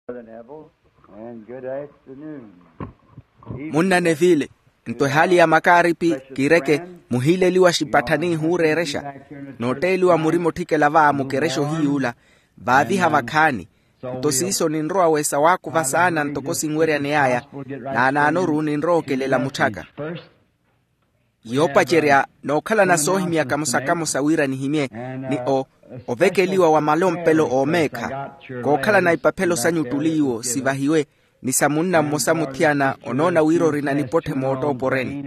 Munna Neville, into hali ya makaripi kireke muhile liwa shipatani hureresha. Noteli wa murimo tike lava mukeresho hiula. Baadhi havakani. Tosiso ninroa wesa waku vasana ntokosi ngwere aneaya. Na ananoru ninroa kelela muchaka. Yopa cheria no kala na sohimia kamusa wira ni himie ni oveke liwa wa malompelo omeka. Ko kala na ipapelo sanyutuliwo sivahiwe. Ni samunna mosa mutiana onona wiro rina nipote moto poreni.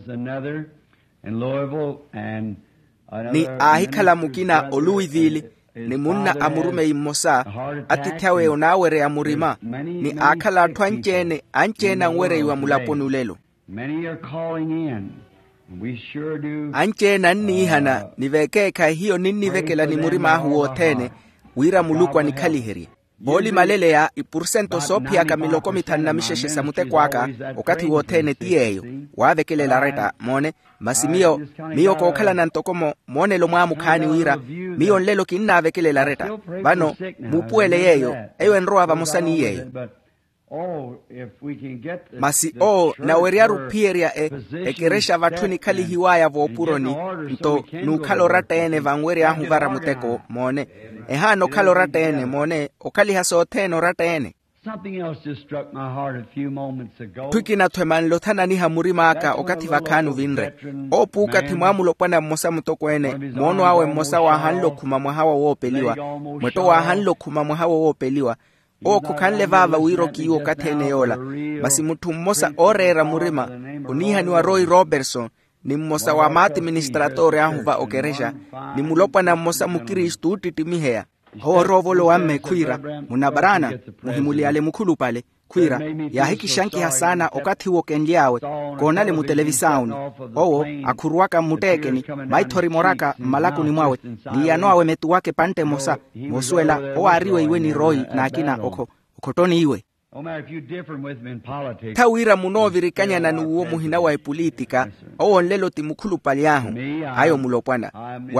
Ni ahikala mukina o Louisville ni munna amurume imosa atitawe onawere amurima ni akala twanchene anchena nwere iwa mulaponulelo. Anchena nihana nivekeka hiyo ninivekela ni murima ahu tene wira mulukwa ni kaliheri. Boli malele ya ipurcento sopia kamiloko mitana misheshe samute kwaka wakati wotene tiyeyo wavekele la reta mone masimio mio kokala nantokomo mone lo muamukani wira mio nlelo kinna vekele la reta bano mupuele yeyo eyo enroa vamosani yeyo masi na weriaru pieria ekeresha vatuni kali hiwaya vopuroni nto nukalo ratene vangweri ahu vara muteko mone ehano kalo ratene mone okali hasoteno ratene. Something else just struck my heart a few moments ago. Tukina tweman lotana ni hamurima aka okati vakanu vinre. Opu kati mwamulo pana mosa mutokwene. Mono awe mosa wa hanlo kuma mwahawa wopeliwa. Mweto wa hanlo kuma mwahawa wopeliwa. Kukanle vava wiro kiyo katene yola. Basi mtu mmosa orera murima. Uniha ni wa Roy Robertson. Ni mmosa wa mati ministratore ahuva okeresha. Ni mulopa na mmosa mukiristu utitimihea. Ho rovolo wame kuira. Munabarana. Muhimuliale mukulu pale. Kuira. Ya hiki shanki hasana okati wokenliawe. Konale mutelevisauni. Akuruwaka mutekeni. Maitori moraka malaku ni mwawe. Ni yanoawe metu wake pante mosa. Mosuela. Ariwe iwe ni Roy na akina okotoni iwe. Tawira munoviri kanya na nuwo muhina wa politika nlelo timukulu paliahu ayo mulopwana wa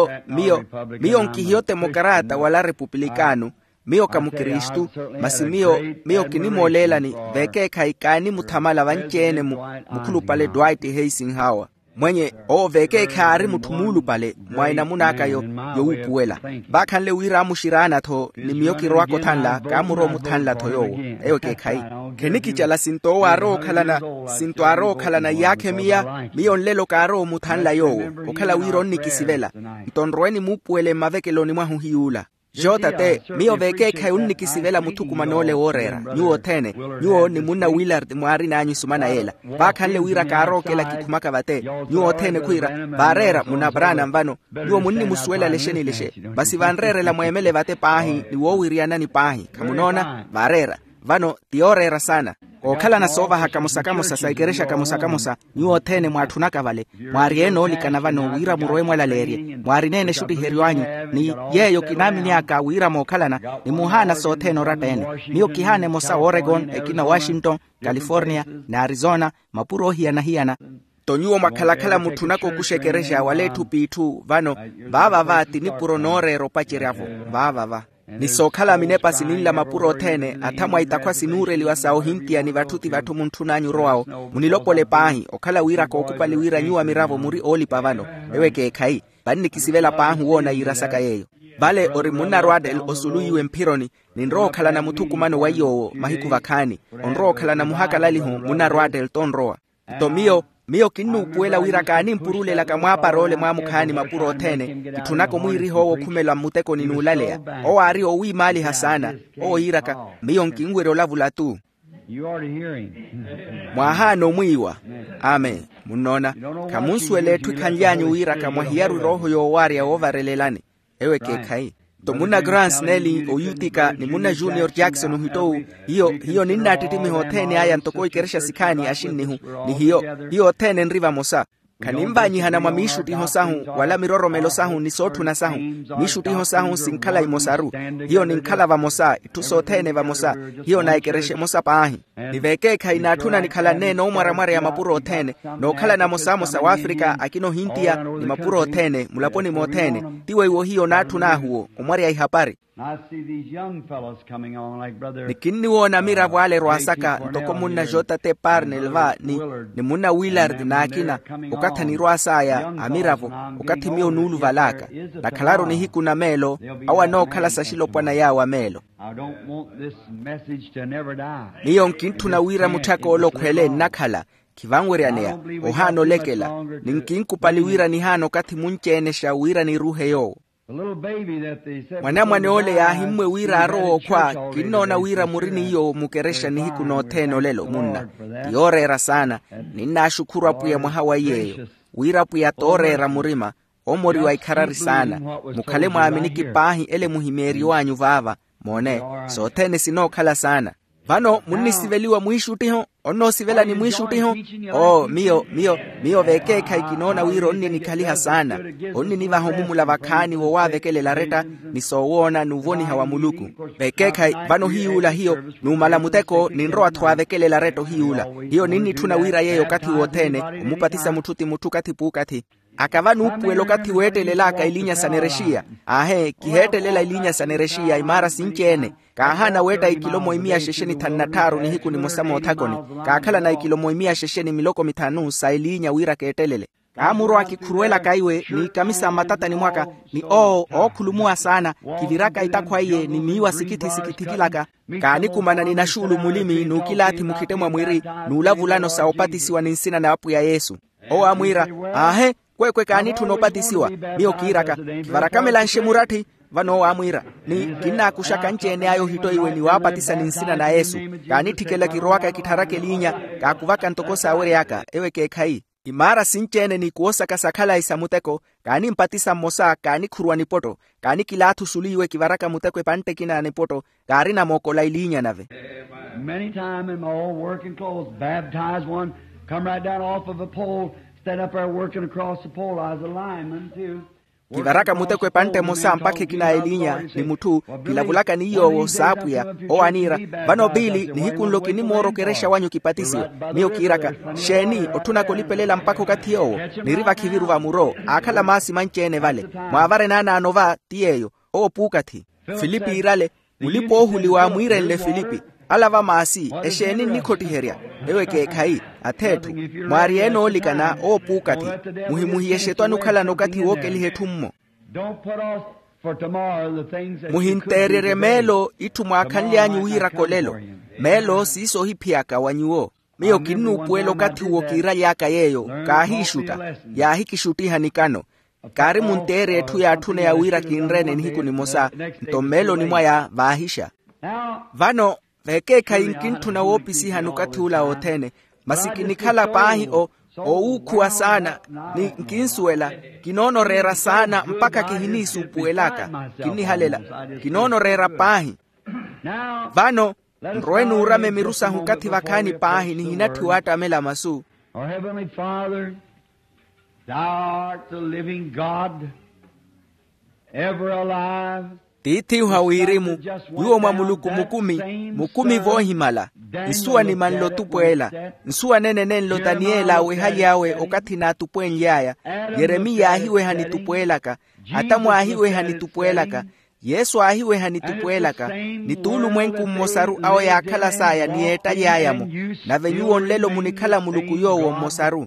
mio nkihiyote mokarata wala republikanu mio kamukristu masi mio kinimolela ni veke kaikani mutamala vanchene mukulu pale Dwight Eisenhower mwenye veke kari mutumulu pale mwaina munaka yo upuela bakanle wira mushirana to ni miyoki roako tanla kamuro mutanla to yo eyo ke kai keniki chala sinto aro khala na yake mio nlelo karo mutanla yo okala wiro nikisivela ntonroeni mupuele mavekelo ni mwahu hiula Jota te mio veke kai unikisivela mutuku manole orera nyuo tene nyuo ni muna Willard mwari na anyu sumana ela bakanle wira karo kela kikumaka vate nyuo tene kuira barera munabrana mbano nyuo munni musuela leshe basi vanrere la mwemele vate pahi ni wo wiriana ni pahi kamunona barera vano tiorera sana okala na sova hakamusakamusa saigeresha kamusakamusa nyuo tene mwatunaka vale mwarieno likana vano wira muroe mwala lerie mwari nene shuti heriwanyu ni yeyo kinami niaka wira mokalana ni muhana soteno ratene niyo kihane mosa Oregon ekina Washington California na Arizona mapuro hiana tonyuo makalakala mutunako kushekeresha waletu pitu vano vava vati ni puro nore ropachiravo vava ni sokala minepa sinila mapuro tene atamwa itakwa sinure liwasao hintia ni vatuti vatu muntunanyu roao munilopole pahi okala wira ko okupali wira nyua miravo muri oli pavano eweke kai bani kisivela pahu wona irasaka yeyo bale orimuna Rwadel osulu iwe mpironi ninro kala na mutuku mano wayo mahiku vakani onro kala na muhaka lalihu muna Rwadel tonroa to mio kinu puela wira kani mpurule la kamwa parole mwamukani mapuro tene kitunako mwiri howo kumela muteko ninulalea ari owi mali hasana iraka mio nkingwere olavula tu mwahano mwiwa amen munona kamunsuele tukanyanyu wira kamwa hiyaru roho yo wari ya overelelane ewe kekai to muna Grant Snelling oyutika ni muna Junior Jackson huito hiyo ninna titimi hotene aya ntoko ikeresha sikani ashinihu ni hiyo tene nriva mosa kanimba nyihana mamishu tiho sahu wala miroro melo sahu ni sotu na sahu mishu tiho sahu sinkala imosaru hiyo ninkala va mosa ituso tene va mosa hiyo na ikereshe mosa paahi niveke kaina tuna nikala neno umaramare ya mapuro tene no kala na mosa wa Afrika akino hintia ni mapuro tene mulaponi motene tiwe hiyo na tuna huo umari ya ihapari Nikiniwona mira wale rwasaka ntoko muna jota te parnelva ni muna Willard na akina ukata ni rwasaya amiravo ukati mio nulu valaka na kalaro ni hiku na melo awa no kala sashilo pana yawa melo niyo nkintu na wira mutako olo kwele nakala kivangwere anea ohano lekela ninkinku wira ni hano kati munchenesha wira ni ruhe yo mwana ole ya himwe wira aro kwa kinona wira murini iyo mukeresha ni hiku no teno lelo munna diorera sana nina shukuru apuya mwahawa yeyo wira apuya torera murima omori wa ikarari sana mukale mwaminiki pahi ele muhimeri wanyu vava mone so tene sino kala sana vano munni siveliwa mwishuti ono sivela ni mwishuti mio veke kaikinona wiro onni nikaliha sana onni niva homumula vakani wo wavekele lareta nisowona nuvoni hawa muluku veke kai vano hiula hiyo numala muteko ninroa twavekele lareto hiyo nini tuna wira yeyo kati wotene umupatisa mututi mutukati pukati akavanu upuelo kati wetele laka ilinya sanereshia kihetelela ilinya sanereshia imara sinchene kahana weta ikilomo 163 ni hiku ni musamo otakoni kakala na ikilomo 160 miloko mitanu sa ilinya wira ketelele kamuro akikuruela kaiwe ni kamisa matata ni mwaka ni kulumua sana kiviraka itakwa iye ni miwa sikiti kilaka kani kumana ni nashulu mulimi nukilati mukitemwa mwiri nulavulano saopatisiwa ninsina na apu ya Yesu amwira kwekwe kani tunopatisiwa mio kiraka kivarakamela nshemurati vano amwira ni kina kushaka nchene ayo hito iwe ni wapatisa ninsina na Yesu kani tikela kiroaka kitarake linya kakuvaka ntokosa awere yaka ewe kekai imara sinchene ni kuosa kasakala isamuteko kani mpatisa mosa kani kurwa nipoto kani kilatu suliwe kivaraka mutekwe pante kina nipoto kari na moko la ilinya nave many time in my old working clothes baptized one come right down off of a pole stand up there working across the pole. I was a lineman too. Kivaraka mutekwe pante mosa mpake kina elinya ni mutu kilavulaka ni iyo sapuya anira vano bili ni hikunloki ni moro keresha wanyu kipatisio niyo kiraka sheni otuna kolipelela mpako katiyo ni riva kiviru va muro akala masi manchene vale mwavare nana anova tiyeyo pukati Filipi irale ulipo huliwa mwire nle Filipi alava maasi esheni nikotiheria ewe kekai atetu mwarieno likana pukati muhimuhi eshetwanu kala nokati wokeli hetummo muhinterere melo itumwakanlianyu wira kolelo melo siso hipiaka wanyuo mio kinu puelo kati wokira yaka yeyo kahishuta ya hikishutiha nikano kari muntere etu ya tune ya wira kinrene nihiku ni mosa ntomelo ni mwaya vahisha vano veke kainkintu na wopisi hanukati ula otene masikini kala pahi ukua sana ni kinsuela kinono rera sana mpaka kihinisu puelaka kini halela kinono rera pahi vano nroenu urame mirusa hukati vakani pahi ni hinatu wata mela masu Our Heavenly Father, Thou art the living God, ever alive. Titi uhawirimu, yuo mamuluku mukumi vohimala, nsuwa ni manlo tupuela, nsuwa nene lo Daniela wehaji awe okati na tupuen yaya, Yeremia ahiwe hanitupuelaka, Atamu ahiwe hanitupuelaka, Yesu ahiwe hanitupuelaka, nitulu mwenku mosaru awe ya kala saya ni eta yayamu, na venyuo nlelo munikala muluku yowo mosaru.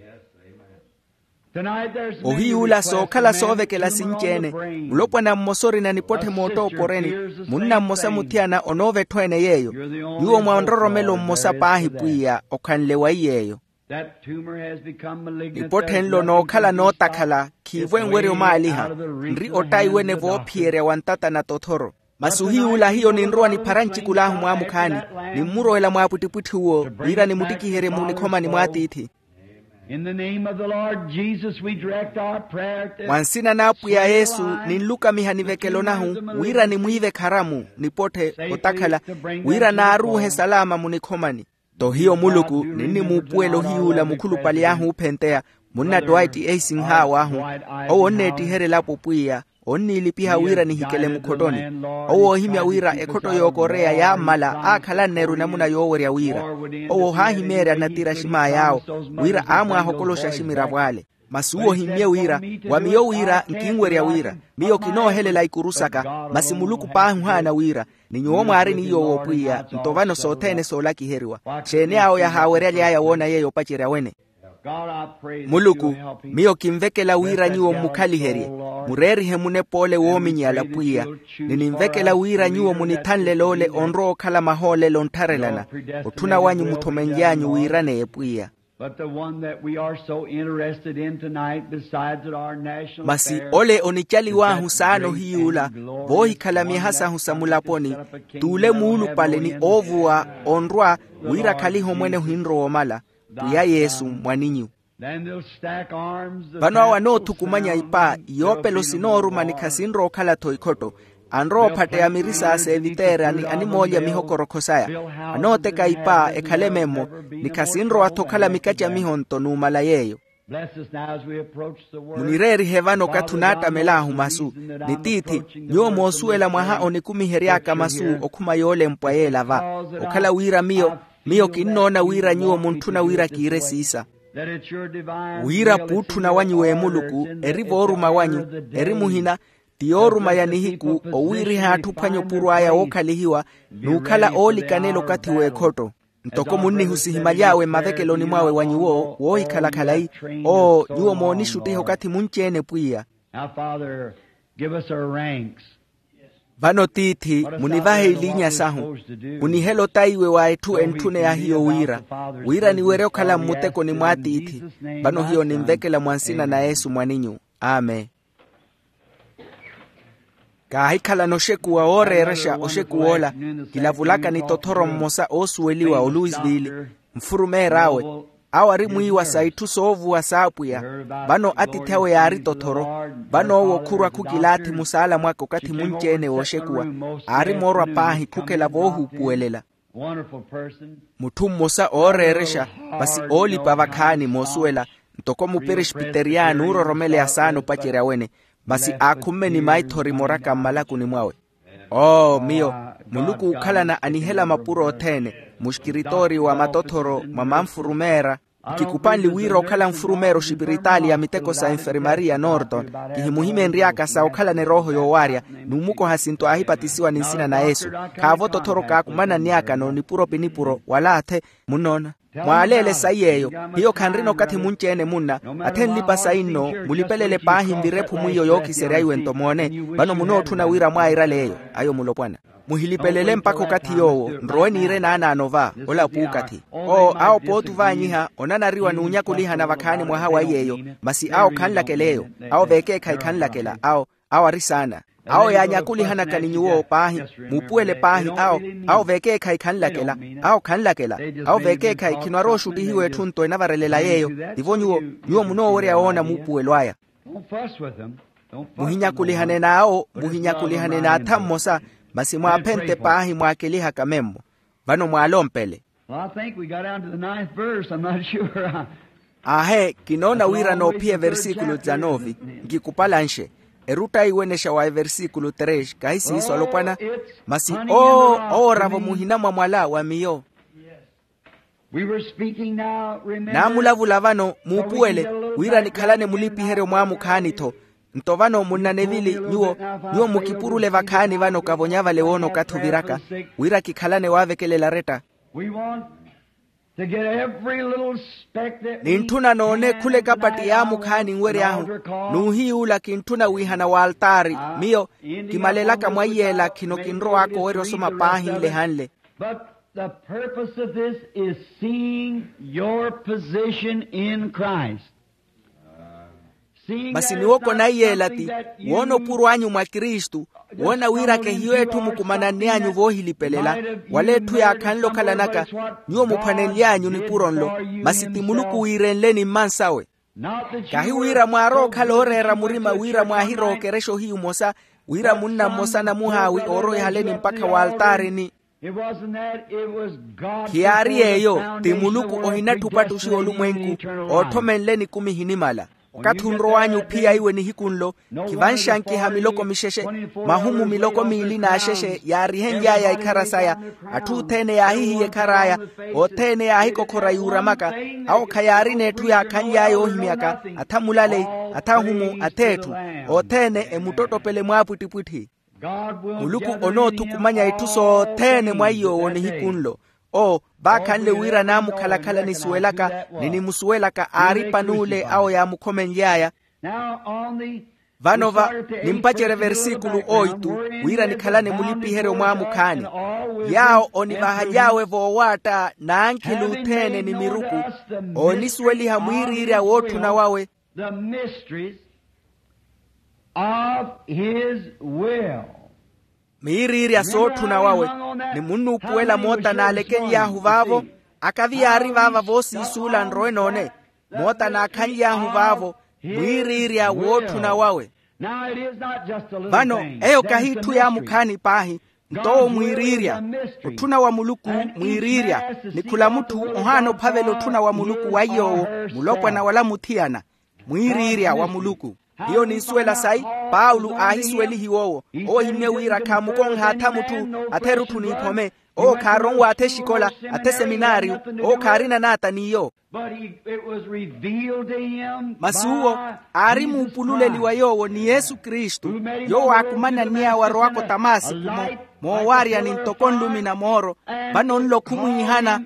Ohiula so kala sove ke la sinchene mulopo na mosori na nipote moto poreni munna mosa mutiana onove twene yeyo yuo mwaondroro melo mosa pahi puya okanlewa yeyo nipote nlo no kala no takala kivwengwere omaliha nri otai wene vo piere wantata na totoro masuhiula hiyo ni nroa ni paranchi kulahu mwamukani ni muro ela mwaputiputi huo ira ni mutiki here munikoma ni mwatiti. In the name of the Lord Jesus, we direct our prayer. Wansina napu ya Yesu ni luka mihanivekelonahu wira ni muive karamu nipote otakala wira na aruhe salama munikomani. To hiyo muluku nini mupuelo hiula mukulu paliahu upentea muna Dwight Eisenhower wahu oneti here lapo puya onni ilipiha wira ni hikele mukotoni himya wira ekoto yo Korea ya mala akala neru namuna yo ya wira hahimere anatira shima yao wira amwa hokolo shashimira wale masuo himye wira wamiyo wira nkingwerya wira miyo kino helela ikurusaka masimuluku pahuhana wira ninyuo mwari niyo wopwiya ntovano sotene sola kiheriwa shene ao ya hawerya liaya wona yeyo pachirya wene muluku miyo kimvekela wira nyuo mukaliherye murerihe mune pole wominyala pwiya ninimvekela wira nyuo munitanlelole onro kala mahole lontarelana utuna wanyu mutomenyanyu wira neye pwiya. Masi ole onichali wahu sano hiula bohi kalami hasa husamulaponi tule muulu pale ni ovua onrwa wira kaliho mwene hinro omala puya Yesu mwaninyu bano awano tukumanya ipa yopelo sinoru manikasinro kala toikoto anro pate amirisa asevitere ani moja mihokorokosaya anote kaipa ekalememo nikasinro atokala mikacha mihonto numala yeyo munireri hevano katunata melahu masu nititi nyo mosuela mwaha onikumiheriaka masu okuma yole mpwayela va okala wira miyo kinona wira nyuo muntuna wira kire sisa wira putu na wanyu wemuluku erivoruma wanyu erimuhina tioruma yanihiku owiri hatu panyo purwaya okalihiwa nukala oli kanelo kati wekoto ntoko munni husihimalyawe mavekeloni mwawe wanyuo wohikala kalai nyuo monishutiho kati munchene pwiya. Bano titi munivahe ilinya sahu munihelo taiwe waetu entune ya hiyo wira ni wereo kala muteko ni mwati iti bano hiyo ni mvekela mwansina na Yesu mwaninyu. Amen. Kahikala no sheku wa ore resha osheku ola kilavulaka ni totoro mmosa osueliwa o Louisville mfurume rawe awari muiwa saitu sovu wa sapuya bano atitewe ya ari totoro bano wokurwa kukilati musala mwako kati munchene oshekuwa ari morwa pahi kukela vohu puelela mutu mmosa ore resha basi oli pavakani mosuela ntoko muperishpiterianu uro romele asano pachira wene basi akume ni maitori moraka malaku ni mwawe. Miyo muluku ukala na anihela mapuro otene mushkiritori wa matotoro mamamfurumera kikupanli wira ukala mfurumero shibiritali ya miteko sa Infirmaria Norton kihimuhime nriaka sa ukala ne roho yowaria numuko hasinto ahipatisiwa ninsina na Yesu kavo totoro kakumana niaka no nipuro pinipuro walate munona mwalele sayeyo hiyo kanrino kati munchene munna atenlipa saino mulipelele pahimbirepu muyo yoki seriaiwe ntomone bano munotuna wira mwaira leyo ayo mulopwana muhilipelele mpako kati yowo nroeni ire na anova ola pukati ao potu vanyiha onanariwa nunyakuliha na vakani mwahawa yeyo masi ao kanlakeleyo ao veke kai kanlakela ao arisana ao yanyakuli hana kaninyuo pahi mupuele pahi ao veke kai kanlakela ao veke kai kinwaroshu dihiwe tunto enavarelela yeyo divonyuo muno ore aona mupuelwaya muhinyakuli na atammosa basi mwapente pahi mwakiliha kamemo bano mwalompele. Kinona wira no pia versikulo za 9 ngikupalanshe eruta iwenesha wa versikulo 3 kaisi iso alopana masi ravo muhina mwala wa miyo namulavano mupuele wira nikalane mulipi here mwamu kanito ntovano munanevili nyuo mukipurule vakani vano kavonyava lewono katuviraka wira kikalane wavekelela reta nintuna none kule kapati ya mukani ngwere yahu nuhi ula kintuna wihana wa altari miyo kimalelaka mwayela kino kinro wako wero soma pahi ile hanle. But the purpose of this is seeing your position in Christ. Basi niwoko na yelati wono puru anyu mwa Kristu wona wira ke hiwetu mukumanani anyu vohilipelela waletu ya kanlo kalanaka nyuo mupaneli anyu ni puronlo masiti muluku wirenleni mansawe kahi wira mwaro kalorera murima wira mwahiro keresho hiu mosa wira munna mosa na muhawi oro haleni mpaka wa altari ni kiari eyo timuluku ohina tupatushi olumwengu otomenleni kumihinimala wakati unro wanyu pia iwe ni hikunlo kivansha nkiha miloko misheshe mahumu miloko miili na asheshe ya rihenja ya ikarasaya atu tene ya hihi ye karaya o tene ya hiko kora yuramaka au kayarine tu ya kanya yo himiaka atamulale atahumu atetu o tene emutoto pele mwaputi muluku ono tukumanya ituso tene mwayo woni hikunlo o bakanle wira namu kalakala ni suelaka nini musuelaka aripanule au ya mukomenjaya vanova nimpachere versikulu oitu wira nikalane mulipi here mwamukani yao onivahajawe vowata na ankilu tene ni miruku onisueli hamwiriri awotu na wawe the mysteries of his will. Miiriri asotu na wawe ni munu puela mota na aleken yahu vavo akaviari vava vosi isula nroe none mota na akan yahu vavo miiriri awotu na wawe vano eyo kahitu ya mukani pahi nto mwiriria utuna wa muluku mwiriria ni kula mutu ohano pavelo tuna wa muluku wayo mulopwa na wala mutiana mwiriria wa muluku hiyo ni suela sai Paulu ahisweli hiwowo o imewira kamukong hata mutu aterutu ni pome o karongwa ate shikola ate seminariu o karina nata niyo masuo arimu upulule liwayowo ni Yesu Kristu yo wakumana niya waro wako tamasi kumo mowaria ni ntokon lumina moro banon lo kumuhana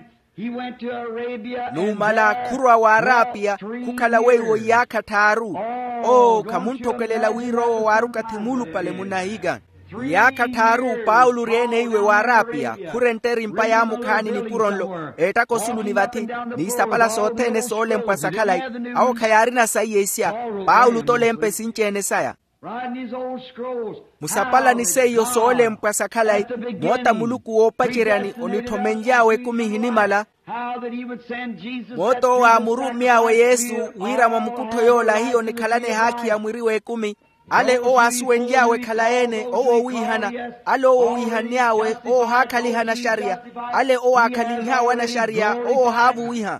numala kurwa wa Arabia kukala wewo yaka taru o kamuntokelela wiro waru katimulu pale munahiga yaka taru Paulu rene iwe wa Arabia kurenteri mpaya mukani ni puronlo etako sulu ni vati ni sapala sotene sole mpasakalai au kayarina sayesia Paulu tole mpe sinchene saya musapala ni seyo sole mpasakalai mota muluku opachirani onitomenjawe kumihinimala moto wa murumia we Yesu wira mamukuto yola hiyo ni kalane haki ya mwiriwe 10 ale o asuwenjawe kalaene o wihana ale o wihaniawe o hakalihana sharia ale o akalinhawa na sharia o habu wiha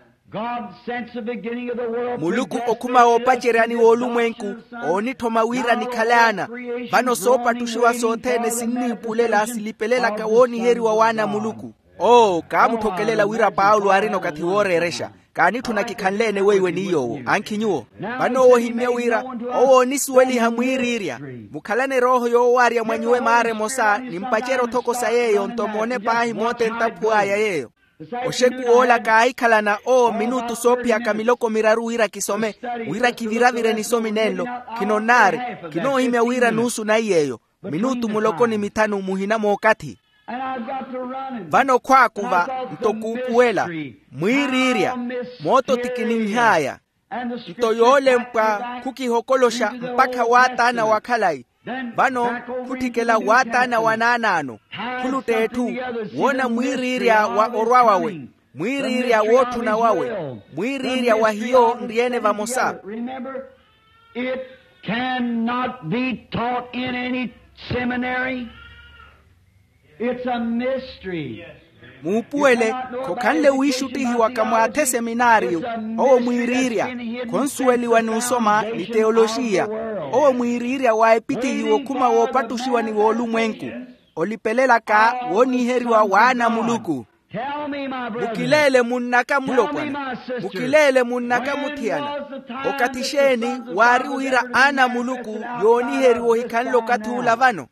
muluku okuma opachirani wolumwenku onitoma wira ni kalana bano sopa tushiwa sotene sinni pulela asilipelela kawoni heri wa wana muluku o kamutokelela wira Paulo arino katiworeresha kani tunakikanlene weiwe niyo ankinyuo bano ohimye wira o nisueli hamwiriria mukalane roho yo waria mwanyuwe mare mosa nimpachero toko sayeyo ntomone pahi mote ntapuaya yeyo oshekuola kaikalana o minutu sopia kamiloko miraru wira kisome wira kiviravire nisomi nelo kinonare kinohimya wira nusu na iyeyo minutu muloko ni mitanu muhina mokati vano kwa kuva mtokupuela mwiriria moto tikininhaya mtoyole mpa kukihokolosha mpaka watana wakalai vano kutikela watana wananano kulutetu wona mwiriria wa orwawawe mwiriria wotu na wawe mwiriria wa hiyo ndiene vamosa it cannot be taught in any seminary. It's a mystery. mupuele kokanle wishutihi wakamwate seminario o mwiriria konsueli wanusoma ni teolojia o mwiriria waepiti hiwo kuma wopatushiwa ni wolumwenku olipelela ka woniheriwa wana muluku mukilele munnaka mulokwana mukilele munnaka mutiana okatisheni wari uira ana muluku yoniheriwo hikanlo katula vano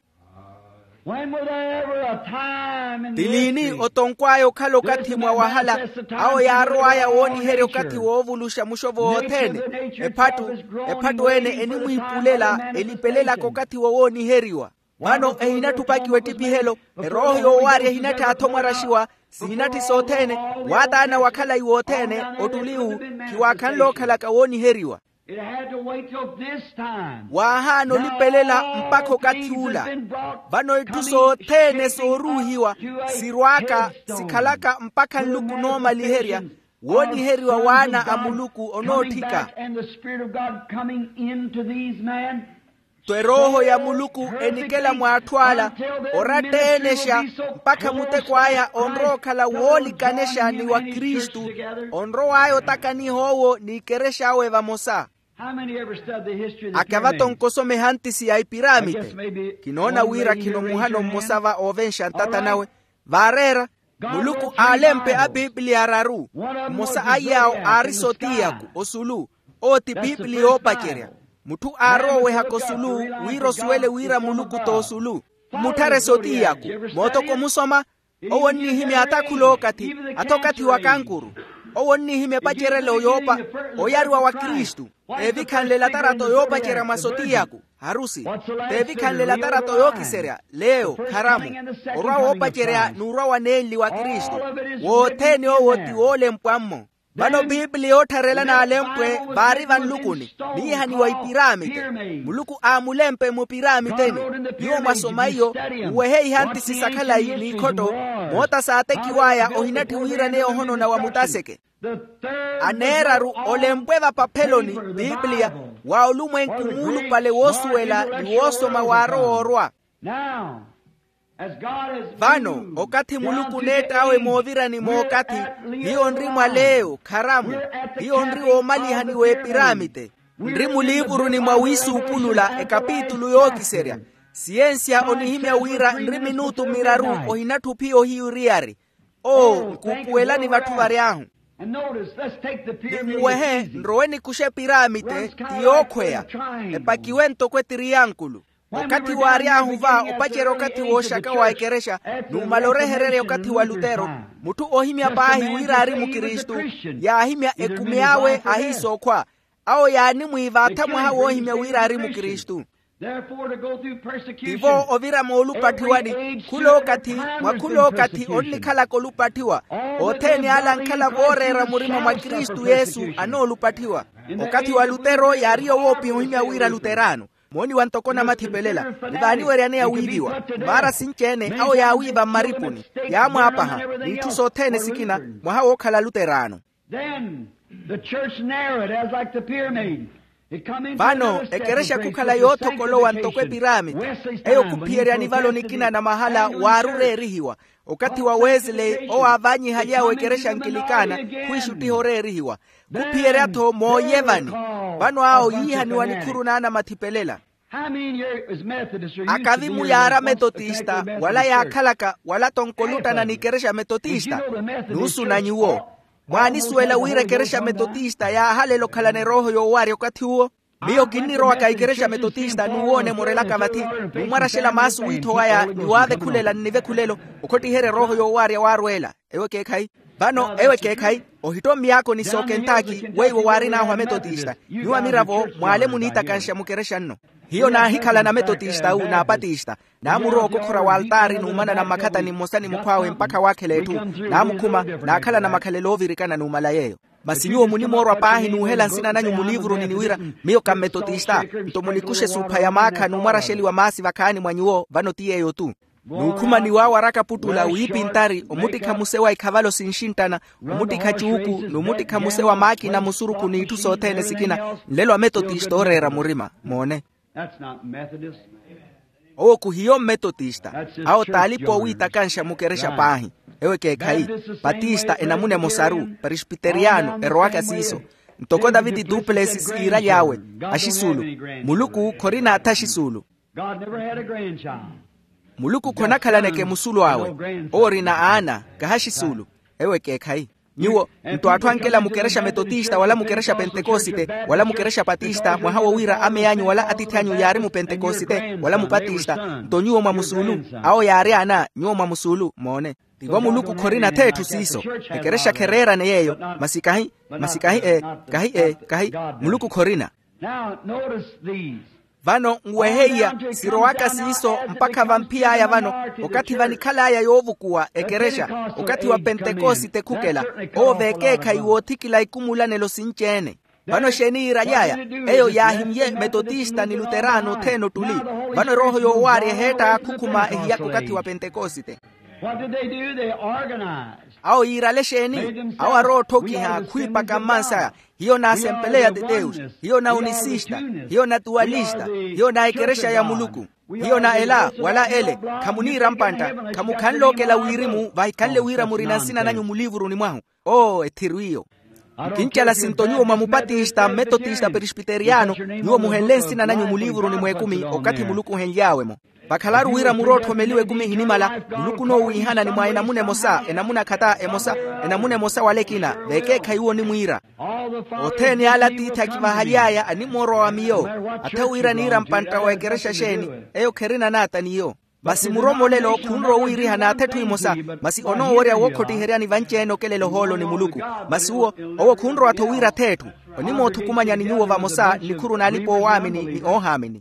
tilini otonkwayo kalo kati mwa wahala ao ya roaya woni heri kati wovulusha mushovo otene epatu ene enimu ipulela elipelela kokati woni heriwa wano hinatupaki wetipi helo roho yo wari hinata atomwarashiwa sinati sotene watana wakala iwotene otuliu kiwakanlo kala kawoni heriwa It had to wait till this time. wahano lipelela mpako katiula bano ituso tene soruhiwa sirwaka sikalaka mpaka nluku noma liheria woni heriwa wana amuluku onotika twe roho ya muluku enikela mwatwala oratenesha mpaka mutekwaya onro kala woli kanesha ni wa Kristu onro ayo takani howo ni keresha we vamosa akavaton kosome hantisi ya piramide kinona wira kino muhano mosava ovensha ntata nawe varera muluku alempe a Biblia raru mosa ayao arisotiaku osulu oti Biblia opakeria mutu arowe hakosulu wiro suele wira muluku to osulu mutare sotiaku motoko musoma owonni hime atakulokati atokati wakankuru owonni hime pacherelo yopa oyarwa wa Kristu evikanlela tarato yopa chera masotiaku harusi tevikanlela tarato yokiseria leo karamu orwa wopa chera nurwa waneli wa Kristu woteni owoti ole mpwammo bano Biblia otarela na alempwe bari van lukuni nihani wa piramide muluku amulempe mu piramide ni yo masomayo wehei hanti sisakala ni koto mota saate kiwaya ohinati wira ne ohono na wamutaseke aneraru olempwe va papeloni Biblia wa olumwenku mulu pale wosuela ni wosoma waro orwa vano okati muluku neta awe movira ni mokati hiyo ndrimwa leo karamu hiyo ndri omali we piramide ndrimu livuru ni mawisu upulula ekapitulu yokiseria ciencia onihimya wira ndri minutu miraru ohinatu pio hiyo riari kupuela ni vatu variahu mwehe ndroweni kushe piramide tiyokwea epakiwento kwe triankulu okati wariahu va opachero okati woshaka waekeresha numaloreherere okati wa Lutero mutu ohimya bahi wirari mu Kristu yahimya ekumeawe ahisokwa ao yani muivata mwa ohimya wirari mu Kristu tivo ovira molupatiwani kulokati mwakulokati onikala kolupatiwa oteni alankala vorera murima mwa Kristu Yesu anolupatiwa okati wa Lutero yario wopi ohimya wira Luterano moni wantokona matipelela nivani weriane ya wiviwa mara sinchene au ya wiva maripuni ya mwapaha nitu sotene sikina mwaha okala Luterano vano ekeresha kukala yoto kolo wantokwe piramide eyo kupieria nivalo nikina na mahala warure rihiwa okati wa Wesley o avanyi halia wekeresha nkilikana kuishuti hore rihiwa kupieria to moyevani vano ao yiha ni wanikuru na ana matipelela akavimu yara metodista wala ya kalaka wala tonkoluta na nikeresha metodista nusu na nyuo mwani suela wire keresha metodista ya halelo kalane roho yo wari okati huo miyo kiniro wakaikeresha metodista nuone morela kamati numara shela masu wito waya niwave kulela nive kulelo ukoti here roho yo wari warwela ewe kekai vano ewe kekai ohito miyako ni sokentaki weiwo wari na wa metodista niwa miravo mwalemu nita kansha mukeresha nno hiyo na hikala na metodista na apatista na muro okukura wa altari numana na makata ni mosani mukwawe mpaka wake letu na mukuma na akala na makalelo virikana numala yeyo masinyo muni morwa pahi nuhela nsina nanyu mulivuru niniwira miyo kam metodista ntomunikushe supa ya maka numara sheli wa masi vakani mwanyuo vano tiyeyo tu nukuma ni wawa raka putula uipi ntari omutika musewa ikavalo sinshintana omutika chiuku numutika musewa maki na musuruku ni itu sotene sikina lelo metodista orera murima mone kuhiyo metodista ao talipo wita kansha mukeresha pahi ewe kekai batista enamune mosaru presbiteriano eroaka siso ntoko David Duplessis ira yawe ashisulu muluku korina atashisulu muluku konakalane musulu awe orina ana kahashisulu ewe kekai niwo ntwatwankela mukeresha metodista wala mukeresha pentekosite wala mukeresha patista mwahawa wira ameyanyu wala atitanyu yari mu pentekosite wala mu patista ntonyuo mwa musulu ao yari ana nyuo mwa musulu mone tigo muluku korina tetu siso ekeresha kerera ne yeyo masikahi muluku korina vano ngweheya sirowaka siso mpaka vampia ya vano okati vanikala ya yovu kuwa ekeresha okati wa pentekosite kukela ovekeka iwotikila ikumula nelo sinchene vano sheni irayaya eyo yahimye metodista ni Luterano teno tuli vano roho yo wari heta kukuma ehiyako kati wa pentekosite What did they do? They organized. Ao iralesheni, ao arotoki ha kuipa kamansa, hiyo na asempelea de Deus, hiyo na unisista, hiyo na dualista, hiyo na ekeresha ya muluku, hiyo na ela, wala ele, kamuni rampanta, kamukanlo ke la wirimu, vai kanle wira murinansina nanyu mulivuru ni mwahu. Etiruio. Kincha sintonyo mamupatista metodista presbiteriano niwo muhelensi na nanyu mulivuru ni mwekumi okati muluku henjawemo. Bakalaru wira muroto meliwe kumi hinimala muluku no wihana ni mwa enamune mosa enamuna kata emosa enamune mosa walekina beke kaiwo ni mwira. Oteni alati takivahayaya animoro wa miyo atawira nira mpanta waekeresha sheni eyo kerina nata niyo. Masi muromo lelo kunro wiri hana tetu imosa masi ono wori awokoti heriani vancheno kelelo holo ni muluku masi uo owo kunro atowira tetu onimo tukumanya ni nyuo vamosa nikuru na alipo wamini ni ohamini.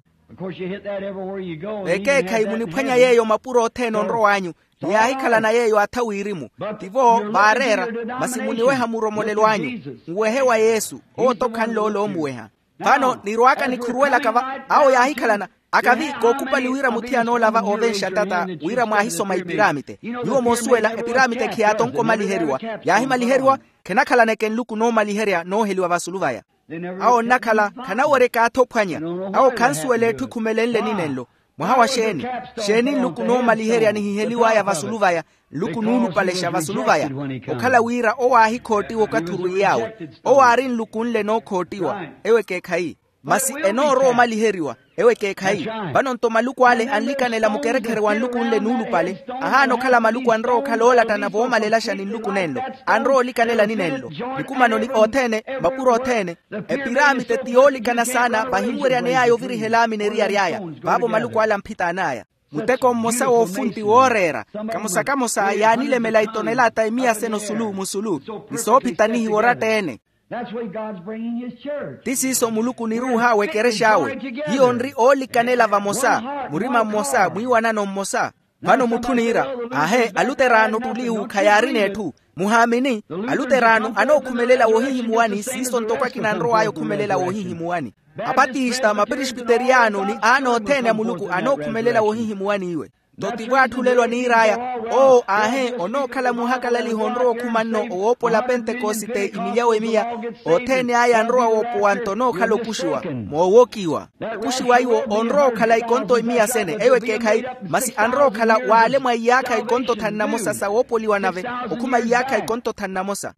Eke kaimuni panya yeyo mapuro teno nro wanyu ya hikala na yeyo atawirimu tivo barera masi muniweha muromo lelo wanyu uwehewa Yesu o tokan lolo muweha pano niruaka ni kuruela kava ao ya hikala na akavi kokupa ni wira mutia no lava ovensha tata wira mwahiso maipiramite niwo mosuela epiramite kiato nko maliheriwa yahi maliheriwa kenakala neken luku no maliheria no heliwa vasuluvaya ao nakala kanawore ka topanya ao kansuele tukumelele ninenlo mwahawa sheni luku no maliheria ni hiheliwa ya vasuluvaya luku nulu palesha vasuluvaya okala wira owa hikoti wakaturu yawe owa arin luku nle no kotiwa ewe kekai masi eno ro maliheriwa ewe kekai banon to maluku ale anlikane la mukerekere wan luku nle nulu pale ahano kala maluku anro kalola tanavo malelasha ni luku nendo anro likanela ninendo nikumano ni otene mapuro otene epiramide tioli kana sana bahingwere aneayo viri helami neria riaya babo maluku ala mpita anaya muteko mosa wo funti worera kamosa yanile melaitonela taimia seno sulu musulu nisopitani hiworatene. That's why God's bringing His church. This is muluku ni ruha wekereshawe. Hiyo nri oli kanela va mosa. Murima mosa, mwiwa nano mosa. Vano mutunira. Ahe, aluterano tuliu kayarine tu. Muhamini, aluterano ano kumelela wohihi muwani. Sisto ntoka kinanro ayo kumelela wohihi muwani. Apatista mapresbiteriano ni ano tene muluku ano kumelela wohihi muwani iwe. Doti watu lelo ni iraya. O ahe ono kala muhakala lihonro kumano owopo la pentekosite imiyawe miya. Otene aya nroa wopo wantono kalo kushiwa. Mwowokiwa. Kushiwa iwo onro kala ikonto imiya sene. Ewe kekai masi anro kala wale mwa iyaka ikonto tanamosa sa wopo liwanave. Okuma iyaka ikonto tanamosa.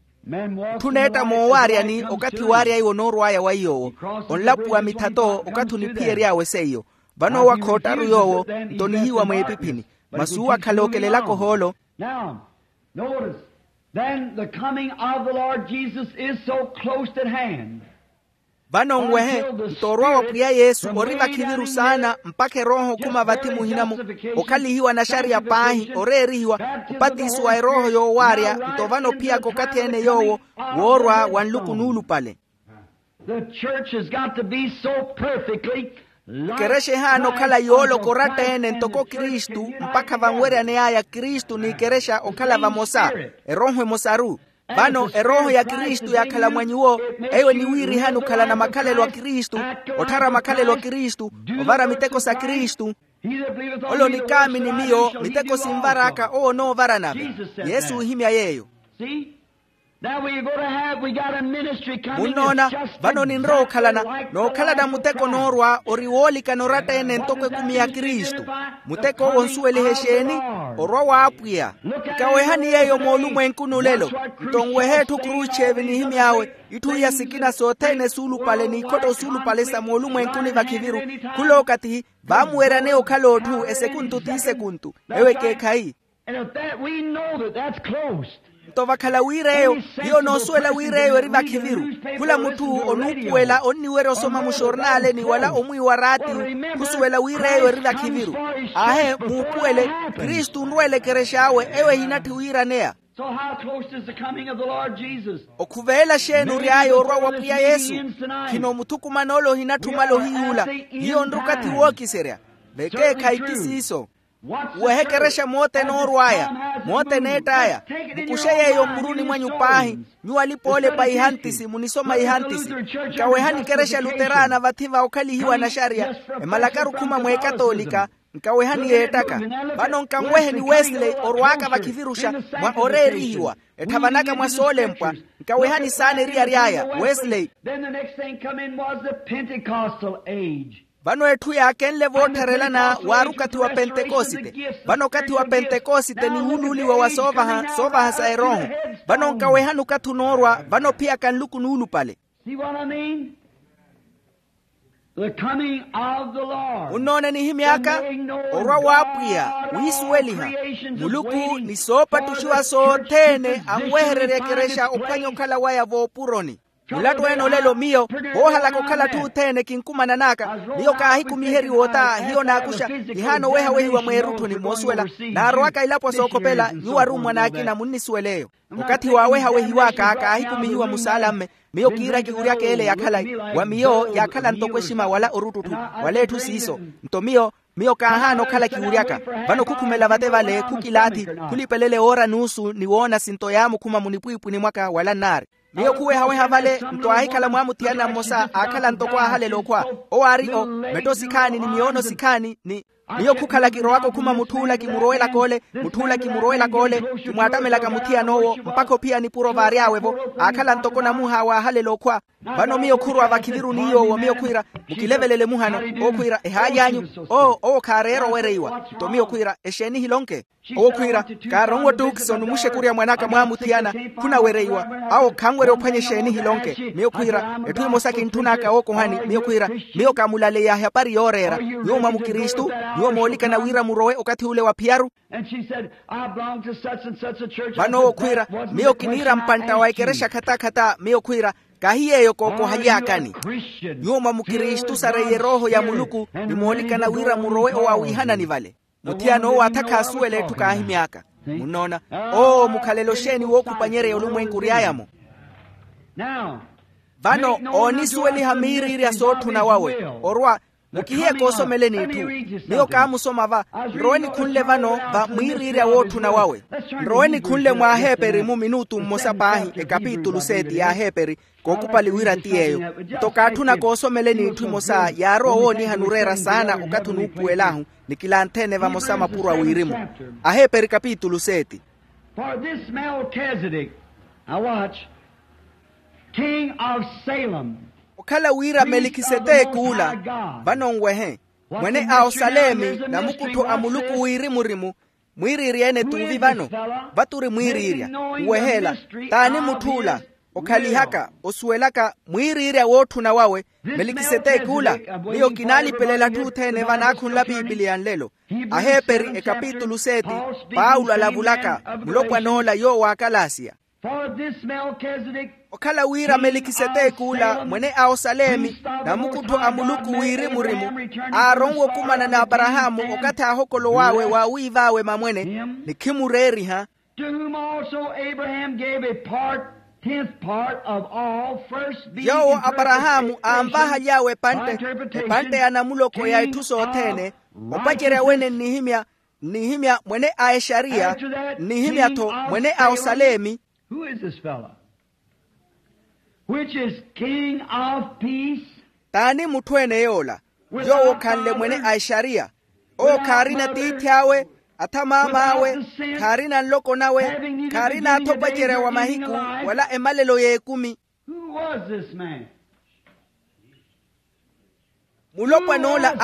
Tuneta mwaria ni okati waria iwo norwa ya waiyo. Onlapu wa mitato okatu ni pieria weseyo. Bano wakota ruyowo tonihiwa mwepipini masuwa kalokelela koholo. Now notice then the coming of the Lord Jesus is so close at hand. Bano ngwehe torwa wa priya Yesu oriva kiviru sana mpake roho kuma vatimu hinamu okalihiwa na sharia pahi orerihiwa upatisu wa roho yo waria mtovano pia kokati ene yowo worwa wanluku nulu pale. The church has got to be so perfectly kereshe hano kala yolo korata ene ntoko Kristu mpaka vangwere aneaya Kristu ni keresha okala vamosa erohwe mosaru bano eroho ya Kristu ya kala mwenyuo ewe ni wiri hanu kala na makalelo wa Kristu otara makalelo wa Kristu ovara miteko sa Kristu olo ni kami ni miyo miteko simbaraka o no vara nabe Yesu himya yeyo. Munona bano ni nro kalana no kalada muteko norwa oriwoli kanorata ene ntokwe kumia Kristu muteko onsuele hesheni orwa wapia kawehani yeyo molumu enkunu lelo tongwehetu kruchevi ni himiawe itu ya sikina sotene sulu pale ni koto sulu pale sa molumu enkuni vakiviru kulokati bamuera neo kalotu esekuntu ti sekuntu ewe kekai. And if that we know that that's close. Tovakala wireyo hiyo nosuela wireyo riva kiviru kula mutu onupuela oniwero soma mushornale ni wala omui warati kusuela wireyo riva kiviru ahe mupuele Kristu nwele kereshawe ewe hinati wiranea. So how close is the coming of the Lord Jesus? Okuvela shenu riayo orwa wapia Yesu kino mutuku manolo hinatumalo hiula hiyo ndukati woki seria beke kaitisi iso wehekeresha mote norwaya mote netaya mukusheyeyo muruni mwenyu pahi nyualipole pa ihantisi munisoma ihantisi kawehani keresha luterana vativa okali hiwa na sharia emalakaru kuma mwe katolika nkawehani yetaka bano nkangwehe ni Wesley orwaka vakivirusha mwa oreri hiwa etavanaka mwa solempwa nkawehani sane ria riaya Wesley. Then the next thing come in was the Pentecostal age. vano ethu yake nle votherelana waru kati wa Pentekosite. Vano kati wa Pentekosite ni ululiwe wa sovaha sa eroho. Vano nkawehanu katunorwa, vano pia kanluku nulu pale. See what I mean? The coming of the Lord. Unone ni himiaka, orwa wapia, wisuweliha. Muluku ni sopa tushiwa sotene, amweherere keresha upanyo kala waya vopuroni. Mulatu eno lelo miyo, ohala kukala tuutene kinkuma nanaka, miyo kahiku miheri wota, hiyo nakusha, nihano weha wehi wa mwerutu ni mosuela, na arwaka ilapo sokopela, nyuwa rumwa na akina munisueleyo. Wakati wa weha wehi waka, kahiku mihiwa musalame, miyo kira kiguriake ele yakalai, wa miyo yakala ntokweshima wala urututu, waletu siso, nto miyo kahano kala kiguriaka, vano kukumela vate vale kukilati, kulipelele ora nusu niwona sinto yamu kuma munipuipu ni mwaka wala nari. Miyo kuwe hawe havale mto ahikala mwamu tiana mosa akala ntokwa hale lokwa. Owari o meto sikani ni miono sikani ni miyo kukala kiro wako kuma mutula kimuroela kole kimwatamela kamutia nowo mpako pia ni puro vari awevo akala ntoko na muha wa hale lokwa. Vano miyo kurwa vakiviru niyo wa miyo kuira mukilevelele muhano o kuira ehayanyu o karero wereiwa to miyo kuira esheni hilonke o kuira karongwa tukisonu mushe kuria mwanaka mwamu tiana kuna wereiwa au kangwere opanye sheni hilonke miyo kuira etu mosaki ntunaka o kohani miyo kuira miyo kamulale ya hapari yorera yo mamu Kristu yo molika na wira murowe okati ule wa piaru. Vano kuira miyo kinira mpanta wa ikeresha kata miyo kuira kahiye yoko hayakani yoma mukristu sareye roho ya muluku nimolika na wira murowe o awihana ni vale mutiano o ataka asuele tukahimiaka munona mukalelo sheni wo kupanyere olumwengu riayamo vano onisueli hamiri ria sotu na wawe orwa mukihe kosomele nitu niyo kamusoma va nroweni kunle vano va mwiriria wotu na wawe nroweni kunle mwa Heberi mu minutu mmosapahi kapitulu 7 ya Heberi kokupali wira tiyeyo tokatuna kosomele nitu mosa yaro woni hanurera sana ukatunupuelahu nikilantene va mosa mapurwa wirimu Heberi kapitulu 7. For this Melchizedek, I watch, king of Salem, okala wira Melkisedeki ula vano ngwehe mwene ao Salemi na mukutu amuluku wirimurimu mwiririene tuvi vano vaturi mwiriria uwehela tani mutula okalihaka osuelaka mwiriria wotu na wawe Melkisedeki ula niyo kinali pelela tutene vanakunla Biblia nlelo Heberi kapitulu 7 Paulo alavulaka mulokwa nola yo wakalasia. For this Melchizedek, okala wira Melkisedeki ula mwene ao Salemi na mukutu amuluku wirimurimu arongo kumana na Abrahamu okata hokolo wawe wa wivawe mamwene nikimureri ha to whom also Abraham gave a tenth part of all, first being yo Abrahamu ambaha yawe pante anamuloko ya ituso otene opajere wene nihimya mwene aesharia nihimya to mwene ao Salemi. Who is this fella? Which is king of peace? Tani mutwene yola yo kanle mwene aesharia o karina tityawe atamamawe karina nloko nawe karina atopajere wa mahiku wala emalelo ye 10. Who was this man? Mulokwa nola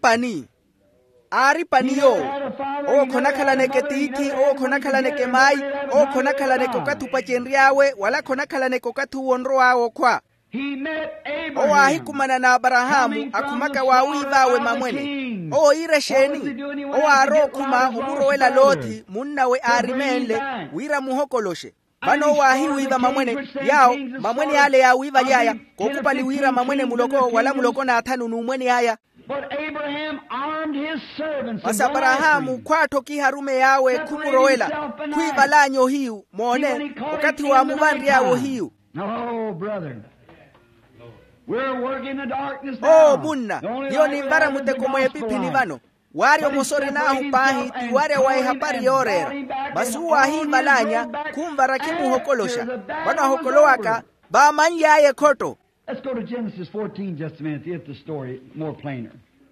aripani yo o konakala neke tiki o konakala neke mai o konakala neko katupachenriawe wala konakala neko katuwonroawo kwa He met Abraham. O ahikumana na Abrahamu akumaka wawivawe mamwene o ire sheni o aro kuma umurowela Loti munnawe arimenle wira muhokoloshe bano wahiwiva mamwene yao mamwene yale ya wiva yaya kokupali wira mamwene muloko wala muloko na atanu numwene yaya. But Abraham armed his servants. Masa Abrahamu kwato kiharume yawe kumurowela kwibalanyo hiu mone wakati wa mubandi yawo hiu. Oh brother, we're working in the darkness now. Bunna hiyo ni mbara muteko mwe pipi ni vano wario mosori na upahi tiware wae hapari yorera basuwa hii balanya kumbara kimu hokolosha wana hokolowaka ba manya ye koto. Let's go to Genesis 14 just a minute to get the story more plainer.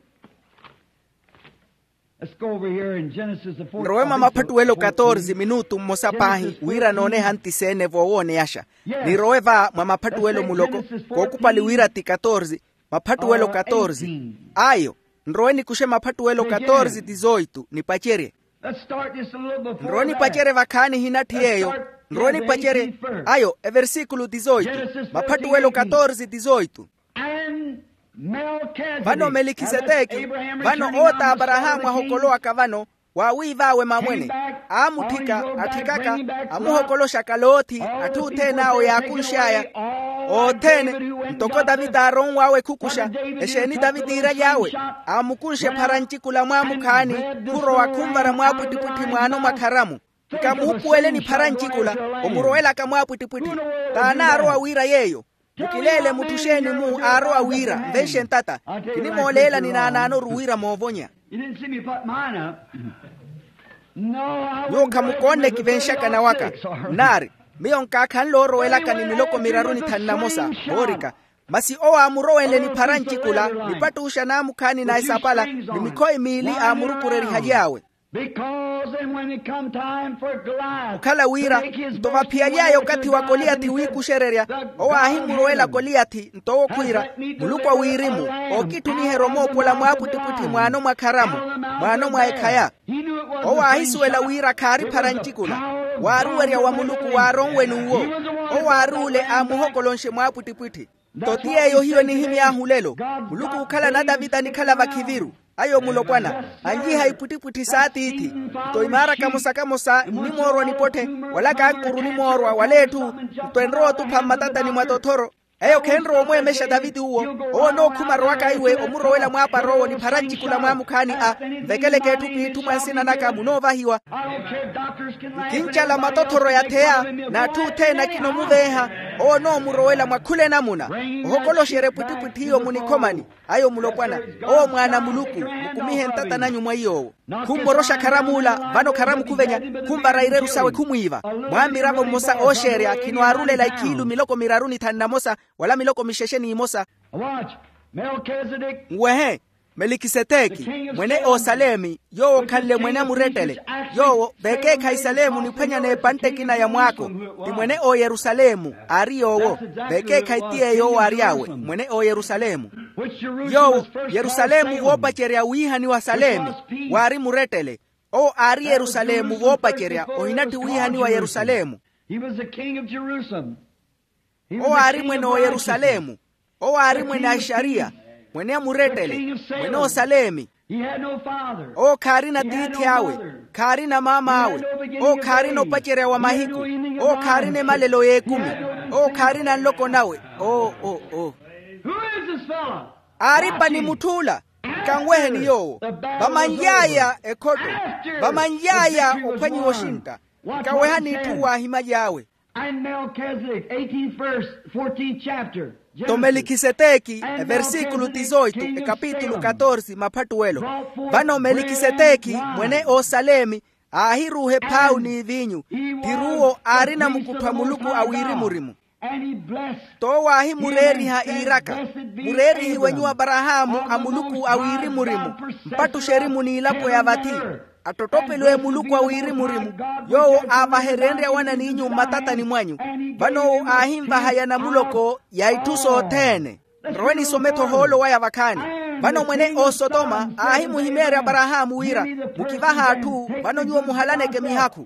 Let's go over here in Genesis the 14th. Roema mapatuelo 14 minutu mosapahi wira none hantisene vowone yasha. Ni roeva mamapatuelo muloko kokupali wira ti 14 mapatuelo 14 ayo nroeni kushe mapatuelo 14 18 ni pachere nroni pachere vakhani hinathiyeyo nroni pachere ayo versikulo 18 mapatuelo 14 18 vano Melikisedeki vano ota Abrahamu ahokoloaka vano wawivawe mamwene amuthika athikaka amuhokolosha kaloti athuthenawo yakunshaya othene ntoko Davide aron wawe khukusha esheni Davide ira yawe amukunshe pharanchikula mwamukhani khuro wakhumbara mwapwitipwiti mwano mwakharamu kamuhupueleni pharanchikula omurowela kamwapwitipwiti tana aroa wira yeyo mukilele mutusheni mu aroa wira mveshe ntata kinimolela ninanano ruwira movonya yoka mukonde kivenshaka na waka nari miyonka kan loro elaka ni miloko miraruni tanna mosa borika masi o amurowele ni paranchikula ni patusha na mukani na isapala ni mikoi mili amurupureri hajawe ukala wira ntova piajayo kati wa Goliati wikushereria owa ahimurowela Goliati ntowo kwira mulukwa wirimu okituniheromopola mwaputiputi mwano mwakharamu mwano mwaekaya owa ahisuwela wira kari paranchikula waruweria wa muluku waronwenuwo owa arule amuhokolonshe mwaputiputi totiyeyo hiyo ni himi ahulelo muluku ukala na Davida nikala vakiviru ayo mulopwana anjiha iputiputi saati iti toimara kamosa ni morwa nipote wala kankuru ni morwa waletu toenro tu pamatata ni mwatotoro ayo kenro omwemesha Davidi uwo ono kumaro waka iwe omurowela mwapa rowo ni paranchikula mwamukhani a vekele ketu pitu mwansina naka munova hiwa kinchala matotoro ya thea na tuthe na kinomuveha ono murowela mwakhule namuna ohokoloshere putiputi hiyo munikomani ayo mulopwana o mwana muluku mukumihe ntata nanyu mwayowo kumorosha karamula vano karamu kuvenya kumbara ireru sawe kumwiva mwamiravo mosa osheria kino arulela ikilu miloko miraruni tanna mosa wala miloko mishesheni imosa wehe Melikisedeki mwene osalemi yowo kalle mwene muretele yowo veke kaisalemu nipenya ne pantekina ya mwako di mwene o Yerusalemu ari yowo veke kaitie yowo ariawe mwene o Yerusalemu yowo Yerusalemu wopacheria wihani wa Salemi wari muretele o ari Yerusalemu wopacheria ohinati wihani wa Yerusalemu o ari mwene o Yerusalemu o ari mwene Asharia mwene muretele mwene osalemi o karina titi awe karina mama awe o karino pachere wa mahiku o karine malelo yekumi o karina nloko nawe aripa ni mutula kangwehe ni yowo bamanjaya ekoto bamanjaya ophanyi woshinta kaweha ni tuwa himajawe to Melikisedeki versikulo 18 kapitulo 14 mapatuelo vano Melikisedeki mwene osalemi ahiruhe pau ni vinyu tiruo arina mukutwa muluku awiri murimu towa ahi mureri ha iraka mureri hi wenyu Abrahamu amuluku awiri murimu mpatu sherimu ni ilapo ya vati atotopelwe muluku awiri murimu yowo avaherendre wana ninyu matata ni mwanyu vano ahimva hayana muloko yaituso tene roweni someto holo waya vakani vano mwene o Sodoma ahimuhimere Abrahamu wira mukivaha atu vano nyuo muhalaneke mihaku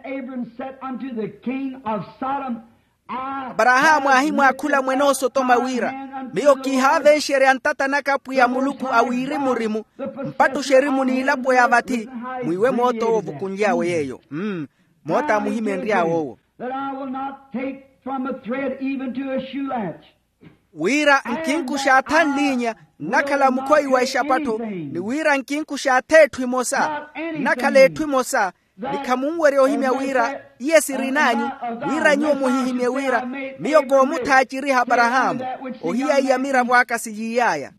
Abrahamu ahimu akula mwene o Sodoma wira miyo kihave shere antata nakapu ya muluku awiri murimu mpatu sherimu ni ilapo ya vati mwiwe moto vukunjawe yeyo mota muhimenria wowo wira nkinkusha tan linya nakala mukoi wa ishapato ni wira nkinkusha tetwi mosa nakala etwi mosa nikamuwere ohimya wira yesirinanyu wira nyo muhihimye wira miyo ko mutachiri Abrahamu ohiya yamira mwaka sijiyaya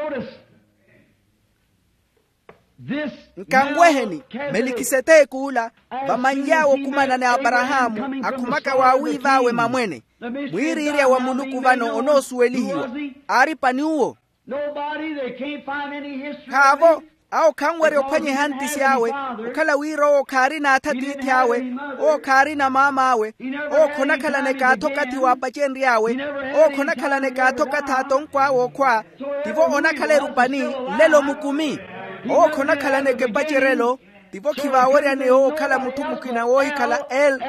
nkangweheni Melikisedeki ula bamanjawo kumana na Abrahamu akumaka wawivawe mamwene mwiriria wa muluku vano onosuelihiwa aripa ni uwo kavo au kangwere opanye hantisi yawe ukala wiro o kari na athatiti yawe o kari na mama awe o khona khala ne ka thokati wa pachenri yawe o khona khala ne ka thokata tonkwa wo kwa tivo ona khale rupani lelo mukumi o khona khala ne ke pacherelo tivo khiva wore ne o khala muthu mukina wo ikhala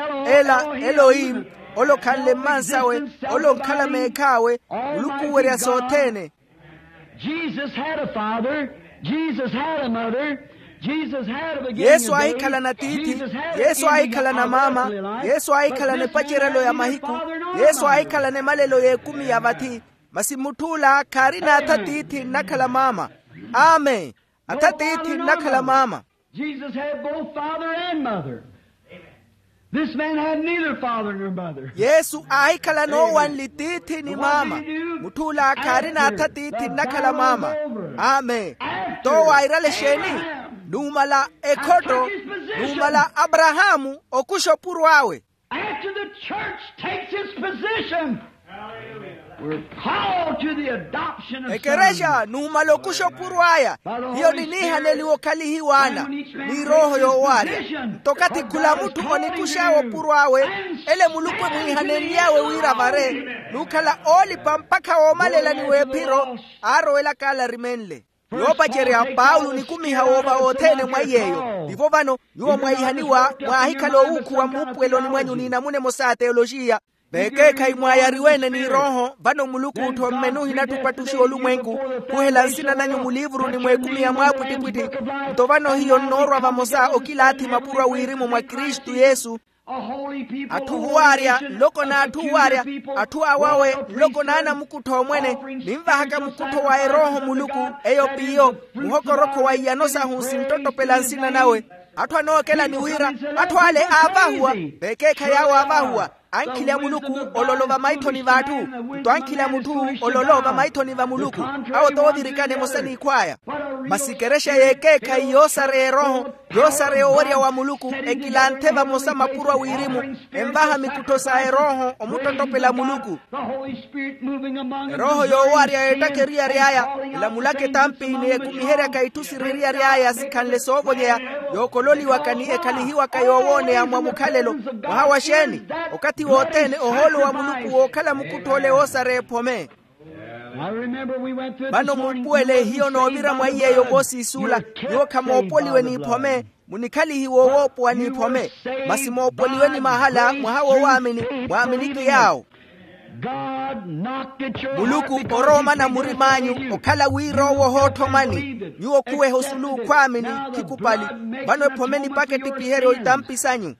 Elohim olo khale mansawe olo khala mekawe lukuwere asotene. Jesus had a father, Jesus had a mother, Jesus had a beginning. Yesu aikhala na titi, Yesu aikhala na mama, Yesu aikhala ne pacherelo ya mahiku, Yesu aikhala ne malelo ye kumi ya vati. Masimutula karina atatiti nakhala mama. Amen. Atatiti nakhala mama. Jesus had both father and mother. This man had neither father nor mother. Yesu aikhala no one lititi ni mama. Mutula karina atatiti nakhala mama. Amen. To wairale sheni. Numala ekoto. Numala Abrahamu okusho purwawe. After the church takes its position, we're called to the adoption of ekeresha numalo kusho purwaya. Hiyo ni niha kali hiwana. Ni roho yo wari. Tokati kula mutu onikushawo purwawe. Ele mulukwe mwihaneliawe wira vare. Nukala oli pampaka omalela niwe piro. Aro ela kala rimenle. Yoba jerea Paulo ni kumiha oba otene mwa yeyo. Divo vano, yuwa mwahihaniwa, mwahikalo uku wa mupwelo ni mwanyu ni namune mosa teolojia. Beke kai mwayariwene ni roho, vano muluku uto mmenuhi na tupatushi olumwengu. Kuhela nsina nanyu mulivuru ni mwekumi ya mwaputi puti. Mtovano hiyo norwa vamosa okila ati mapura wirimu mwa Kristu Yesu. Atuwaria loko na atuwaria atua wawe loko na ana mukuto mwene nimva haka mukuto wa roho muluku eyo piyo muhokoroko wa yanosa husintoto pelansina nawe atwa nokela ni wira atwale abahua beke kaya abahua ankila muluku ololova maitoni vatu to ankila mutu ololova maitoni va muluku awo to dirikane mosani kwaya masikeresha yeke kai yosare roho yosare oria wa muluku ekilante va mosama purwa wirimu embaha mikutosa roho omutoto pela muluku roho yo waria etakeria riaya la mulake tampi ni kumihera kai tusiriria riaya sikanle sovonya yo kololi wakani ekalihiwa kayowone ya mwamukalelo hawa sheni okati wotene oholo wa muluku okala mukutole osare pome. Bano mpuele hiyo no vira mwa yeyo bosi isula yo kama opoliwe ni pome munikali hiwo wopo wa ni pome basi mopoliwe ni mahala mwahawo waaminiki yao. Muluku oroma na murimanyu okala wiro wo hotomani nyuo kuwe hosulu kwamini kikupali bano pomeni paketi pihero itampisanyu.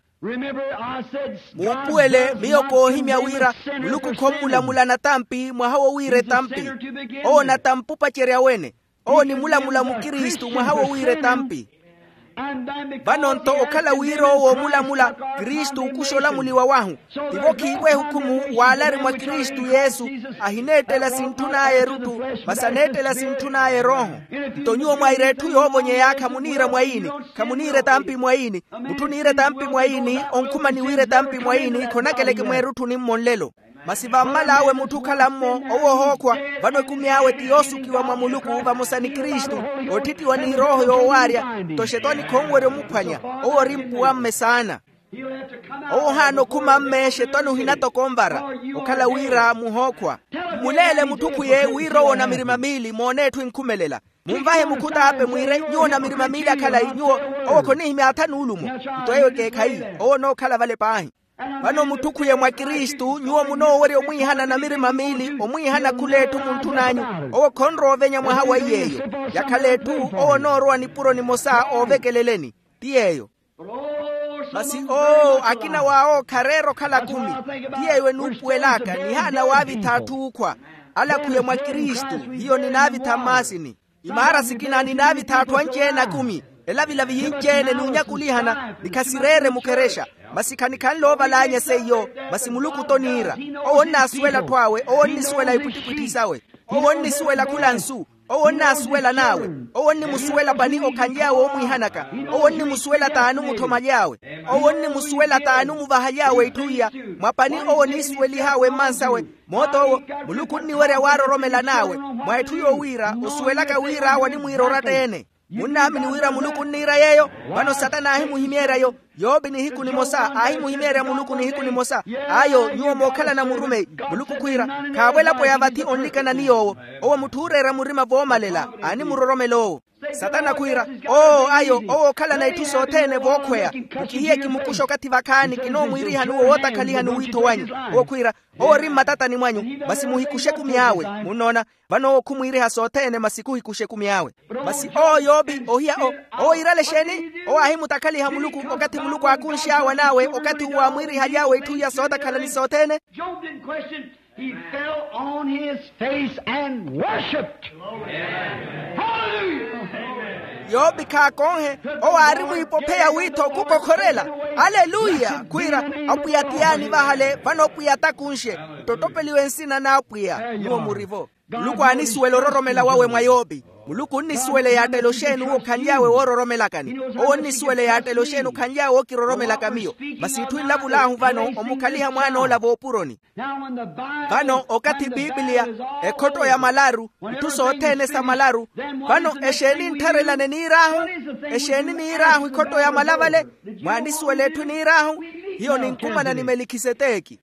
Mupuele miyoko himya wira muluku komula mula na tampi mwahawo wire tampi o na tampu pacheria wene o ni mula mukiristu mwahawo wire tampi banonto okala wiro wo mula Kristu ukushola muliwa wahu tiboki iwe hukumu walari mwa Kristu Yesu ahinete la sintuna erutu masanete la sintuna eroho tonyo mwairetu yovonye yaka munira mwaini kamunire tampi mwaini mutunire tampi mwaini onkuma ni wire tampi mwaini konakeleke mwerutu ni mmonlelo masiva malawe mutukala mmo owo hokwa vanwe kumiawe tiyosu kiwa mamuluku vamusani Kristu otiti wani roho yo waria to shetani kongwere mupanya owo rimpu wamme sana owo hano kumamme shetani hinato kombara okala wira muhokwa mulele mutukuye wiro na mirima mili monetu inkumelela mumvahe mukuta hape mwire nyuo na mirima mili akala inyuo owo konihime atanu ulumu mtoewe kekai owo no kala vale pahi bano mutukuye mwa Kristu nyuo muno wori omwihana na mirima mili omwihana kuletu muntu nanyu owo konro venya mwa hawa yeyo yakaletu owo norwa ni puro ni mosa ovekeleleni tiyeyo basi akina wao karero kala kumi tiyewe nupuelaka ni hana wavi tatu kwa ala kuye mwa Kristu hiyo ni navi tamasini imara sikina ni navi tatu anjena kumi elavi hinjene nunyakulihana nikasirere mukeresha masikani kanlova lanye seyo masimuluku tonira owonna swela twawe owonni swela iputipiti sawe owonni swela kulansu owonna swela nawe owonni muswela bani okanyawe omwihanaka owonni muswela tanu mutomalyawe owonni muswela tanu muvahalyawe ituya mwapani owonni sweli hawe mansawe moto muluku ni were waroromela nawe mwaituyo wira uswela ka wira wani mwiro ratene munami niwira muluku nira yeyo vano satana ahimuhimierayo yobi ni hiku ni mosa ahimuhimiera muluku ni hiku ni mosa ayo nyuo mokhala na murume muluku kuira kabwelapo yavati onlikana niyowo owo muthurera murima vomalela ani muroromelowo satana kuira ayo owo khala na itu sothene vokhweya mukihiye kimukusho kati vakhani kino mwiriha nuwo wotakhaliha ni wito wanyu owo kuira owo rimma tatani mwanyu basi muhikushe kumyawe munona vano khumwiriha sothene masiku hikushe kumyawe basi yobi ohiya irale sheni ahimutakhaliha muluku okati muluku akunshawa nawe okati wa mwiriha yawe itu ya sotakhala ni sothene. Job didn't question. He fell on his face and worshipped. Hallelujah. Yobi kakonhe ari muipopeya wito kukokhorela haleluya kuira apuyatiani vahale vanopuyata kunshe totopeliwe nsina na apuya nuo murivo muluku anisuwele ororomela wawe mwa Yobi muluku nisuwele yatelo shenu ukhanyawe wororomela kani nisuwele yatelo shenu ukhanyawe okiroromela kamiyo masitu ilavulahu vano omukhaliha mwana olavo opuroni vano okati Biblia ekhoto ya malaru tusothene sa malaru vano esheni ntharelane esheni niirahu ikhoto ya malavale mwanisuwele ethu niirahu hiyo ni nkumana ni Melikisedeki.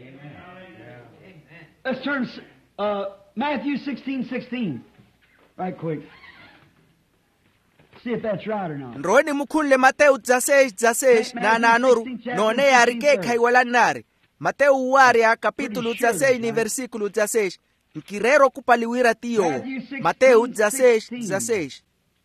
Let's turn Matthew 16:16. Right quick. See if that's right or not. Nroeni mukhunle Mateo 16 na nanoru none yarike khaiwala nare. Mateo waria capítulo 16 ni versículo 16. Nkirero kupaliwira tiyo. Mateo 16.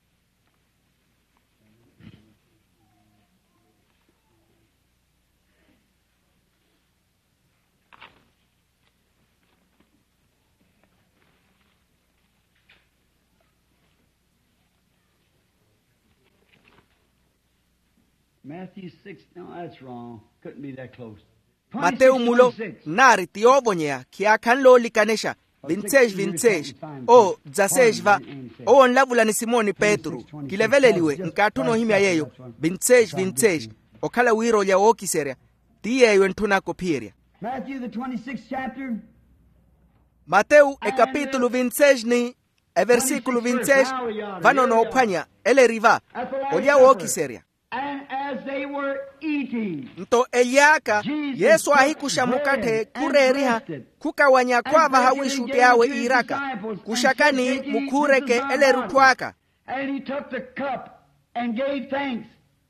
Matthew 6, no, that's wrong. Couldn't be that close. Mateo mulo nari tiobonyea kiakhanlo likanesha vintage va nlavula ni Simoni Petru kileveleliwe nkathuno himya yeyo vintage okhala wiro lya wokiserya tiyeyo nthuna kophiria. Matthew the 26th chapter. Mateo capítulo 26 ni versículo 26 vano no ophwanya ele riva olya wokiserya. And as they were eating, nto eyaka Yesu ahikusha mukate kureriha kukawanya kwava hawishute yawe iraka kushakani mukureke ele rutwaka. And he took the cup and gave thanks.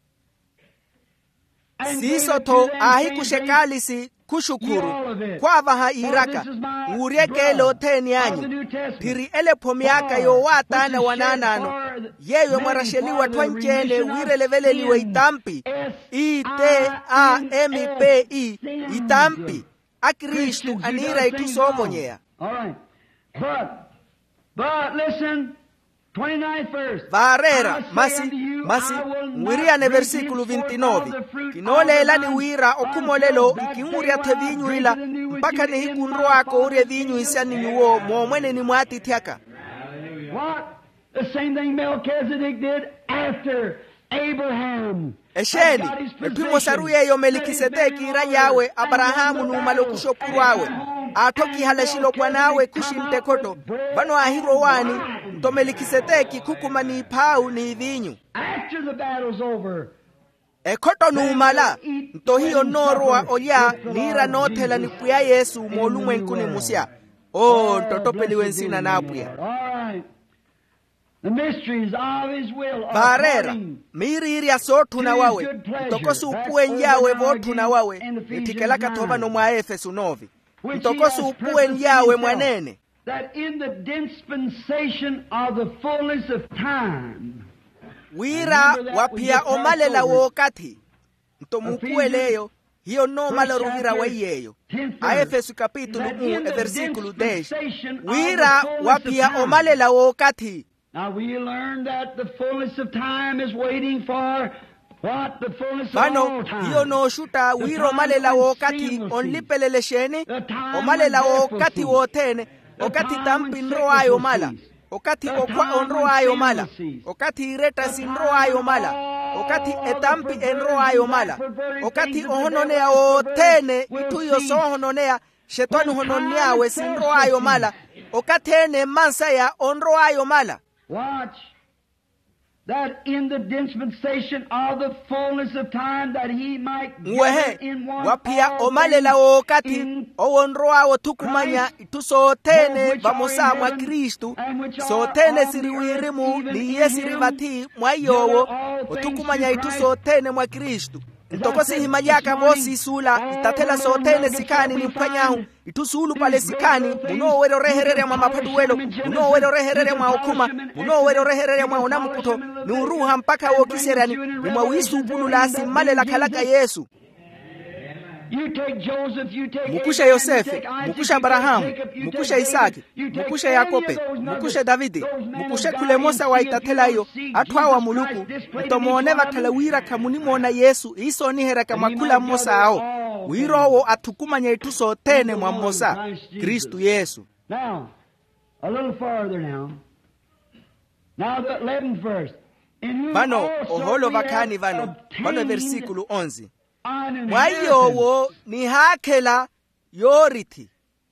Sisoto ahikushe kalisi kushukuru kwava ha iraka urieke loteni anyu tiri ele pomyaka yo watana wananano yewe mwarasheliwa twanjene wireleveleliwe itampi ITAMPI itampi akristu anira itusomonyea. But listen, 29th verse. Varera masi mwiriane versículo 29 kinolela ni wira okumolelo ikimuria te vinyu ila mpaka ni hikunro ako urie vinyu isiani nyuo mwomwene ni mwati tiaka. What? The same thing Melchizedek did after Abraham. Esheni etwimo saruye yo Melikisedeki ira yawe Abrahamu numalokusho purwawe atoki halashilo kwanawe kushimte koto vano ahiro wani to Melikisedeki kukumani pau ni vinyu. After the battle's over, ekoto numala nto hiyo norwa olya nira nothela ni puya Yesu molumwenkuni musya ntotopeliwe nsina napuya. The mysteries of his will are Varera miriri asothuna wawe ntokosu upuwen yawe vothuna wawe itikelaka thova no mwa Efesu 9 ntokosu upuwen yawe mwanene. That in the dispensation of the fullness of time wira wapia omalela wokati ntomukueleyo hiyo no maloruvira waiyeyo. Efesu capítulo 1 versículo 10 wira wapia omalela wokati. Now we learn that the fullness of time is waiting for what? The fullness of all time. Hiyo no shuta wiro malela wokati onlipelele sheni omalela wokati wotene okati tampi nro ayo mala okati okwa onro ayo mala okati ireta sinro ayo mala okati etampi enro ayo mala okati ohononea otene ituyo sohononea shetani hononea we sinro ayo mala okati ene mansa ya onro ayo mala. Watch. that in the dispensation of the fullness of time that he might gather in one wapia omalela okati owonroa otukumanya itusotene bamosa mwa Kristu sotene siriwirimu ni yesirivati mwa yowo otukumanya itusotene mwa Kristu ntokosi himayaka bosi sula itatela sotene sikani ni mpanyahu itusulu pale sikani muno wero reherere mwa mapatuwelo muno wero reherere mwa okuma muno wero reherere mwa onamukuto ni uruha mpaka wokiserani ni mwa wisu pulula simale la kalaka Yesu. Mukusha Yosefe, mukusha Abrahamu, mukusha Isaki, mukusha Yakobe, mukusha Davidi, mukusha kule Musa wa itatela yo atwawa muluku utomone bakalawira kamuni mona Yesu iso ni heraka makula Musa ao wirowo atukumanya itusotene mwa Musa Kristu Yesu. Now a little farther now the 11th verse vano oholo vakani vano versikulo 11 mwayowo ni hakela yoriti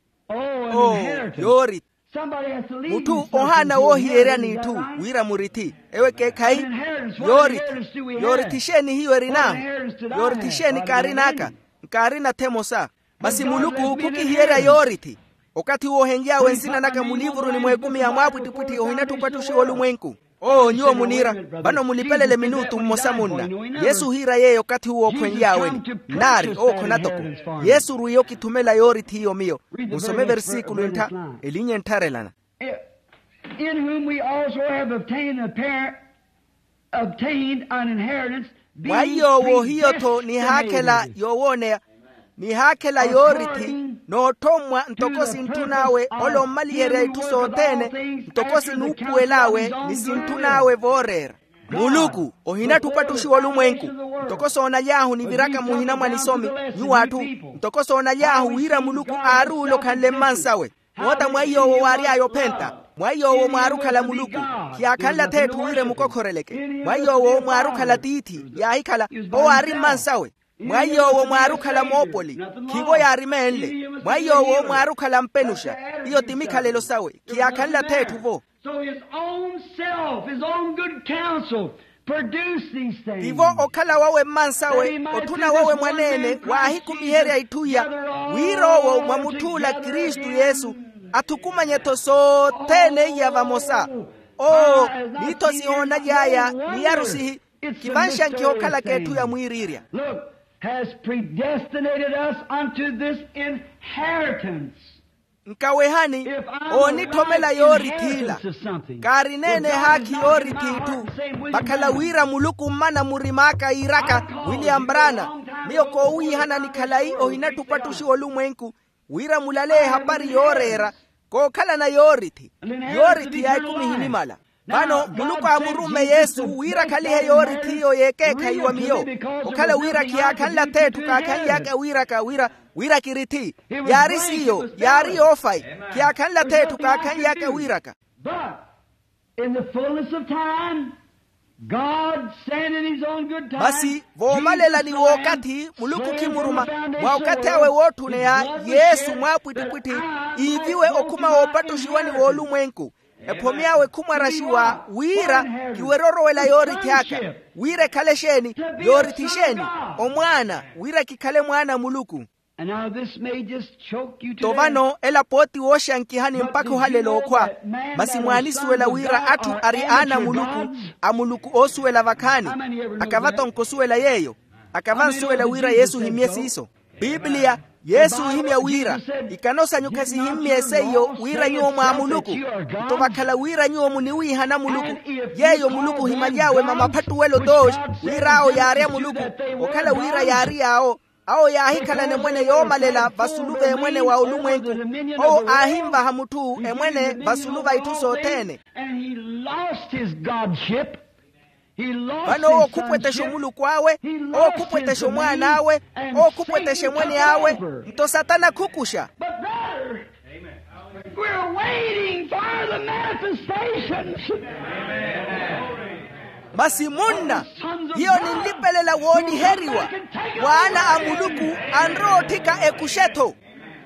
yoriti mutu ohana wohiera ni tu wira muriti ewe kekai yoriti sheni hiyo rina yoriti sheni karina temosa masimuluku kukihiera yoriti okati wohengia wensina naka mulivuru ni mwekumi ya mwapwitipwiti ohinatupatushi olumwenku nyuo munira bano mulipelele minutu mmosamuna Yesu hira yeyo kati huo kwenyaweni nari konatoko Yesu ruyo kitumela yoriti hiyo miyo musome versikulo nta elinye ntarelana in whom we also have obtained an inheritance wayo hiyo to ni hakela yowone ni hakela yoriti no tomwa ntokosi ntunawe olo maliere itusotene ntokosi nupuelawe nisintunawe vorera muluku ohina tupatushi olumwenku ntokoso ona yahu ni viraka muhina mwanisomi nyuwatu ntokoso ona yahu wira muluku arulo kanle mansawe mota mwayo wari ayo penta mwayo mwarukala muluku kiakala tetu wire mukokoreleke mwayo mwarukala titi yahikala owari mansawe mwayowo mwarukala mopoli kibo yarimenle mwayowo mwarukala mpenusha iyo timikalelo sawe kiakala tetu vo so his own self his own good counsel produce these things kibo okala wawe mansawe otuna wawe mwanene wahikumihere aituya wirowo mwamutula Kristu Yesu atukumanye tosotene yavamosa nito siona jaya ni yarusihi kibansha nkihokala ketu ya mwiriria has predestinated us unto this inheritance. Nkawehani onitomela yoritila karinene haki yorititu bakalawira muluku mana murimaka iraka William Brana miyoko uihana nikalai ohinatupatushi olumwenku wira mulale habari yorera kokala na yoriti ya kumihinimala bano muluku amurume Yesu wira kalihe yoriti yo yekeka iwa miyo okala wira kiakala tetu kakanyaka wira kiriti yari siyo yari ofai kiakala tetu kakanyaka wiraka but in the fullness of time God sent in his own good time basi vomalela ni wakati muluku kimuruma wakati awe wotune ya Yesu mwapwitipwiti iviwe okuma wopatushwani wolumwenku epomiawe kumarashiwa wira kiwerorowela yoriti haka wire kalesheni yoritisheni omwana wira kikale mwana muluku. And now this may just choke you today. Tovano ela poti wosha nkihani mpaka halelo kwa basi mwanisuwela wira atu ariana muluku amuluku osuwela vakani akavato nkosuwela yeyo akavansuwela wira Yesu himiesi iso Biblia Yesu himya wira ikanosa nyukasi himya seyo wira nyuo mwa muluku tovakala wira nyuo muniwi hana muluku yeyo muluku himajawe mamapatu welo doj wira ao yare muluku okala wira yari ao yahikala ne mwene yomalela basuluve mwene wa ulumwengu ahimba hamutu mwene basuluva itusotene and he lost his godship. Bano okupwetesho muluku awe okupwetesho mwana awe okupweteshe mwene awe mto satana kukusha. But brother, we're waiting for the manifestations. Basi munna hiyo nilipelela woni heriwa wana amuluku anrotika ekusheto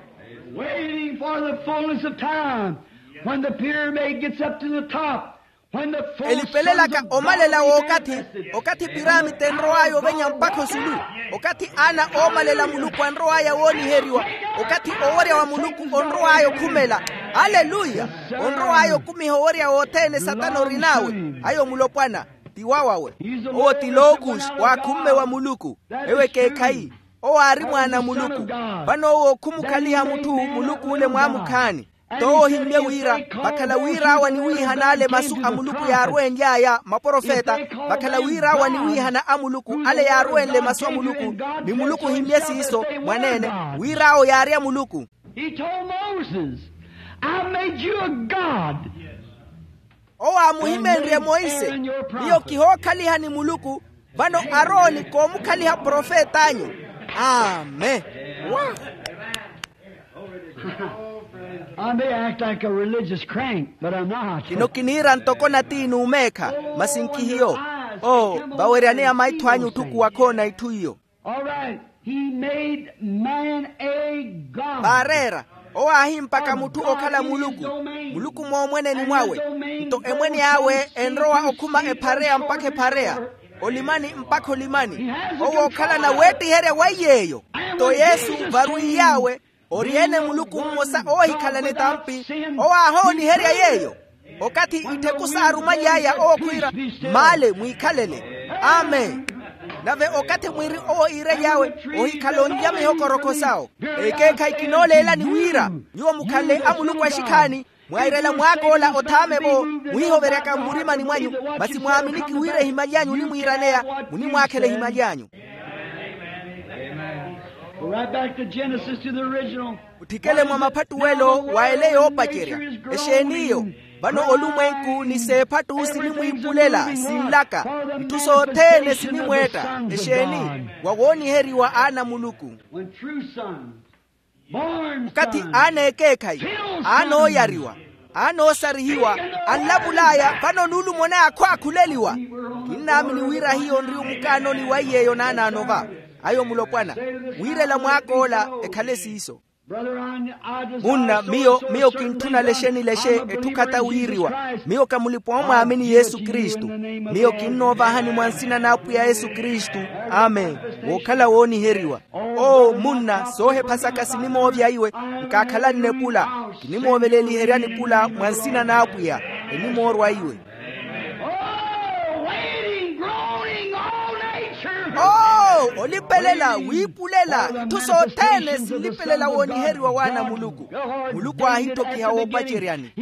Waiting for the fullness of time when the pyramid gets up to the top elipelela ka omalela okati pirami tenroayo benya mpako sulu okati ana omalela muluku anroaya woni heriwa okati oworia wa muluku onroayo kumela haleluya onroayo kumihoworia wotene satano rinawe ayo mulopwana tiwawawe o tilokus wa kumme wa muluku ewe kekai o ari mwana muluku bano wo kumukaliha mutu muluku ule mwamukani to himye wira bakala wira wani wihanale masu amuluku ya rwenja ya maprofeta bakala wira wani wihana amuluku ale ya rwenle masu amuluku ni muluku himye siso mwanene wira o yari amuluku. He told Moses, I made you a god. O amuhimendrie Moise niyo kihokaliha ni muluku bano Aroni komukaliha profetanyo. Amen. Wow. I may act like a religious crank, but I'm not. Kinokinira ntokona tinu umeka masinki hiyo. Oh, baweriane ya maitwanyu tuku wakona ituyo. All right. He made man a god. Barera. O ahi mpaka mutu okala muluku. Muluku mwomwene ni mwawe. Nto emwene yawe enroa okuma eparea mpake parea. Olimani mpaka olimani. O okala na weti here wayeyo. To Yesu barui yawe. Oriene muluku mmosa ohikala netampi. O ahoni heria yeyo. Okati itekusa aruma yaya o kuira. Male mwikalele. Amen. Nave okate mwiri o ire yawe ohikalonja mehokoroko sao. Eke kaikinole ela ni wira. Nyuwa mukale amuluku ashikani. Mwairela mwakola otamebo. Mwihovereka murima ni mwanyu. Basi mwaminiki wire himajanyu ni mwiranea. Muni mwakele himajanyu. Right back to Genesis, to the original. Utikele mwa mapatu welo waeleyo opacheria. Esheniyo. Bano olumwenku ni sepatu usinimwipulela sinlaka. Ituso tene sinimweta. Esheni. Wawoni heri wa ana muluku. When true sons, born Kati sons, ane kekai. Ano yariwa. Ano sarihiwa. Anlabulaya. Bano nulu mwana kwa kuleliwa. Kinamini wira hiyo nriu mukano ni wayeyo nana anova. Ayo mulopwana. Wire la mwakola ekalesi iso. Munna miyo kintuna lesheni leshe etukata wiriwa. Miyo kamulipo amini Yesu Kristu. Miyo kinova hani mwansina napu ya Yesu Kristu. Amen. Wokala woni heriwa. Oh munna sohe pasaka sinimo ovya iwe. Mkakala nepula. Kinimo oveleli heriani pula mwansina napu ya. Enimo orwa iwe. Oh, olipelela, wipulela, tuso tene silipelela woni heri wa wana muluku. Muluku ahito kihawo pacheriani.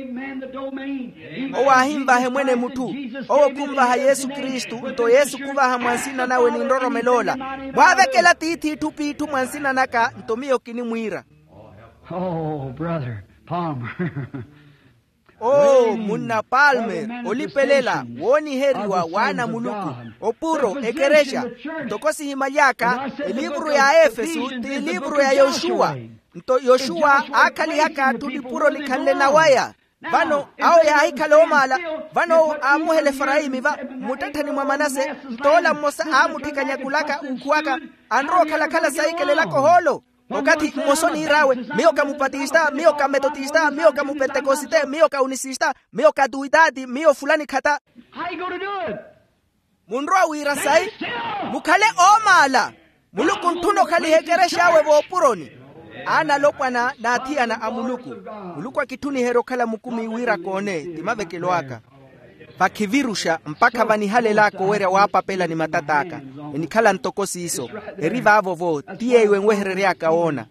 O ahimba hemwene mutu. O kumba ha Yesu Kristu, to Yesu kuva ha mwansina nawe ni ndoro melola. Mwavekela titi tupi tu mwansina naka, ntomiyo kini mwira. Oh, brother Palmer. Oh, munna Palmer, olipelela, woni heri wa wana muluku. Opuro, ekeresha, tokosi himayaka, libru ya Efesu, ti libru ya Yoshua. Nto Yoshua, akali haka, tulipuro likale na waya. Vano, ao ya hikale omala, vano amuhele Faraimi va, mutatani mwamanase, ntola mosa amutika nyakulaka ukuaka, anro kala saikele lako holo. Wakati mosoni irawe, miyo ka mupatista, miyo ka metodista, miyo ka mupentekosite, miyo ka unisista, miyo ka duidadi, miyo fulani kata. How you going to do it? Munroa wira sai, mukale omala. Muluku ntuno kali hekeresha we wopuroni. Ana lopwana na atia na amuluku. Muluku akituni hero kala mukumi wira kone, timavekelo waka. Pakivirusha mpaka vani hale lako were wapa pela ni matataka. Enikala ntokosi iso. Eriva avovo, tiye iwe ngweherere akaona.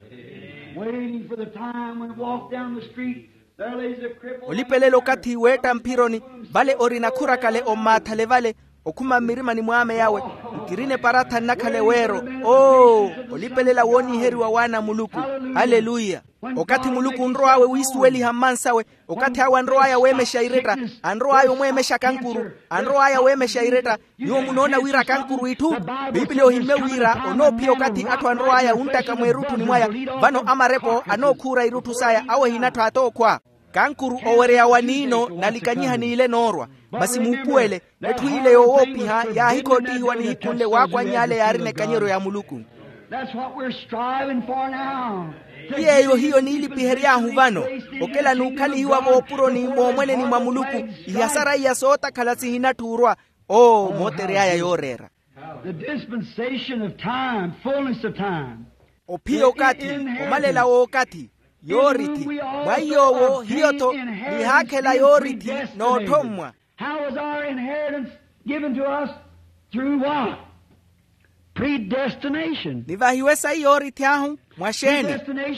Olipelelo kati weta mpironi, vale orinakura kale omatale vale, okuma mirima ni muame yawe, ukirine parata nakale wero. Oh, olipelela woni heri wa wana muluku. Haleluya. Okati muluku nroa we wisueli hamansawe, okati hawa nroa ya weme shaireta, anroa ya weme shakankuru, anroa ya weme shaireta, yu munona wira kankuru itu, Biblia ohime wira, onopi okati atu anroa ya untaka mwerutu ni mwaya, vano amarepo, anokura irutu saya, awe hinato hato kwa. Kankuru owere ya wanino, nalikanyiha ni ile norwa, basi mukuele, netu ile yo opi ha, ya hiko diwa ni hikunle wakwa nyale ya arine kanyero ya muluku. That's what we're striving for now. hiyo ni ilipiheri yahu vano okela nukali hiwa vopuro ni momwene ni mamuluku ihasara iyasota kalasi hinaturwa motere aya yorera The dispensation of time, fullness of time. Opio okati omalela okati yoriti mwayowo hiyoto ni hakela yoriti notomwa. How was our inheritance given to us? Through what? Predestination. Nivahiwesa yoriti ahu mwasheni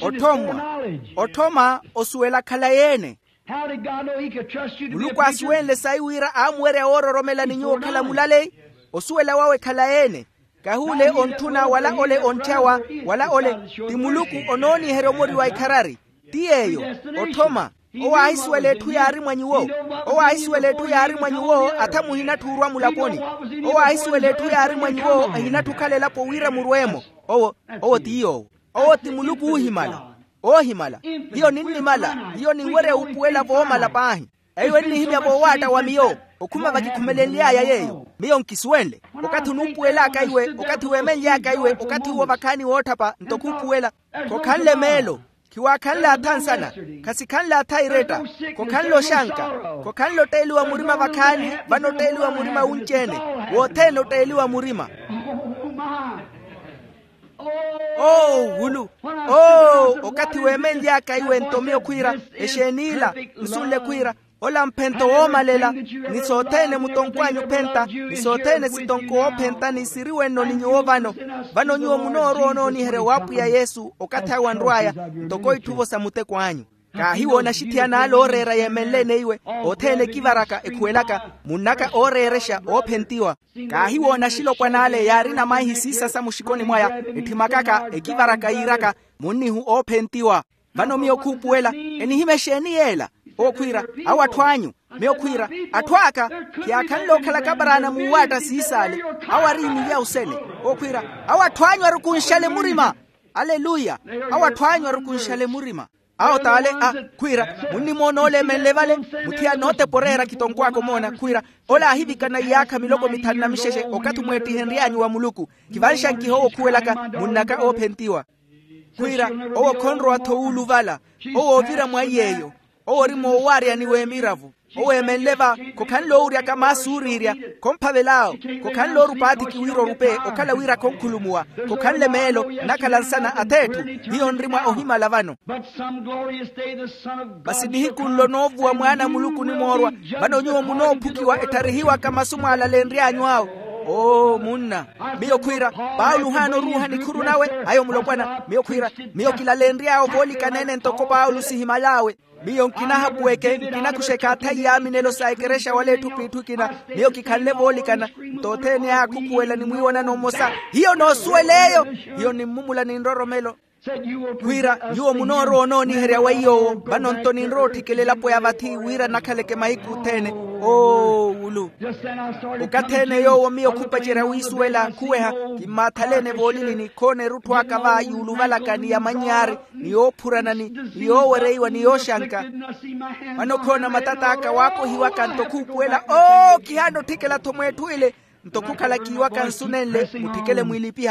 otoma osuela kala yene. How did God know he could trust you to be a Muluku asuele saiwira amwere ororomela ninyo kala mulale osuela wawe kala yene. Kahule ontuna wala ole onchawa wala ole timuluku ononi heromori wa ikarari tiyeyo otoma owa aiswele tu yari mwanyiwo atamuhina turwa mulaponi owa aiswele tu yari mwanyiwo hina tukalela po wira murwemo owo tiyo owo timuluku uhimala hiyo nini mala hiyo ni were upuela voma la pahi eyo ni himya bowata wa miyo okuma bakikumelelea yeyo miyo nkiswele okati unupuela kaiwe okati wemenja kaiwe okati uwo bakani wotapa ntokupuela kokanle melo kiwakanle atansana kasikanle ataireta kokanlo shanka kokanlo teliwa murima bakani bano teliwa murima unchene woteno teliwa murima hulu okati wemenja kaiwe ntomio kwira eshenila nsule kwira ola mpento womalela nisotene mutonkwanyu penta nisotene sitonko openta nisiriwe no ninyo vano nyuo munoro no ni here wapu ya Yesu okata wandwaya ntoko ituvo samute kwanyu kahiwo na shitiana alorera yemelene iwe otene kivaraka ekuelaka munaka oreresha opentiwa kahiwo na shilo kwanale yarina mahi sisa samushikoni mwaya etimakaka ekivaraka iraka munihu opentiwa vano miyo kupuela enihimesheni yela okwira awatwanyu meokwira atwaka yakanlo kala kabarana muwata sisale awarini ya usele okwira awatwanyu arukunshale murima haleluya awatwanyu arukunshale murima tale kwira muni monole melevale mutia note porera kitongwako mona kwira ola hivi kana yaka miloko mitana misheshe okatu mweti henrianyu wa muluku kivansha kiho kuelaka munaka opentiwa kwira owo konro atoulu vala owo vira mwayeyo orimo waria ni wemiravu owemeleva kokanlo uria kama suriria kompavelao kokanlo rupati kiwiro rupe okala wira konkulumua kokanle melo nakalansana atetu hiyo ndrimwa ohima lavano basi nihikunlo novu wa mwana muluku ni morwa bano nyuo munopukiwa etarihiwa kama sumu alalendria nywao munna miyo kwira Paulo hano ruha ni kuru nawe ayo mulopwana miyo kwira miyo kilalendria ovoli kanene ntoko Paulo sihimalawe miyo nkinaha buweke nkina kusheka taya minelo saikeresha wale tupitu kina miyo kikalle voli kana ntotene ya kukuwela ni mwiwana no mosa hiyo no sueleyo hiyo ni mumula ni ndoromelo kwira yuo munoro ononi heria waiyo bano ntoni nroti kelela po yavati wira nakaleke maiku tene ulu ukatene yo miyo kupachira wisuela kuweha kimathalene volili ni kone rutwa kava yulu valakani ya manyari ni opurana ni owereiwa ni oshanka bano kona matataka wako hiwa kanto kukuela kihando tikela tomwetu ile ntokukala kiwa kansunenle mutikele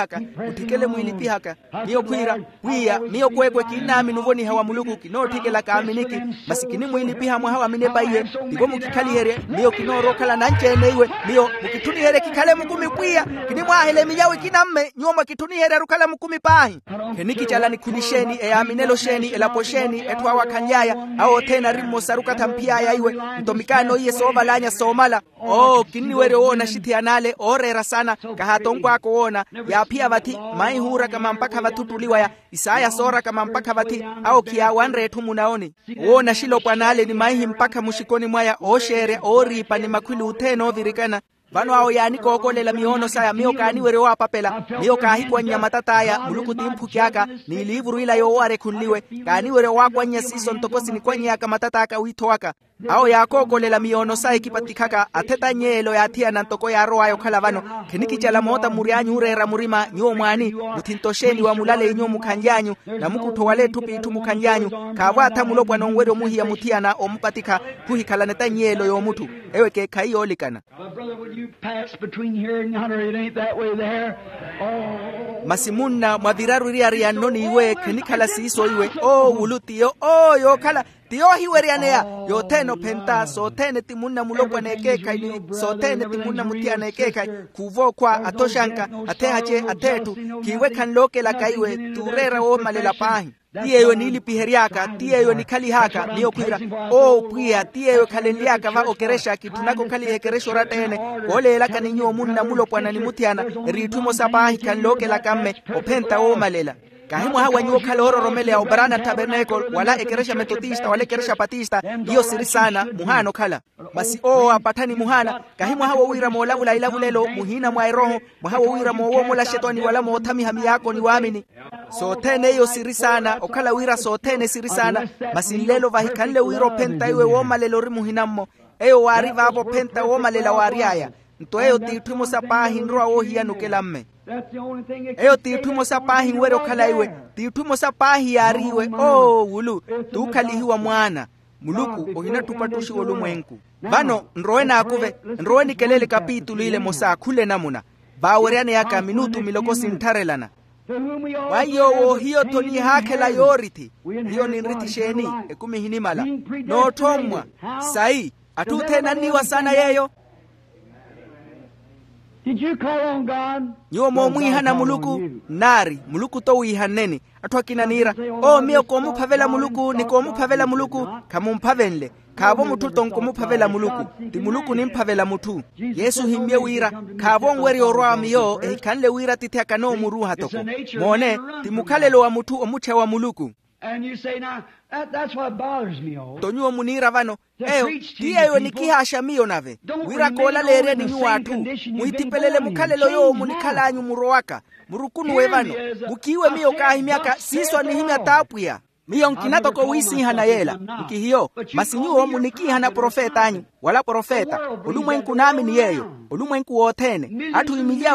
mwilipi haka miyo kwira wiya miyo kwekwe kinami nuvoni hawa muluku kinotikela kaaminiki masikini mwilipi hamwa hawa minebaiye tigo mukikali here miyo kinorokala nanchene iwe miyo mukituni here kikale mukumi kwiya kini mwahele miyawe kinamme nyoma kituni here rukala mukumi pahi keniki chalani kunisheni aminelo sheni elaposheni etwawa kanyaya ao tena rimo saruka tampiyaya iwe ntomikano iye sovalanya somala kiniwere ona shitiana orera sana kahatongwa kuona ya pia vati maihura kama mpaka vatutuliwa ya Isaya sora kama mpaka vati au kia wanre tumunaoni uona shilo panale ni maihi mpaka mushikoni mwaya oshere oripa ni makwili uteno virikana vano ao yani kokolela mihono saya miyo kaniwere wa papela miyo kahikwa nyamatata muluku timpu kiaka ni livuru ila yo ware kunliwe kaniwere wa kwanya siso ntokosi ni kwanya kamatata witoaka ao ya kokolela mihono saya kipatikaka ateta nyelo ya tia na ntoko ya roa yo kalavano keniki chala mota murianyu urera murima nyuo mwani mutintosheni wa mulale nyo mukanjanyu na mukuto wale tupi itu mukanjanyu kawata mulopwa nongwero muhi ya mutiana omupatika kuhikala neta nyelo yo mutu ewe ke kaiyolikana masimunna mwadhiraru riaria noni iwe kenikala siiso iwe ulutiyo yo kala tiyo hiwerianea yo teno penta so tene timunna mulokwa nekeka ni so tene timunna mutia nekeka kuvo kwa atoshanka atehache atetu kiwe kanloke la kaiwe turera o malela pahi tiyeyo nilipiheriaka tiyeyo nikalihaka niyo kwira pia tiyeyo kaleliaka va okeresha kitunako kali ekeresho ratene ole la kaninyo munna mulokwa na nimutiana ritumo sabahi kanloke la kamme openta o malela kahimu hawa nyo kaloro romele au barana tabernacle wala ekeresha metodista wala ekeresha batista hiyo siri sana muhano kala basi apatani muhana kahimu hawa wira mola mula ilavu lelo muhina mwa roho hawa wira mo mola shetani wala mo tami hami yako ni waamini so tene hiyo siri sana okala wira so tene siri sana basi lelo vahikanle wiro penta iwe woma lelo rimu hinammo eyo wari vavo penta woma lela wariaya nto eyo titumo sapahi nroa ohia nukelamme eyo titumo sapahi wero kala iwe titumo sapahi yariwe wulu tukalihiwa mwana muluku ohina tupatushi olumwenku bano nroena akuve nroeni kelele kapitulu ile mosa kule namuna baweriane yaka minutu miloko sintarelana wayo hiyo toni hakela yoriti hiyo ni nriti sheni ekumi hinimala no tomwa sai atutena niwa sana yeyo. Did you call on God? Nyo mo mwihana muluku nari muluku to wihaneni atwakina nira mio komu pavela muluku ni komu pavela muluku kamu mpavenle kabo mututo nkomu pavela muluku ti muluku ni mpavela mutu Yesu himye wira kabo ngweri orwa miyo kanle wira titeka no muruha toko mone ti mukalelo wa mutu omuche wa muluku. And you say now that's what bothers me Tonyo munira vano tiyeyo nikihasha miyo nave wira kola lere ni watu muitipelele mukalelo yo munikalanyu murowaka murukunu wevano mukiwe miyo kahimyaka siswa ni himya tapwia miyo nkinato ko wisi hana yela nkihiyo masinyuo munikihana profeta anyu wala profeta ulumwenku nami ni yeyo ulumwenku wotene atu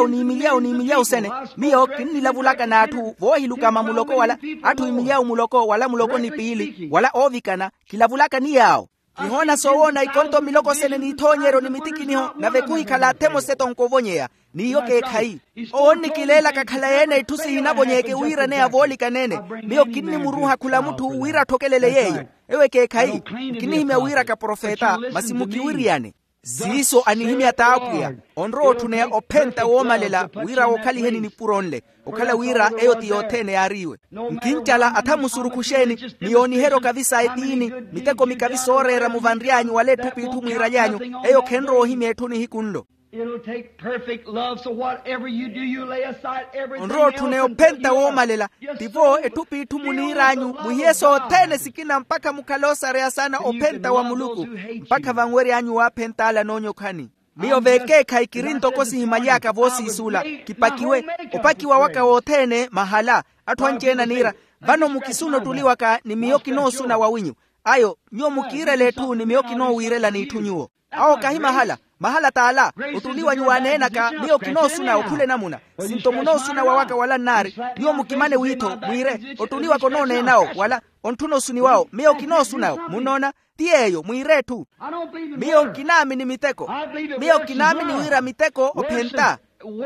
imiliao sene miyo kinilavulaka na atu vohiluka mamuloko wala atu imiliao muloko wala muloko ni pili wala ovikana kilavulaka ni yao kihona sowona ikonto miloko sene ni tonyero ni mitikiniho na vekui kala temo seto nkovonyea ni yoke kai oni kilela kakala yene itusi hinabonyeke wira ne avoli kanene miyo kinni muruha kula mutu wira tokelele yeyo ewe ke kai kinni hime wira ka profeta masimuki wiriane ziso anihimya taapia onro tune openta womalela wira okali heni ni puronle okala wira eyoti yotene ariwe nkinchala atamusurukusheni mioni hero kavisa edini miteko mikavisorera muvandrianyu wale tupitu mwirayanyu eyo kenro himye tuni hikunlo. It'll take perfect love, so whatever you do, you lay aside everything onro tune openta womalela tivo etupitu muniranyu muyeso tene sikina mpaka mukalosa rea sana openta wa muluku mpaka vangweri anyu wapenta ala nonyo kani miyo veke kaikirinto kosi himayaka vosi isula kipakiwe opakiwa waka wotene mahala atwanjena nira vano mukisuno tuliwaka ni miyoki no suna wawinyu ayo nyo mukire letu ni miyoki no wirela ni itunyuo ao kahi mahala taala utuliwa nyuanena ka niyo kinosuna ukule namuna sinto munosuna wawaka wala nari niyo mukimane wito mwire utuliwa konone nao wala ontuno suni wao miyo kinosuna munona tiyeyo mwire tu miyo kinami ni miteko miyo kinami ni wira miteko openta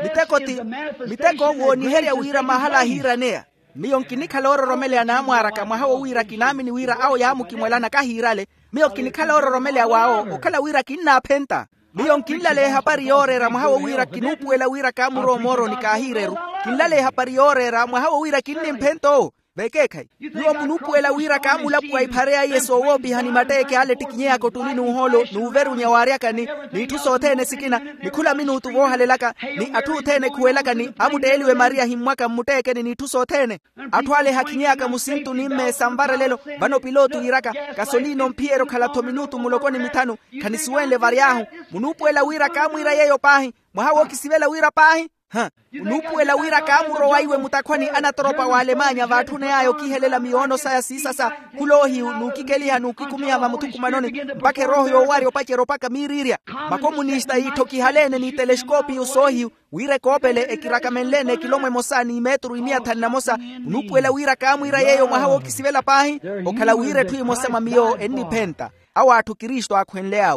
miteko woni heria wira mahala hira nea miyo nkinikaloro romele anamwaraka mwahawo wira kinami ni wira au yamu kimwelana kahirale miyo kinikaloro romele wao okala wira kinna penta miyo nkilale habari yorera mwahawo wira kinupuela wira kamuro moro nikahireru kilale habari yorera mwahawo wira kinni mpento vekekai niyo munupuela wira kamulapua iparea yeso wobi hani mateke ale tikinyea kotulini uholo nuveru nyawariaka ni tusotene sikina nikula minutu vohalelaka ni atutene kuelaka ni amuteliwe Maria himwaka muteke ni tusotene atwale hakinyaka musintu nimme sambara lelo bano pilotu iraka kasolino mpiero kalato minutu mulokoni mitanu kanisuenle variahu munupuela wira kamwira yeyo pahi mwahawo kisivela wira pahi unupuela wira kamuro waiwe mutakwani anatoropa wa Alemanya vatune ayo kihelela miono saya sisasa kulohi nukikelia nukikumia mamutukumanoni mpake roho yo wari opache ropaka miriria makomunista itoki halene ni teleskopi usohi wire kopele ekirakamelene kilomwe mosani metru imiatani na mosa unupuela wira kamwira yeyo mwahawo kisivela pahi okala wire tui mosema miyo eni penta awa atu Kristo akwenleawe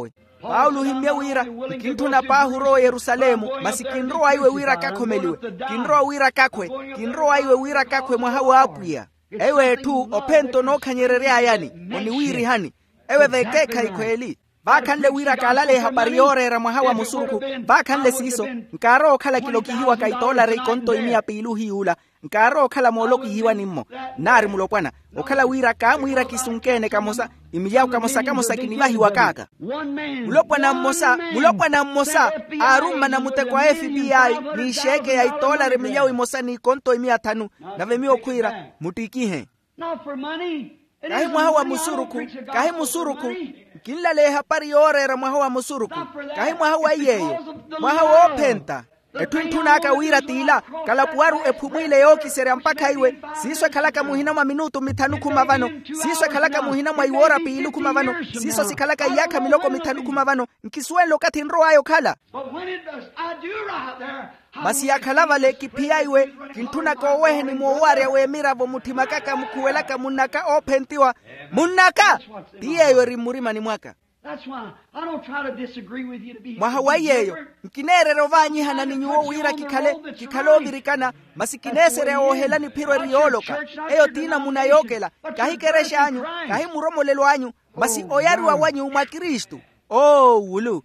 Paulo himye wira kintuna pahuro Yerusalemu basi kinro aiwe wira kakomeliwe kinro wira aiwe wira kakwe mwahawa apuya ewe tu opento no kanyerere ayani oni wiri hani ewe vekeka ikweli bakanle wira kalale habari yorera mwahawa musuruku bakanle siso nkaro kala kilokihiwa kaitola rei konto imia pilu hiula nkaro kala moloki hiwa nimmo nari mulokwana okala wira kamwira kisunkene kamosa imiyao kamosa kinivahi wakaka mulopwana mmosa aruma na mutekwa FBI ni sheke ya itola remiyao imosa ni konto imia tanu na vemio kuira mutikihe kahi mwahawa musuruku kinlale hapari yorera mwahawa musuruku kahi mwahawa iyeyo mwahawa openta etuntunaka wira tila kalapuaru epumwile yoki sere mpaka iwe siswe kalaka muhina mwa minutu mitanu kumavano siswe kalaka muhina mwa iwora piilu kumavano siso sikalaka yaka miloko mitanu kumavano nkiswelo kati nro ayo kala basi yakalava le kipia iwe kintunaka owehe ni muoware we miravo mutimakaka mkuwelaka munaka opentiwa munaka tiye iwe rimurima ni mwaka mwahawayeyo nkinerero vanyihana ninyuwo wira kikalovirikana masikinesere ohela ni piro rioloka eyo tina munayokela kahikeresha anyu kahi muromolelo anyu masi oyarwa wanyu mwa Kristu wulu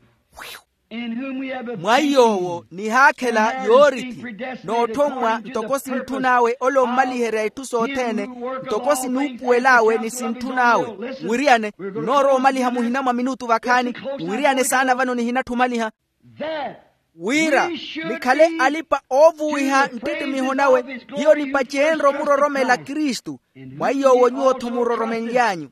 mwayowo ni hakela yoriti notomwa ntokosi ntunawe olo malihere itusotene ntokosi nupuelawe ni sintunawe wiriane noro maliha muhina mwa minutu vakani wiriane sana vano ni hina tumaliha wira nikale alipa ovuiha ntiti mihonawe hiyo ni pachenro muroromela Kristu mwayowo nyuoto muroromenyanyu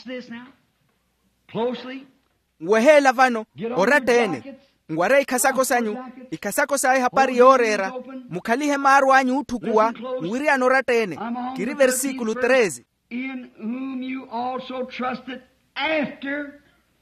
wehela vano oratene ngware ikasako sanyu ikasako sae hapari yorera mukalihe maru anyu utukua mwiri anoratene kiri versikulo 13 in whom you also trusted after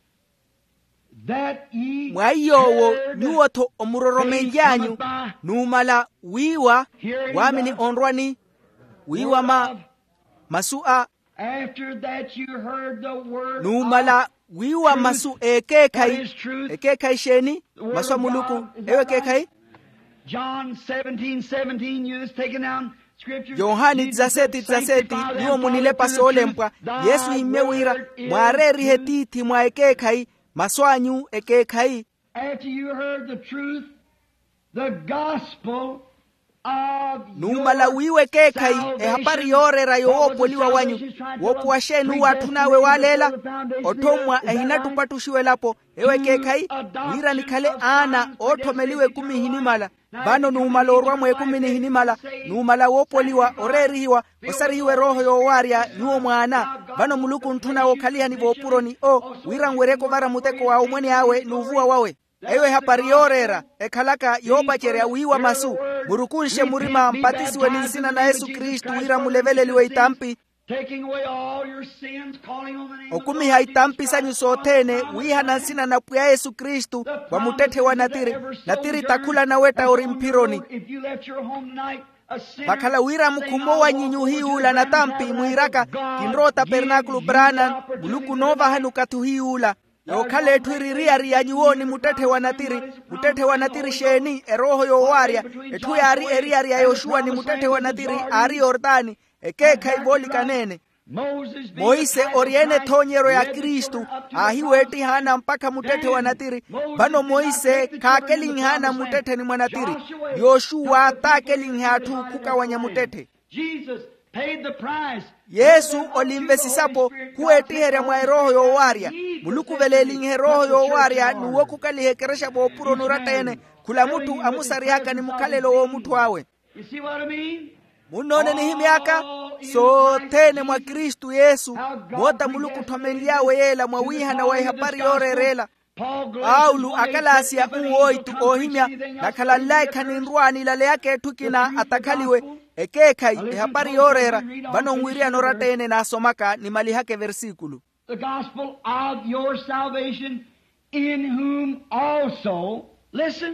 that ye mwayowo nyuoto omuroromenyanyu numala wiwa wamini onrwani wiwa masua after that you heard the word numala wiwa masu ekekai sheni maswa muluku ewe kekai John 17:17 you is taken down scripture Yohani 17:17 niwo munile pasole mpwa Yesu imewira mwareri hetiti mwa ekekai maswanyu ekekai after you heard the truth the gospel numala wiwe kekai hapari yorera yoopoliwa wanyu wokuwashenu watunawe walela otomwa ehinatupatushiwe lapo ewe kekai wira nikale ana otomeliwe kumihinimala vano numala orwamwe kumihinimala numala wopoliwa orerihiwa osarihiwe roho yowarya nyuo mwana vano muluku ntunawo kaliha ni vopuroni wira ngwereko vara muteko wa umweni awe nuvuwa wawe ewe hapari yorera ekalaka yopachere wiwa masu murukunshe murima mpatisiwe ninsina na Yesu Kristu wira muleveleliwe itampi okumi haitampi sanyu sotene wiha nansina na puya Yesu Kristu wamutete wa natiri takula na weta orimpironi bakala wira mkumo wa nyinyu hiula na tampi muiraka kinro tabernakulo brana buluku nova hanukatu hiula okale twiriria rianyuoni mutete wa natiri sheni eroho yowarya etuyari eriari ya Yoshua ni mutete wa natiri ari Yordani ekeka iboli kanene Moise oriene tonyero ya Kristu ahiweti hana mpaka mutete wa natiri bano Moise kakeling hana mutete ni mwanatiri Yoshua takeling hatu kuka wanya mutete Yesu olimvesisapo kuetihere mwa roho yowarya muluku velelinge roho yowarya nuwo kukalihekeresha bopuro nuratene kula mutu amusariaka ni mukalelo wo mutu wawe munone ni himiaka sotene mwa Kristu Yesu mota muluku tomeliawe yela mwa wiha na waihapari yorerela Paulo akalasia uoitu ohimya nakalalai kaninruani lale yake tukina atakaliwe ekekai hapari yorera bano ngwiria noratene na somaka ni mali hake versikulo the gospel of your salvation in whom also listen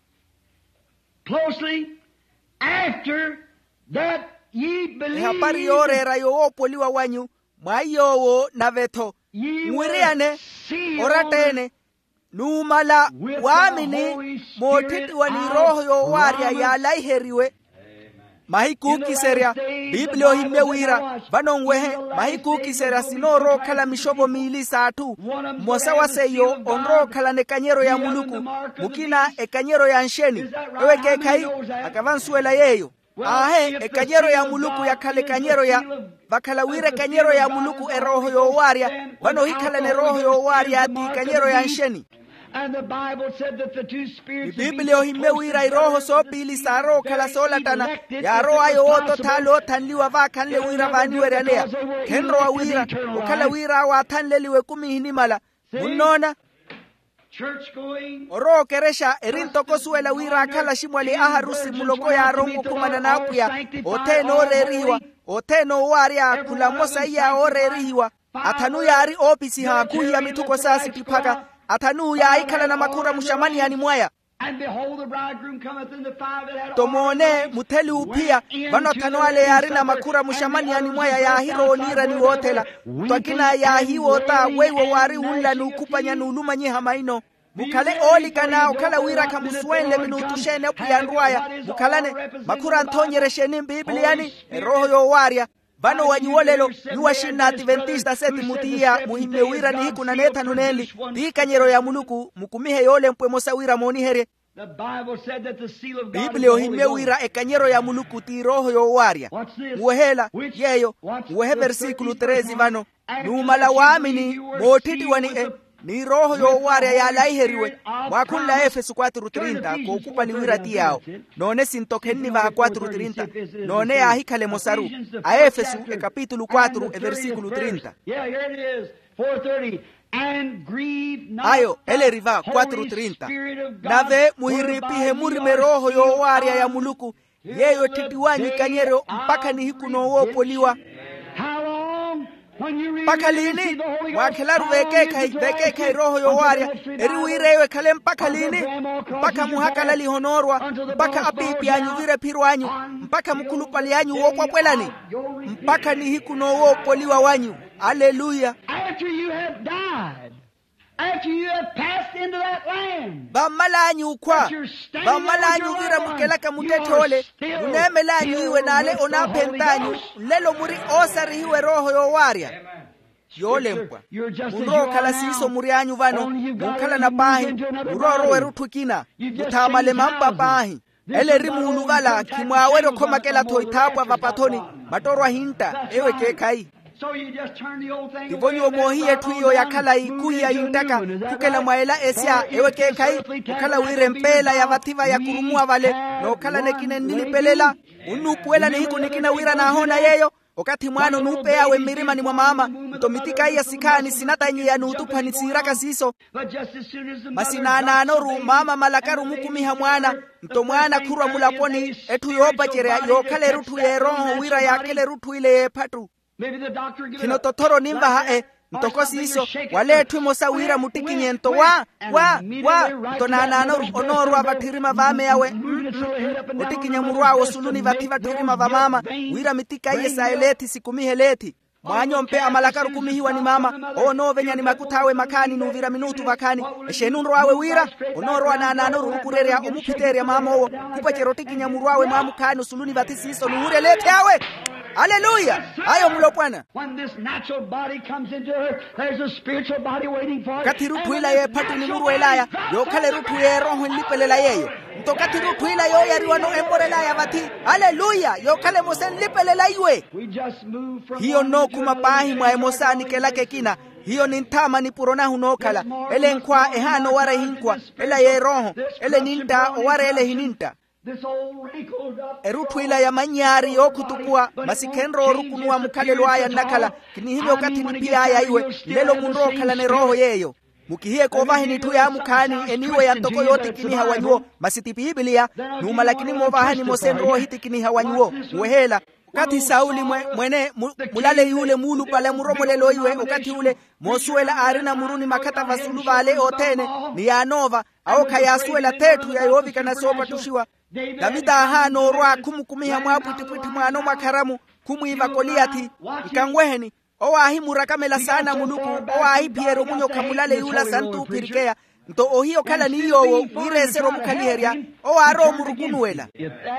closely after that ye believe hapari yorera yoopoliwa wanyu mwayowo na veto ngwiriane oratene numala waamini motiti wani roho yo waria ya laiheriwe mahiku kiseria biblio himewira banongwehe mahiku kiseria sinoro kala mishobo miili satu mosa waseyo onro kala ne kanyero ya muluku mukina e kanyero ya nsheni ewe kekai akavansuela yeyo ahe e kanyero ya muluku ya kale kanyero ya bakala wire kanyero ya muluku e roho yo waria bano hikala ne roho yo waria di kanyero ya nsheni. And the Bible said that the two spirits Biblio himewira iroho so pili saro kala sola tana ya roho ayo oto talo tanliwa va kanle wira vaniwe ranea kenro wa wira ukala wira wa tanleliwe kumi hinimala munona church going oro keresha erinto kosuela wira kala shimwali aharusi muloko ya rongo kumana napuya oteno reriwa oteno waria kula mosa ya oreriwa atanu ya ari opisi hakuhi ya mituko sasi tipaka atanu ya aikala na makura mushamani yani mwaya. And behold, the bridegroom cometh in the fire that had tomone muteli upia bano tanuale yari na makura mushamani yani mwaya ya hiro nira ni wotela twakina ya hiwota wewe wari ula nukupanya nuluma nyiha maino mukale oli kana ukala wira kamuswele minutushene upuyandruaya mukalane makura antonyere sheni bibliani roho yo waria bano wanyuolelo nuwa shina adventista seti mutia muhime wira ni hiku na neta nuneli di kanyero ya muluku mukumihe yole mpwe mosa wira moni here. The Bible said that the seal of God Biblio hime wira e kanyero ya muluku ti roho yo waria muhela yeyo muhe versikulu 13 vano numala waamini motiti wani ni roho yo waria ya laiheriwe wakula Efesu 4:30 ko kupani wira ti yao none sintokenni va 4:30 none ya hikale mosaru a Efesu e capítulo 4 e versículo 30. Yeah, here it is 4:30 and grieve not ayo ele riva 4:30 nave muhiripihe murime roho yo waria ya muluku yeyo titiwanyi kanyero mpaka ni hikuno wopoliwa. How long? Mpaka lini wakelaru vekeka roho yo waria eriwirewe kale mpaka lini mpaka muhakala lihonorwa mpaka apipi anyu vire pirwanyu mpaka mkulupali anyu wokwa kwelani mpaka ni hikuno wopoliwa wanyu. Haleluya. After you have died, after you have passed into that land, bamalanyu kwa bamalanyu vira mukelaka mutetole unemelanyu iwe nale onapentanyu lelo muri osari hiwe roho yo waria yole mpwa unro kala siso muri anyu vano mukala na pahi uroro werutukina utamale mampa pahi ele rimu uluvala kimwawero komakela toitapwa vapatoni matorwa hinta ewe kekai. so you just turn the old thing Tibonyo mohiye tuyo ya kala ikuhi ya yintaka kukela maela esia ewe kekai kukala wire mpela ya vativa ya kurumua vale no kala nekine nilipelela unupuela ni hiku nikina wira na hona yeyo wakati mwano nupe yawe mirima ni mwamama mtomitika iya sikani sinata nyi ya nutupa ni siraka siso masinana anoru mama malakaru mukumiha mwana mto mwana kurwa mulaponi etu yopa chere yokale rutu ye roho wira ya kele rutu ile patu kino totoro nimba hae mtokosi iso wale tuimo sawira mutikinyento wa tonana onoru abatirima vame yawe mutikinyamurwa osuluni vativa tirima vamama wira mitika iye saeleti sikumihe leti mwanyo mpe amalakaru kumihiwa ni mama ono venya ni makutawe makani nuvira minutu vakani eshenunro awe wira onoro ananoru rukurerea omupiteria mama owo kupachirotiki nyamurwawe mamukani usuluni vatisi iso nuhure lete yawe. Hallelujah. Ayo mulo Bwana. When this natural body comes into her, there's a spiritual body waiting for her. Kati rutu ila ye patu ni muru elaya, yo kale rutu ye roho nlipelela yeyo. Mto kati rutu ila yo yariwano emborela ya vati. Hallelujah. Yo kale mose nlipelela iwe. We just move from hiyo no kumapahi mwa emosani kelake kina. Hiyo ni ntama ni purona hunokala. Ele nkwa ehano wara hinkwa. Ele ye roho. Ele ninta wara ele hininta. Erutwila ya manyari yokutukua masikenro rukunua mukalelo aya nakala kinihimyo kati nipia aya iwe lelo munro kala ne roho yeyo mukihiye kovahi nitu ya mukani eniwe ya ntoko yote kini hawanyuo masitipi Biblia numa lakini movahani mosenro hiti kini hawanyuo wehela kati Sauli mwene mulale yule mulu pale muromolelo iwe ukati ule mosuela arina muruni makata vasulu vale otene ni ya nova au kayasuela tetu ya yovika na sopa tushiwa Davida hano rwa kumukumiha mwapwitipwiti mwano makaramu kumuiva Goliati ikangweheni owahi murakamela sana muluku owahi piero munyo kamulale yula santu pirikea nto ohiyo kala niyowo wiresero mukaliheria o aro murukunuela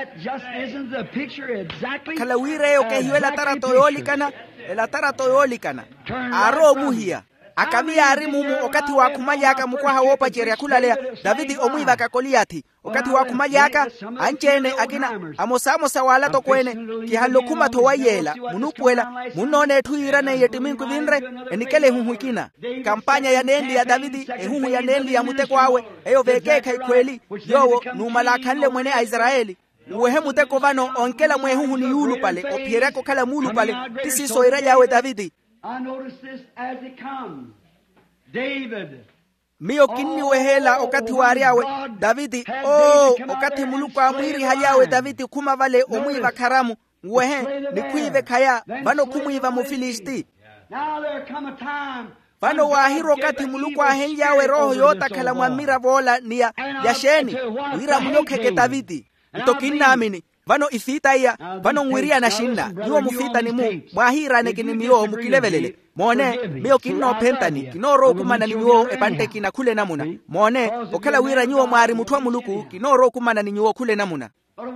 kala wireyo kehiyo elatara toyolikana aro muhia akamia arimumu okati wa kumalyaka mukwaha wopa jeria kulalea Davidi omwiva ka Goliathi okati wa kumalyaka anchene akina amosamosa wala to kwene kihalokuma to wayela munupuela munone thuirane yetiminku vinre enikele huhuikina kampanya ya nendi ya Davidi ehuhu ya nendi ya mutekwawe eyo vekeka ikweli yowo numalakhanle mwene a Israeli uwehe muteko vano onkela mwehuhu ni yulu pale opiereko kala mulu pale tisiso ira yawe Davidi. I notice this as it comes. David. Miyo kinni wehela okati wariawe Davidi okati muluku amwiri hayawe Davidi kuma vale omwiva karamu wehe ni kuive kaya vano kumwiva mufilisti Now there come a time vano wahiro kati muluku ahenjawe roho yota kala mwamira vola ni ya sheni wira mnyokeke Davidi utokinamini vano ifita iya vano ngwiria na shinda niwo mufita ni mu mwahira nekini miyo mukilevelele mone miyo kinno pentani kinoro kumana ni miyo epante kina kule namuna mone okala wira niwo mwari mutwa muluku kinoro kumana ni niwo kule namuna.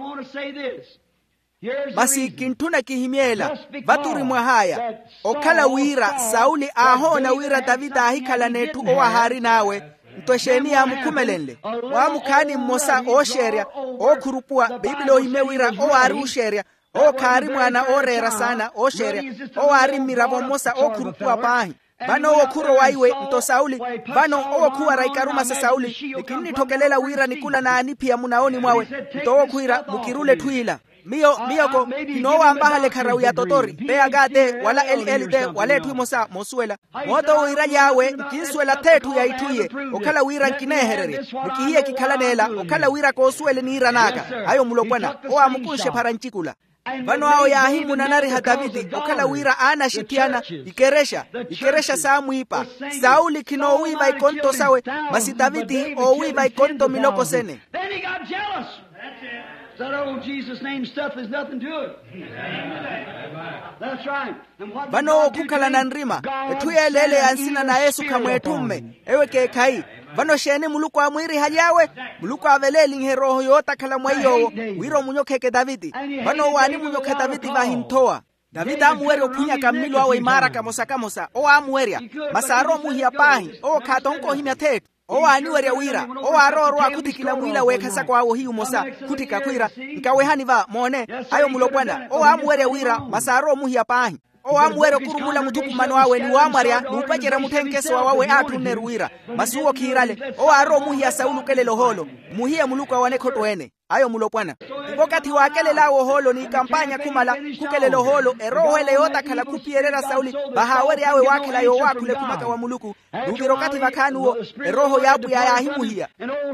Basi kintuna kihimiela vaturi mwahaya okala wira Sauli ahona wira Davida ahikala netu owahari nawe ntosheni ya mukumelenle wa mukani mmosa osheria okurupua Biblia imewira owari usheria okari mwana orera sana osheria owari mirabo mmosa okurupua pahi vano okuro waiwe nto Sauli vano okuwa raikaruma sa Sauli ikini tokelela wira nikula na anipia munaoni mwawe nto okuira mukirule tuila miyoko inowa ambahale karawu ya totori beagade wala LLD wale tuimosa mosuela moto wira yawe nkinsuela tetu ya ituye okala wira nkineherere nikihiye kikalanela okala wira kosuele niira naga ayo mulopwana owa mukunshe paranchikula vano ao ya ahimu nanari ha Davidi okala wira ana shitiana ikeresha samuipa Sauli kino wiva ikonto sawe basi Davidi o wiva ikonto miloko sene. Then he got jealous. That old Jesus name stuff is nothing to it. That's right. Vano kukala na nrima etuyelele ansina na Yesu kamwetumme ewe kekai vano sheni muluku amwiri hajawe muluku aveleli ngeroho yota kala mwayo wiro munyokeke Davidi vano wani munyoke Davidi vahintoa Davida amuwerio kunya kamilo awe imara kamosa o amuweria masaro muhia pahi o katonko himya tetu o aniweria wira o arorwa kutikila mwila wekasa kwa awo hiu mosa kutika kuira nkawehani va mone ayo mulopwana o amuweria wira masaro muhia pahi o amuwerio kurumula mutukumano wawe ni wamaria nupajera mutenkeso wawe atuneruwira masuo kirale o aro muhia Saulu kelelo holo muhia muluka wane kotwene ayo mulopwana wakati wakele lawo holo ni kampanya kumala kukelelo holo eroho ele yota kala kupierera Sauli bahaweri awe wakela yo wakule kumaka wa muluku nubirokati vakanuo eroho yabu ya ahimuhia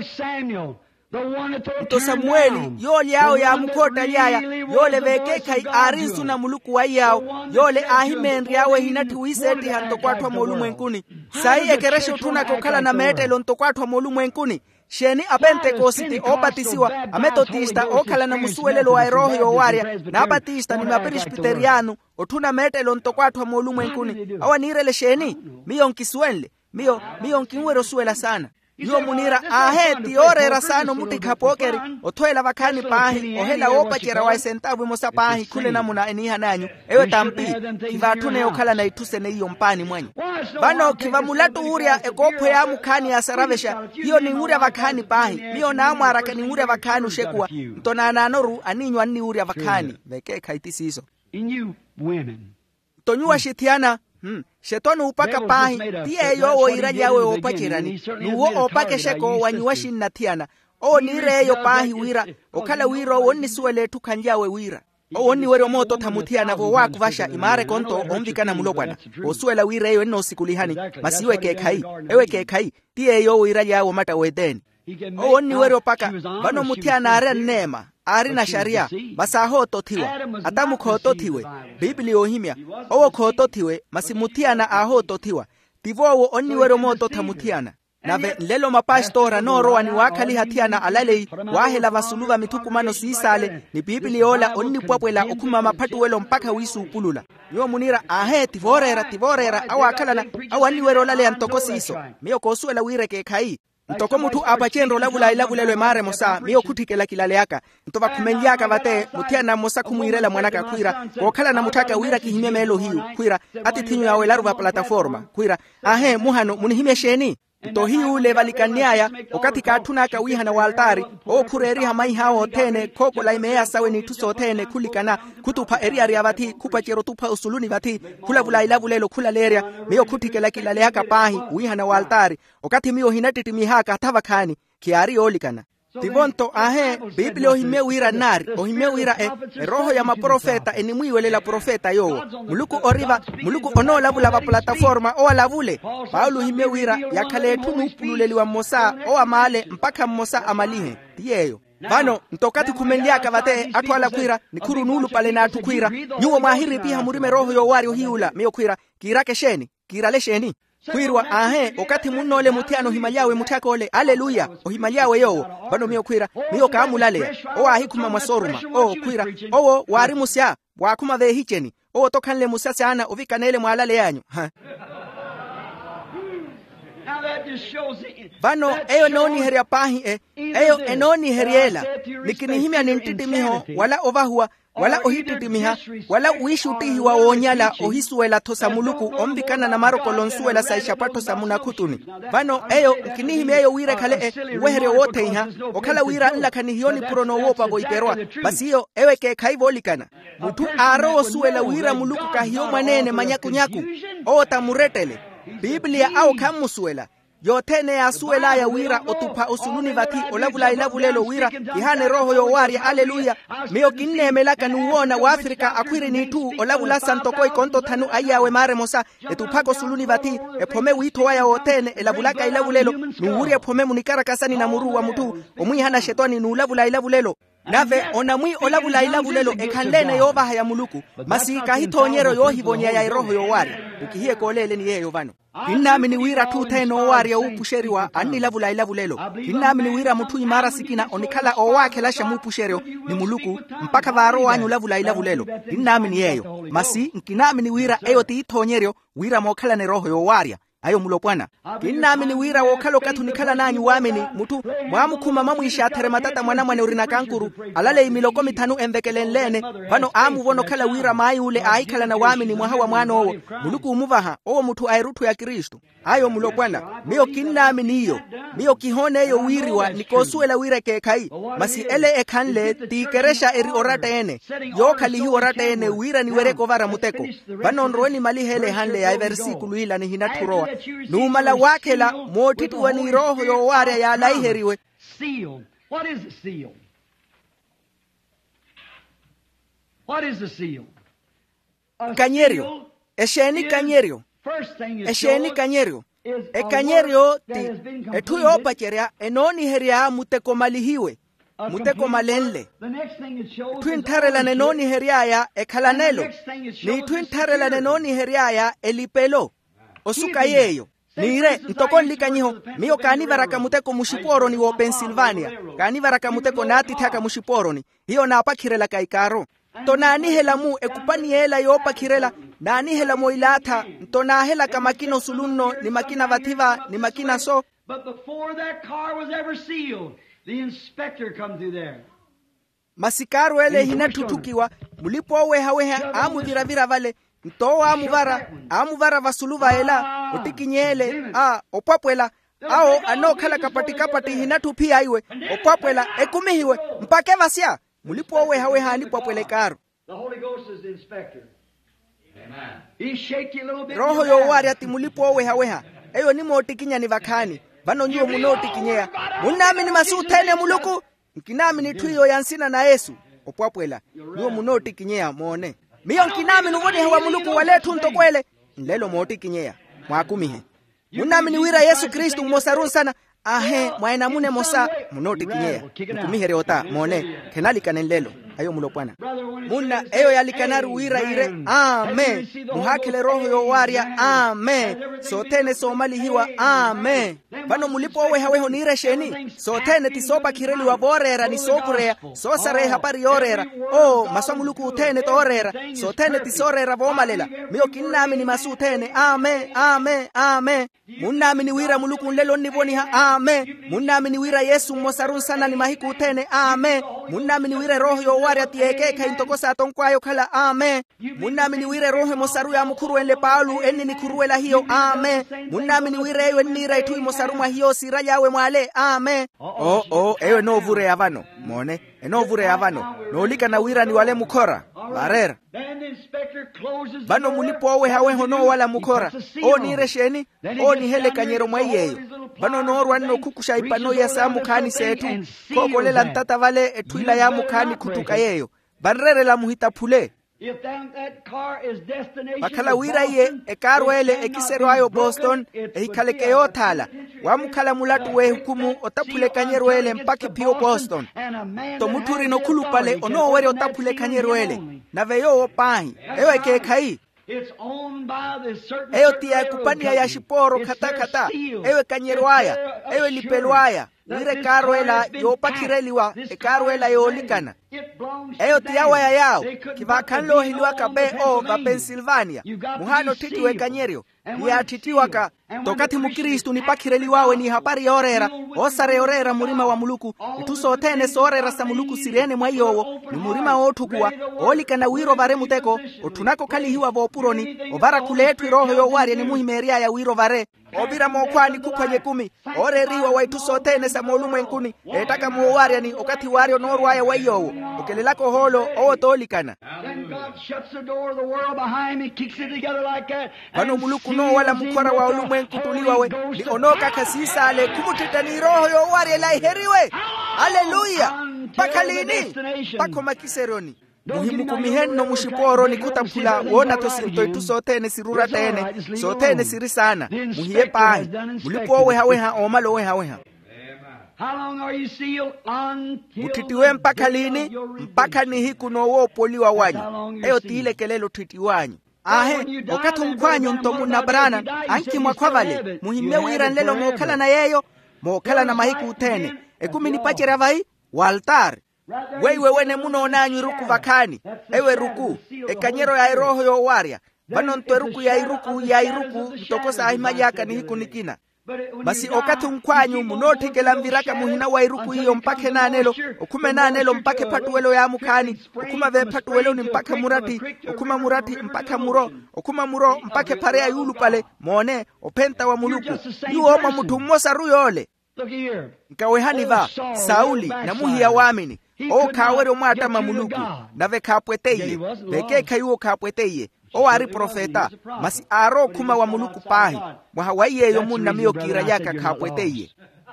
to Samueli yole yao ya mkota yaya yole vekeka arinsu na muluku wa yao yole ahimenri yawe hinati wiseti hantokwatwa molumwenkuni sai ekeresho tuna kokala na metelo ntokwatwa molumwenkuni sheni apentekositi obatisiwa ametotista okala na musuelelo wa eroho yo waria na abatista ni mapresbiteriano otuna metelo ntokwatwa molumwenkuni awanirele sheni miyo nkisuenle miyo nkinwero suela sana yo munira aheti orera sano mutika pokeri otwela vakani pahi ohela opachera wa sentabu mosa pahi kule namuna eniha nanyu ewe tampi kivatune okala na ituse ne iyo mpani mwenye bano kivamulatu uria ekopwe ya mukani ya saravesha hiyo ni uria vakani pahi miyo na amaraka ni uria vakani ushekua ntona nanoru aninyu anni uria vakani veke kaitisi hizo in you women tonyua shitiana shetonu upaka pahi tiye yo wo iraji yawe opachirani nuwo opake sheko wanyuwashi natiana o nire yo pahi wira okala wiro wonni suele tukanjawe wira o wonni wero moto tamutiana vo wakuvasha imare konto omvikana mulopwana o suela wira yo no sikulihani masiwe kekai ewe kekai tiye yo wo iraji yawe mata wedeni o wonni wero paka bano mutiana are nema ari na sharia masaho totiwa atamu khototiwe Biblia ohimya owo khototiwe masimutiana aho totiwa tivowo onniwero moto tamutiana nave lelo mapastora noro wani wakali hatiana alalei wahela vasuluva mitukumano siisale ni Biblia ola onni popwela okuma mapatu welo mpaka wisu upulula yo munira ahe tivorera awakala na awaniwero lale antokosiso miyo kosuela wireke kai ntoko mutu apachenro lavulailavulelwe mare mosa miyo khuthikela kilale yaka ntova khumenlyaka vate muthiana mosa khumuirela mwanaka khwira kokhala na muthaka wira kihimemelo hiyu khwira atithinyu yawe laruva plataforma khwira ahe muhano munihimesheni to hiyu levalikaniaya wakati kathunaka wihana wa altari okhureriha mai hawo thene khoko laimeya sawe ni thuso thene khulikana khutupha area vathi khupachero tupha usuluni vathi khulavulailavulelo khulaleria miyo khuthikela kilale yaka pahi wihana wa altari wakati miyo hinatiti mihaka thavakhani khiari olikana tivonto ahe Biblia ohimewira nari ohimewira roho ya maprofeta enimwiwelela profeta yowo muluku onolavula va plataforma owalavule Paulo himewira yakhale thunupululeliwa mosa owamale mpaka mosa amalihe tiyeyo vano ntokati khumenlyaka vate athwala khwira nikhuru nulu pale na athu khwira nyuwo mwahiri piha murime roho yowari ohiyula miyo khwira kirakesheni kiralesheni khwirwa ahe okati munole muthiano himalyawe muthakole haleluya ohimalyawe yowo vano miyo khwira miyo kaamulaleya owahikhuma mwasoruma khwira owo wari musya wakhuma vehicheni owo tokhanle musya syana ovikanele mwalale yanyu vano eyo noniherya pahi eyo enoniheriela nikinihimya nintitimiho wala ovahua wala ohititimiha wala uishutihiwa wonyala ohisuwela thosa muluku omvikana na maroko lonsuwela saishapato samuna khutuni vano eyo kinihimi eyo wire khale wehere wote iha okhala wira nlakhanihiyoni purono wopa voiperwa basiyo ewe ke khaivolikana mutu aro osuwela wira muluku kahiyo mwanene manyakunyaku otamuretele Biblia au khamusuwela yothene yasuwela ya wira otupha usuluni vathi olavulailavulelo wira ihane roho yowaria haleluya miyo kinnemelaka nuwona wa Afrika akhwiri nitu olavula santoko ikonto thanu ayawe mare mosa etuphako suluni vathi ephome witho waya othene elavulaka ilavulelo nuwuri ephome munikarakasani na muru wa mutu omwihana shetani nulavulailavulelo nave onamwi olavulailavulelo ekhanlene yovaha ya muluku masika hithonyero yohivonya ya roho yowari ukihiye kolele ni yeyo vano innami ni wira thutheno owari ya upusheriwa anilavulailavulelo innami ni wira muthu imara sikina onikhala owakhela shamupushero ni muluku mpaka varo wanyu lavulailavulelo innami ni yeyo masi nkinami ni wira eyo tiithonyero wira mokhala ne roho yowaria ayo mulopwana innami ni wira wokhalo kathunikhala nanyu wamini mutu mwamukhuma mamwisha athere matata mwana mwane urina kankuru alale imiloko mithanu emvekelenlene vano amuvono khala wira mai ule aikhala na wamini mwahawa mwana owo muluku umuvaha owo mutu airuthu ya Kristo ayo mulopwana miyo kinnami niyo miyo kihone eyo wiriwa nikosuwela wira kekhai masi ele ekhanle tikeresha eri orata ene yokhalihi orata ene wira niwereko vara muteko vano nroni malihele hanle ya versikulu ila ni hinathuroa numala wakhela mothitiwa ni roho yowaria ya laiheriwe seal. What is a seal? What is a seal? Kanyerio esheni kanyerio esheni kanyerio ekanyerio ti ethuyo pacheria enoni heria muteko malihiwe muteko malenle twintharela nenoni heriaya ekhalanelo ni twintharela nenoni heriaya elipelo osuka yeyo nire ntokonlikanyiho miyo kanivaraka muteko mushiporo ni wo Pennsylvania kanivaraka muteko natithaka mushiporo ni hiyo napakhirela kaikaro tonanihela mu ekupaniela yopakhirela nanihela moilatha ntonahela kamakino sulunno ni makina vathiva ni makina so but before that car was ever sealed the inspector come through there masikaro ele hinathutukiwa mulipo weha amuviravira vale ntowa amuvara vasuluva ela otikinyele opapwela ao anokhala kapatikapati hinathuphia iwe opapwela ekumihiwe mpake vasya mulipo weha anipapwele karo the Holy Ghost is the inspector. Amen. He shake you a little bit roho yowari ati mulipo weha eyo ni motikinya ni vakhani vano nyiwo munotikinyea munami ni masuthene muluku nkinami ni thuyo yansina na Yesu opapwela nyiwo munotikinyea mone miyo nkinami nuvoni hewa muluku walethu ntokwele nlelo motikinyea mwakumihe munami ni wira Yesu Kristu mosarun sana ahe mwaena mune mosa munotikinyea nkumihere ota mone kenalika nlelo ayo mulopwana muna eyo yalikanari wira ire amen muhakele roho yowaria amen sotene somalihiwa amen vano mulipo wehaweho niresheni sotene tisopa kireli waborera nisokurea sosare habari yorera maswamuluku utene torera sotene tisorera vomalela miyo kinnami ni masutene amen amen amen munami ni wira muluku nlelo nivoniha amen munami ni wira Yesu mosarun sana ni mahiku utene amen munami ni wira roho yowaria tiekeka intokosa tonkwayo kala amen munami ni wira roho mosaru ya mukuru enle Paulo enni ni kuruela hiyo amen munami ni wira eyo nira itu mosaruma hiyo sira yawe mwale amen eyo no vure yavano mone eno vure yavano no lika na wira ni wale mukora barera bano mulipo hawe hono wala mukora ni resheni ni hele kanyero mwayeyo bano norwa no kukusha ipano ya samu kani setu kokolela ntata vale etwila ya mukani kutuka yeyo banrere la muhita pule bakala wira ye ekarwele ekisero ayo Boston ehikaleke thala wamukala mulatu we hukumu otapule kanyerwele mpake pio Boston to muturi no kulupale ono were otapule kanyerwele na veyo opahi eyo ekekai eyo tia kupania ya shiporo kata eyo kanyerwaya eyo lipelwaya wire karwela yo pakireliwa ekarwela yo likana eyo tiyawa ya yao kivakanlo hiliwa kabe ka Pennsylvania muhano titi we kanyerio ya titi waka tokati mukristu ni pakireliwawe ni habari yorera osare yorera murima wa muluku itusotene sorera sa muluku sirene mwayowo ni murima otukua olikana wiro vare muteko otunako kali hiwa vopuroni obara kuletwi roho yowaria ni muhimeria ya wiro vare obira mokwani kupanye 10 oreriwa waitusotene sa molumwenkuni etaka muwaria ni okati wario norwaya wayowo okelelako holo otolikana bano muluku no wala mukora wa ulumwenku tuliwawe ni onoka kasisa ale kumutita ni roho yowaria la heriwe haleluya pakalini pako makiseroni muhimu kumihenno mushiporo ni kutapula wona tosinto itusotene sirura tene sotene siri sana muhiye pahi mulipo weha omalo weha mutitiwe mpaka lini mpaka ni hiku no wopoliwa wanyu eyo tiile kelelo titi wanyu wakati mkwanyu mtomuna brana anki mwakwavale muhime wira nlelo mokala na yeyo mokala na mahiku utene ekumi nipachira vai waltari weiwe wene muno nanyu ruku vakani ewe ruku ekanyero ya roho yowaria bano ntwe ruku ya iruku mtokosa ahimajaka ni hiku nikina basi okati mkwanyu munotikela mviraka muhina wa iruku hiyo mpake nanelo okume nanelo mpake patuwelo ya mukani okuma ve patuwelo ni mpake murati okuma murati mpake muro okuma muro mpake pare ya yulu pale mone openta wa muluku yuoma mutu mmosa ruyole nkawehani va Sauli na muhi ya wamini kawere omwata mamuluku na vekapweteye vekeka yuo kapweteye ari profeta masi aro kuma wa muluku pahi mwahawaye yo munna miyo kira yaka kapweteye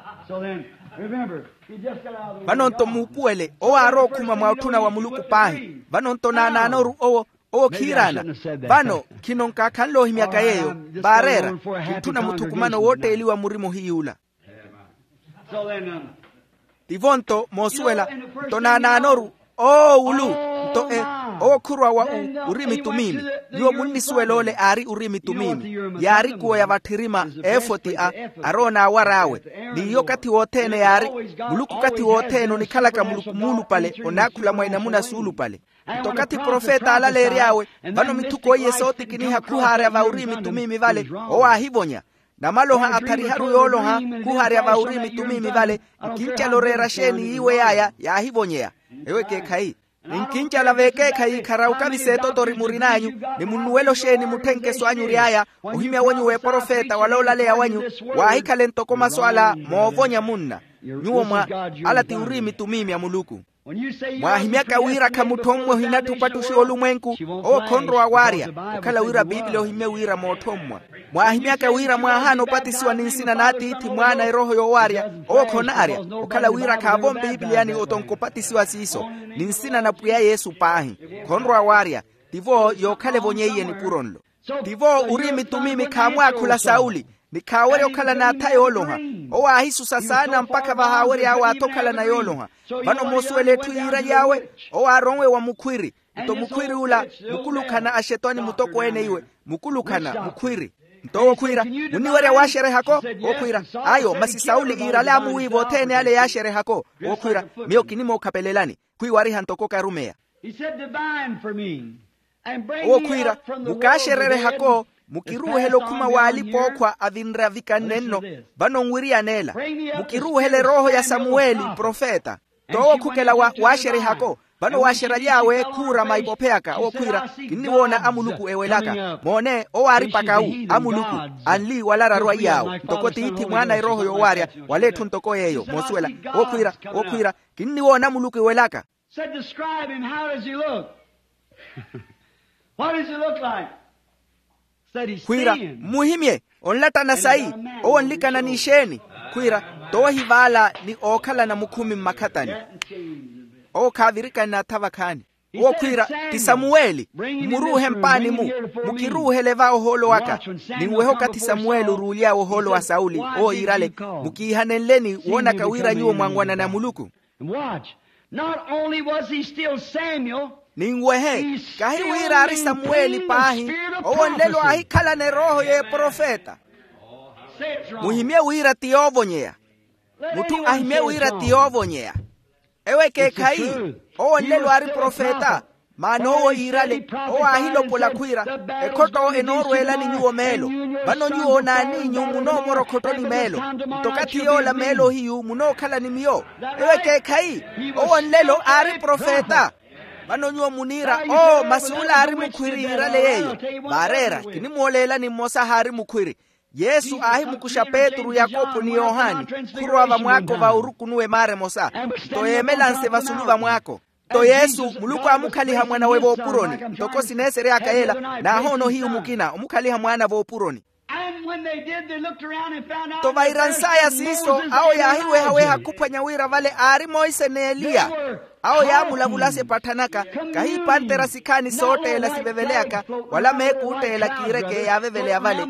vanonto mupuele aro kuma mwautuna wa muluku pahi vanonto nananoru kirana vano kinonka kanlo himiaka yeyo barera kituna mutukumano wote eliwa murimo hiyula tivonto mosuela tonananoru ulu kurwa wa urimi tumimi niwo munni suelole ari urimi tumimi yari kuwa ya vatirima efoti arona warawe niyo kati wotene yari muluku kati woteno nikalaka muluku mulu pale onakula mwaina muna sulu pale tokati profeta alaleri yawe vano mituko yesoti kiniha kuhare va urimi tumimi vale hivonya na maloha atariharu yoloha kuhare va urimi tumimi vale kincha lorera sheni iwe ya hivonyea ewe kekai ninkincha la veke kai karauka viseto tori murinanyu ni munuelo sheni mutenke swanyu riaya uhimya wanyu we profeta walola le wanyu wa hikalento koma swala movonya munna nyuoma ala tiurimi tumimi ya muluku mwahimyaka wira kamutomwe hinatupatushi olumwenku konro awaria ukala wira biblia ohime wira motomwa mwahimyaka wira mwahano patisiwa ninsina nati iti mwana roho yowaria konaria ukala wira kabom biblia ni otonko patisiwa siso ninsina na puya Yesu pahi konro awaria tivo yokale vonyeye ni puronlo tivo urimi tumimi kamwa kula Sauli nikawere okhala na thayoloha owahisusa sana mpaka bahawere awa atokhala na yoloha bano mosuele tuira yawe owarongwe wa mukhwiri to mukhwiri ula mukulukhana ashetani mutoko ene iwe mukulukhana mukhwiri nto khwira muniwere wa sherehako okhwira ayo masisauli irale amuwivo thene ale ya sherehako okhwira mio kinimo khapelelani khwiwari hantoko karumea okhwira mukasherere hako mukiruhele kuma walipokhwa avinra vikanenno banongwirianela mukiruhele roho ya Samueli profeta to khukela wa sherehako bano washera yawe kura maipopeaka okhwira kiniwona amuluku ewelaka mone owari pakau amuluku anli walararwa yawo ntokoti iti mwana iroho yowaria walethu ntoko yeyo mosuela okhwira kiniwona amuluku ewelaka said describe him. How does he look? What does he look like? Said he's khwira muhimye onlatana sai onlikana nisheni khwira to hivala ni okhala na mukhumi makhatani okhavirika na thavakhani okhwira ti Samueli muruhe mpani mukiruhe leva oholo waka niweho kati Samueli rulia oholo wa Sauli o irale mukihaneleni wona kawira nyuo mwangwana na muluku. Watch, not only was he still Samuel, ningwehe kahiwira ari Samueli pahi owondelo ahikhala ne roho ye profeta muhimye wira tiovonyea mutu ahimye wira tiovonyea ewe ke kai owondelo ari profeta mano o irale o ahilo pola khwira ekoto enorwela ni nyuo melo bano nyuo nani nyumu no morokoto ni melo tokati yola melo hiyu muno khala ni mio ewe ke kai owondelo ari profeta bano nyuo munira masula ari mukhwiri irale yeyo barera kini muolela ni mosa hari mukhwiri Yesu ahi mukusha Petru Yakobo ni Yohani kurwa vamwako va urukunuwe mare mosa to yemelanse vasuluva mwako to Yesu muluku amukhaliha mwana we vopuroni toko sinesere akaela na hono hiu mukina umukhaliha mwana vopuroni to vairansaya siso ao yahiwe haweha kuphwanya wira vale ari Moise ne Elia ao yamulavulase pathanaka kahi pantera sikhani sootela siveveleaka wala mekuutela kireke yavevelea vale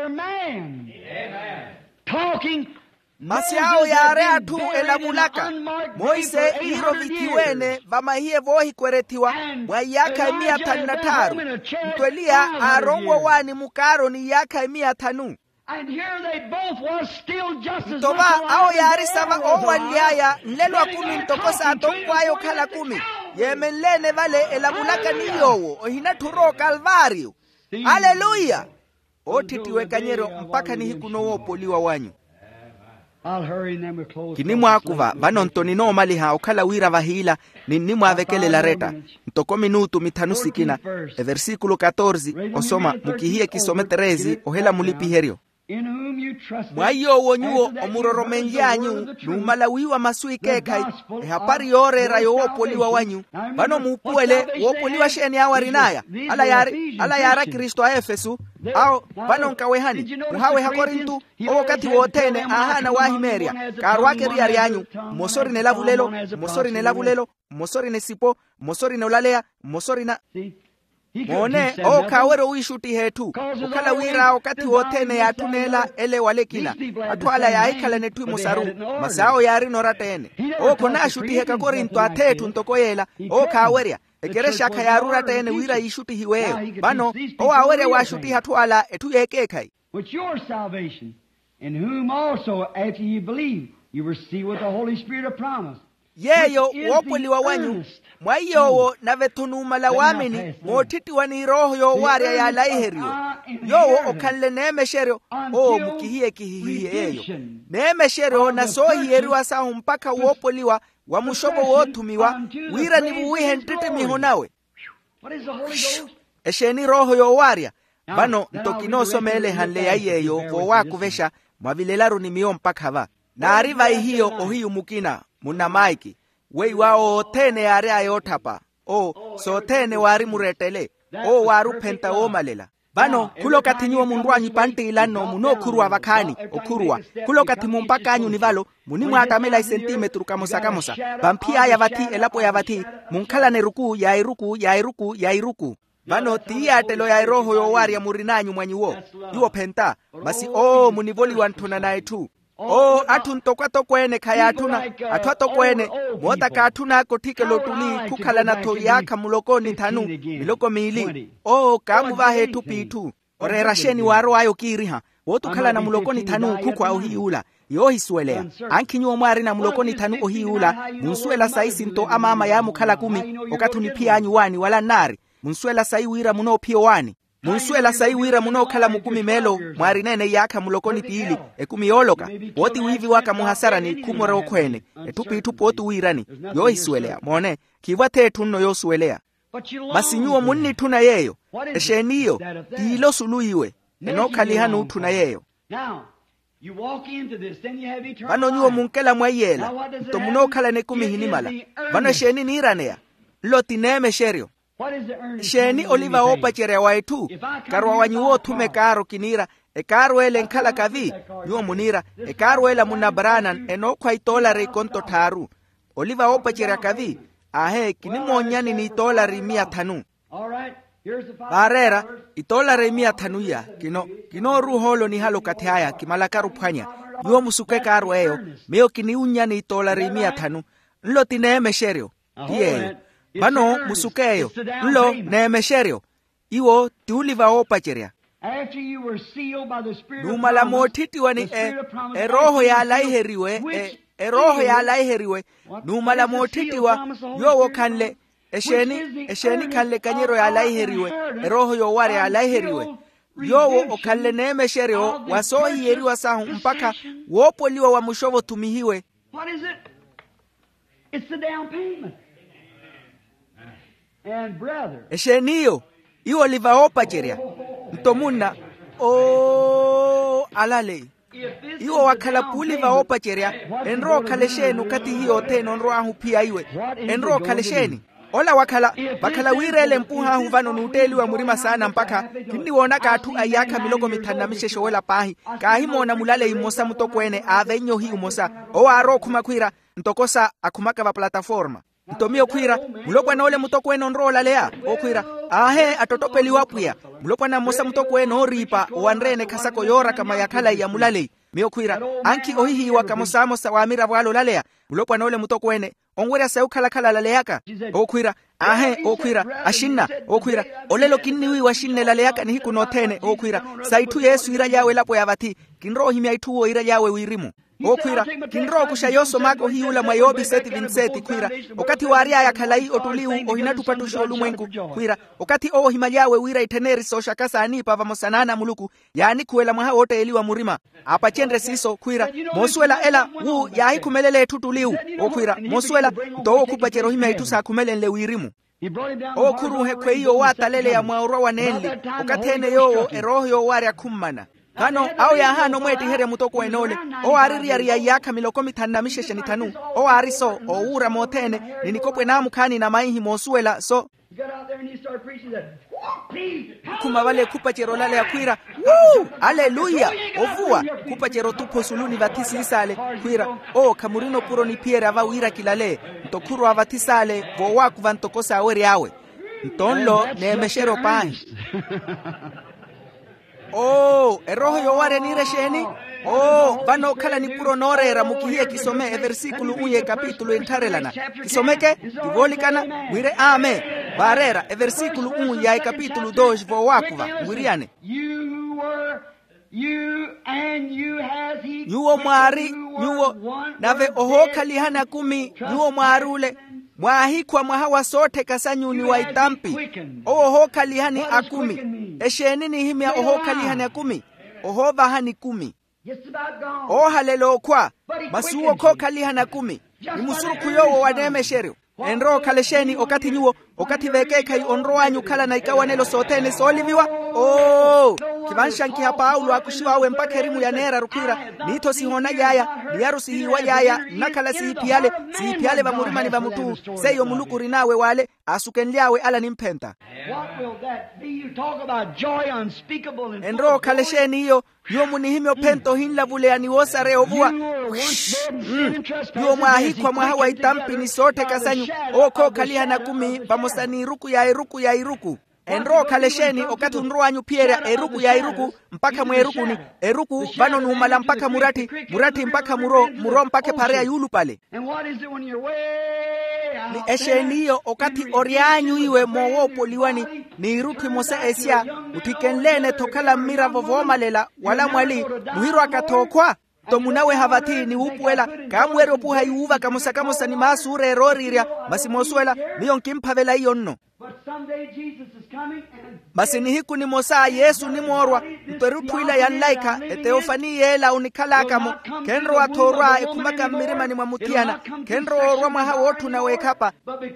masi ao yaare athu elavulaka Moise irovithiwene vamahiye vohi kwerethiwa mwayaka 153 mtu Elia arongwa wani mukaro ni yaka 105 and here they both was still just as tova ao yaari sava owaliaya nlelwa 10 ntokosa atonkwayo khala 10 yemelene vale elavulaka niyowo ohina thuro Kalvario haleluya otitiwe kanyero mpaka ni hikuno wopoliwa wanyu kinimwakuva vanontoni no maliha okhala wira vahila nimwavekelela reta ntoko minutu mithanu sikina versikulo 14 osoma mukihie kisome 13 ohela mulipiherio mwayowo nyuo omuroromenyanyu numalawiwa masui kekai ehapari yorera yowopoliwa wanyu vano mupuele wopoliwa sheni awarinaya ala yara Kristo a Efesu ao vano nkawehani muhaweha Korintu owokati wotene ahana wahimeria karwake riari yanyu mosori ne lavulelo mosori ne sipo mosori ne ulalea mosori na mone kawere uishuti hetu ukala wira okati wotene yatunela ele walekina atwala ya ikala netu musaru masao yari noratene kona shuti heka Korinto athetu ntokoyela kaweria ekeresha khayarura tene wira ishuti hiweyo bano awere wa shuti hatwala etu yekekai with your salvation in whom also after you believe you receive with the Holy Spirit of promise yeyo wopoliwa wanyu mwayowo navetunumala wamini motitiwa ni roho yo waria ya laiherio yowo okhanle nemesherio mukihiye kihihiye yeyo nemesherio na sohiyeriwa sahu mpaka wopoliwa wa mushobo wothumiwa wira ni buwihe ntite miho nawe esheni roho yo waria bano ntokinosomele hanle ya yeyo vowakuvesha mwavilelaru ni mio mpaka va na ariva ihiyo ohiyu mukina muna maiki wei wao tene yare ayothapa so tene wari muretele waru penta malela bano kulokathinyuwa mundu anyu pantilano munokhurwa vakhani okhurwa kulokathimu mpaka anyu nivalo munimwakamela isentimetru kamosa bamphia ya vathi elapo ya vathi munkhalane ruku yairuku vano tiyatelo ya roho yowari ya murinanyu mwanyiwo iwo penta basi munivoli wantuna naye tu athu ntokwa-tokwene khaya athwa-tokwene mota ka athu nako thikelo tuli khukhala natho yakha mulokoni thanu miloko miili kamu vahethu pithu orera sheni waro ayo kiriha wotukhala na mulokoni thanu khukhu auhiula yohisuelea ankhinyiwo mwari na mulokoni thanu ohiula munsuela saisi nto amama ya mukhala kumi okathuni phiyanyu wani wala nari munsuela sai wira muno phiyo wani munsuela sai wira muno khala mukumi melo mwari nene yakha mulokoni pili ekumi yoloka woti wivi waka muhasara ni kumora okhwene etupi itupo otu wirani yohisuelea mone kiva thethu nno yosuelea basi nyuwo munni thuna yeyo esheniyo tilo suluiwe enokhaliha uthuna yeyo vano nyuwo munkela mwayela nto munokhala nekumi hinimala vano sheni niiraneya loti neme sheryo sheni oliva opacherea waetu karwa wanyuwo thume karo kinira ekaruele nkhala kavi nyuwo munira ekaruela munabrana enokhwa $1 konto tharu oliva opacherea kavi kinimonyani ni $500 barera $500 ya kino ruholo ni halo kathaya kimalakaru phwanya yo musuke karo eyo meyo kiniunya ni $500 nlo tineme sheryo diye bano musukeyo nlo neme sheryo iwo tiuliva opacherea numala motiti wani roho ya laiheriwe roho ya laiheriwe numala motiti wa yowo kanle esheni kanle kanyero ya laiheriwe roho yo ware ya laiheriwe yowo okalle neme sheryo wasohi yeriwa sahu mpaka wopoliwa wa mushovo tumihiwe. What is it? It's the down payment. And brother, esheniyo iwo liva opacherea ntomuna alale iwo wakhala puliva opacherea enro khalesheni kati hiyo teno nro ahu pia iwe enro khalesheni ola wakhala wirele mpuha huvano nuteli wa murima sana mpaka kindiwona kathu ayakha miloko mithanda mishesho wela pahi kahimona mulale imosa mutokwene avenyo hi umosa aro khumakhwira ntokosa akhumaka va plataforma ntomio khwira mulokwana ole mutokwene onrola lea okhwira atotopeli wapuya mulokwana mosa mutokwene oripa wanrene khasako yora kama yakhala ya mulale miokhwira anki ohihiwa kamosamo sawamira bwalo lalea mulokwana ole mutokwene ongwera saukhala laleyaka okhwira ashinna okhwira olelo kinniwi washinne laleyaka nihiku nothene okhwira saitu Yesu ira yawe lapo yavati kinro himya ituwo ira yawe wirimu okhwira kinro kushayoso mako hiula mayobi 7:27 khwira okati waria yakhalai otuliu ohinatupatusho olumwengu khwira okati hima yawe wira iteneri soshakasa anipa vamosanana muluku yani kuela mwaha wote eliwa murima apachendre siso khwira mosuela ela yahi kumelele tutuliu okhwira mosuela ntowo kupachero himya itusa kumelenle wirimu okhuruhe kweyo watalele ya mwaurwa wanenli okathene yowo eroho yo wari akummana hano au ya hano mweti here mutoko enole aririya yakha miloko mithanda misheshe nithanu ariso ura mothene ninikopwe namukhani na maihi mosuela so kumavale kupachero lale yakhwira haleluya ovua kupachero tuphosuluni vathisi isale khwira khamurino puro ni piera vawira kilale ntokhuru avathisale vowaku vantokosa aweri awe ntonlo nemeshero pahi eroho yoware niresheni vano khala ni puro norera mukihiye kisome versikulo 1 kapitulo intharelana kisomeke tivolikana mwire ame barera versikulo 1 ya kapitulo 2 vo wakuva mwiriane nyuwo mwari nyuwo nave kalihana 10 nyuwo mwarule mwahikwa mwahawa sote kasanyuni wa itampi kalihani 10 esheni ni himya kalihani 10 vahani 10 halelo kwa basuwo kalihana 10 ni musuruku yowo waneme sheryo enro kalesheni okati nyuwo okati vekeka onro wanyu kala na ikawanelo sotene soliviwa kivanshanki hapa Paulo akushiwawe mpaka erimu ya nera rukira nito sihona yaya niyaru sihiwa yaya nakala sihipiale vamurima ni vamutu seyo muluku rinawe wale asukenliawe ala nimpenta enro kalesheni hiyo yomu himyo pento hinla vule aniwosa reovua yo mwahikwa mwahawa itampi ni sote kasanyu kalihana 10 pamosani iruku ya iruku enro kalesheni okati unro wanyu pierya eruku ya iruku mpaka mwerukuni eruku vano numala mpaka murati mpaka muro mpake parea yulu pale. Ni esheniyo okati orianyu iwe mowopo liwani ni iruku mose esya utikenlene tokala mira vovomalela wala mwali muhiro akatokwa tomunawe havati ni upuela kamwero puha iuva kamusa ni masure eroriria masimosuela niyo nkimpavela iyonno. Basi ni hiku ni mosa Yesu ni morwa mperutwila ya nlaika eteofani yela unikalakamo kenro atorwa ekumaka mirima ni mwamutiana kenro orwa maha wotu na wekapa.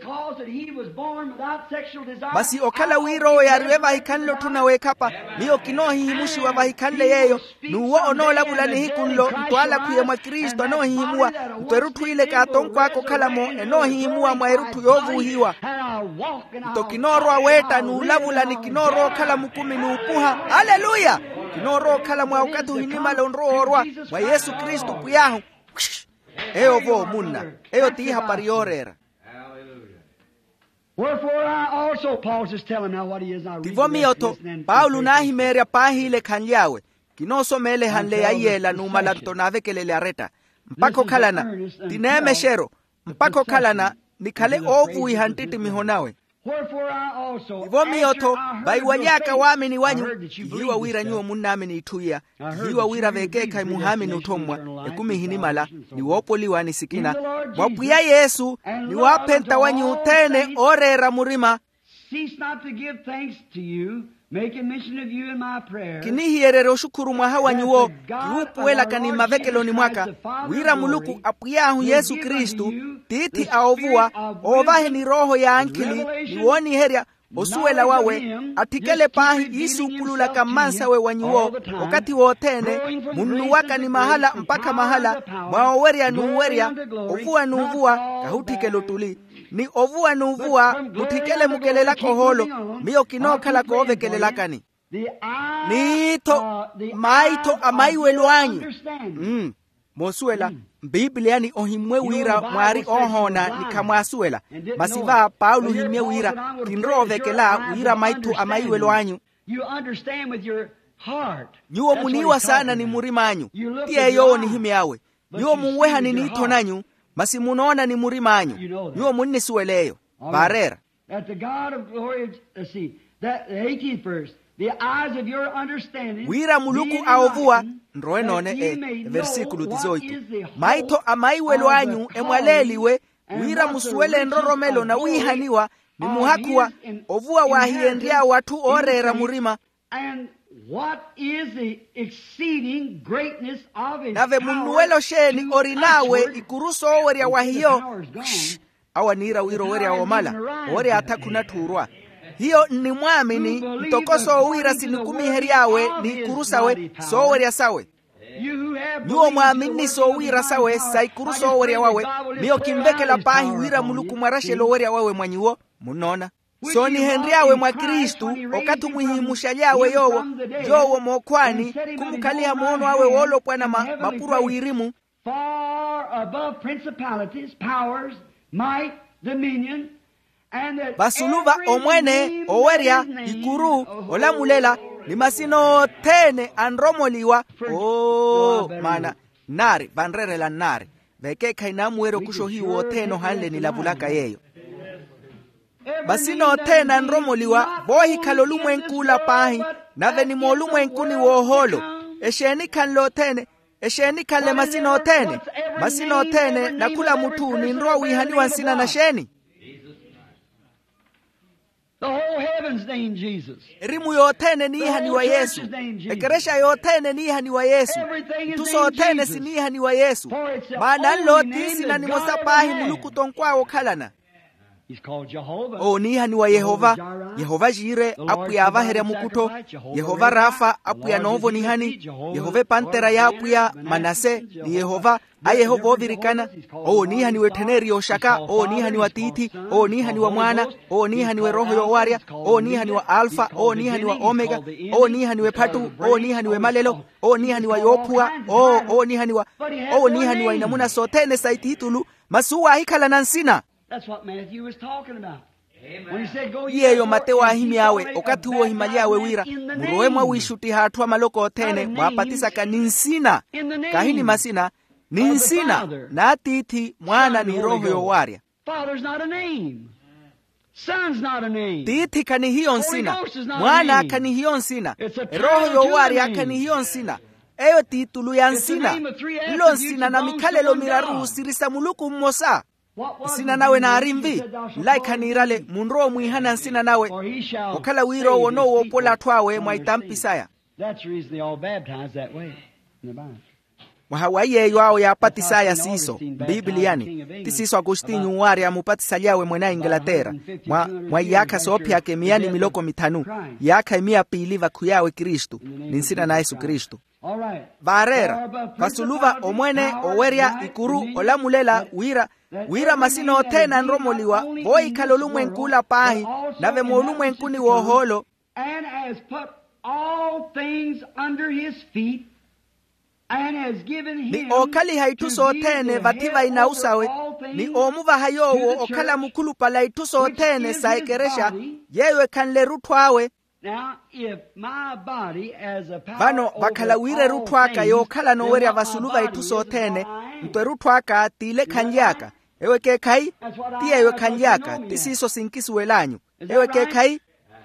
Basi okala wiro ya riweva hikanlo tuna wekapa niyo kinohi himushi wa vahikanle yeyo nuwo ono labula ni hiku nlo mtuala kuye mwa Kristo ano himua mperutwile katonkwako kalamo eno himua mwa erutu yovu hiwa kinoro aweta nulavula ni kinoro kala mukumi nuupuha. Haleluya! Kinoro kala mwa ukatu hinima lonro orwa mwa Yesu Kristu puyahu. Eyo vo munna eyo tiha pariorera. Tivo miyoto Paulu nahimeria pahile kanyawe kinoso mele hanle ya yela numalanto navekelele areta mpako kalana tineme shero mpako kalana nikale ovu ihantiti mihonawe. Ivo miyoto baiwanyaka wame ni wanyu hiwa wira nyuo muname ni ituya hiwa wira vekeka imuhami nutomwa ekumi hinimala ni wopoliwa ni sikina wapuya Yesu ni wapenta wanyu tene orera murima kinihierere oshukuru mwaha wanyuo kiupuela kani mavekeloni mwaka wira muluku apuyahu Yesu Kristu titi aovua ovahe ni roho ya ankili ni woni heria osuela wawe atikele pahi isu kulula kamansa we wanyuo wakati wotene munuwaka ni mahala mpaka mahala mwaoweria nuweria ovua nuvua kahutike lutuli ni ovua nuvua mutikele mukelela koholo miyo kinokala koovekele lakani niito maito amaiwe lwanyu mosuela Biblia ni ohimwe wira mwari ohona nikamwasuela masiva Paulo himwe wira kinrovekela wira maitu amaiwe lwanyu nyuo muniwa sana ni murimanyu tiyeyo ni himyawe nyuo muweha ni nito nanyu masi munona ni murimanyu nyuo munni sueleyo barera. Wira muluku aovua nroe none versikulo 18 maito amaiwe lwanyu emwaleliwe wira musuele nroromelo na wihaniwa ni muhakuwa ovua wahiendria watu orera murima nave munuelo sheni orinawe ikuruso oweria wahiyo awanira wiro weria omala ore atakuna turwa hiyo ni mwamini mtokoso wira sinikumi heriawe ni kurusawe soweria sawe nyuo mwamini so wira sawe saikuruso weria wawe miyo kimvekela pahi wira muluku mwarashelo weria wawe mwanyiwo munona so ni henriawe mwa Kristu okatu muhimushalyawe yowo mokwani kumukalia muono awe wolo pwana mapurwa wirimu far above principalities, powers, might, dominion. Basuluva omwene oweria ikuru olamulela ni masino tene anromoliwa mana nari vanrere la nari veke kainamuero kushohiwo teno hanle ni lavulaka yeyo basino tena anromoliwa bohi kalolumwe nkula pahi nave ni molumwe nkuni woholo esheni kanlo tene esheni kanle masino tene nakula mutuni nroa wihaniwa nsina na sheni. The whole heaven's named Jesus. Rimu yotene ni hani wa Yesu. Ekeresha yotene ni hani wa Yesu. Tuso tene si ni hani wa Yesu. Maana loti sina ni mosapahi muluku tonkwa kalana. He's called Jehovah. O ni hani wa Yehova. Yehova jire apu ya avahere mukuto. Yehova Rafa apu ya novo ni hani. Yehova Pantera ya apu ya Manase ni Yehova. Ayehova virikana. O ni hani we teneri oshaka. O ni hani wa titi. O ni hani wa mwana. O ni hani we roho ya waria. O ni hani wa alfa. O ni hani wa omega. O ni hani we patu. O ni hani we malelo. O ni hani wa yopua. O ni hani wa inamuna sotene saiti hitulu. Masuwa hikala nansina. That's what Matthew was talking about. iyeyo Mateo ahimi awe okati huo himalia awe wira murowe mwa wishuti hatua maloko otene mwapatisa ka ninsina kahini masina ninsina na atiti mwana ni roho yowarya titi kani hiyo nsina mwana kani hiyo nsina roho yowarya kani hiyo nsina eyo titulu ya nsina ilo nsina na mikalelo miraru sirisa muluku mmosa sina nawe na arimvi laikanirale munro mwihana nsina nawe okala wiro wono wopola twawe mwaitampisaya mwahawayeyo ao yapatisaya siso bibiliani tisiso Agustinyu wari amupatisalyawe mwena Inglaterra mwaiyaka soopyake miyani miloko mitanu yaka emia piliva kuyawe Kristu ninsina na Yesu Kristu varera vasuluva omwene owerya ikuru olamulela wira masino otena nromoliwa voikala olumwenkula pahi nave molumwenkuni woholo and has put all things under his feet ni okali haituso otene vativa inausawe ni omuva hayowo okala mukulu pala ituso otene saekeresha yewe kanle rutwawe vano vakalawire rutwaka yo okala nowerya vasuluva ituso otene mtwe rutwaka tile kanjaka ewe kekai tiye ewe kanjaka tisiso sinkisuwelanyu ewe kekai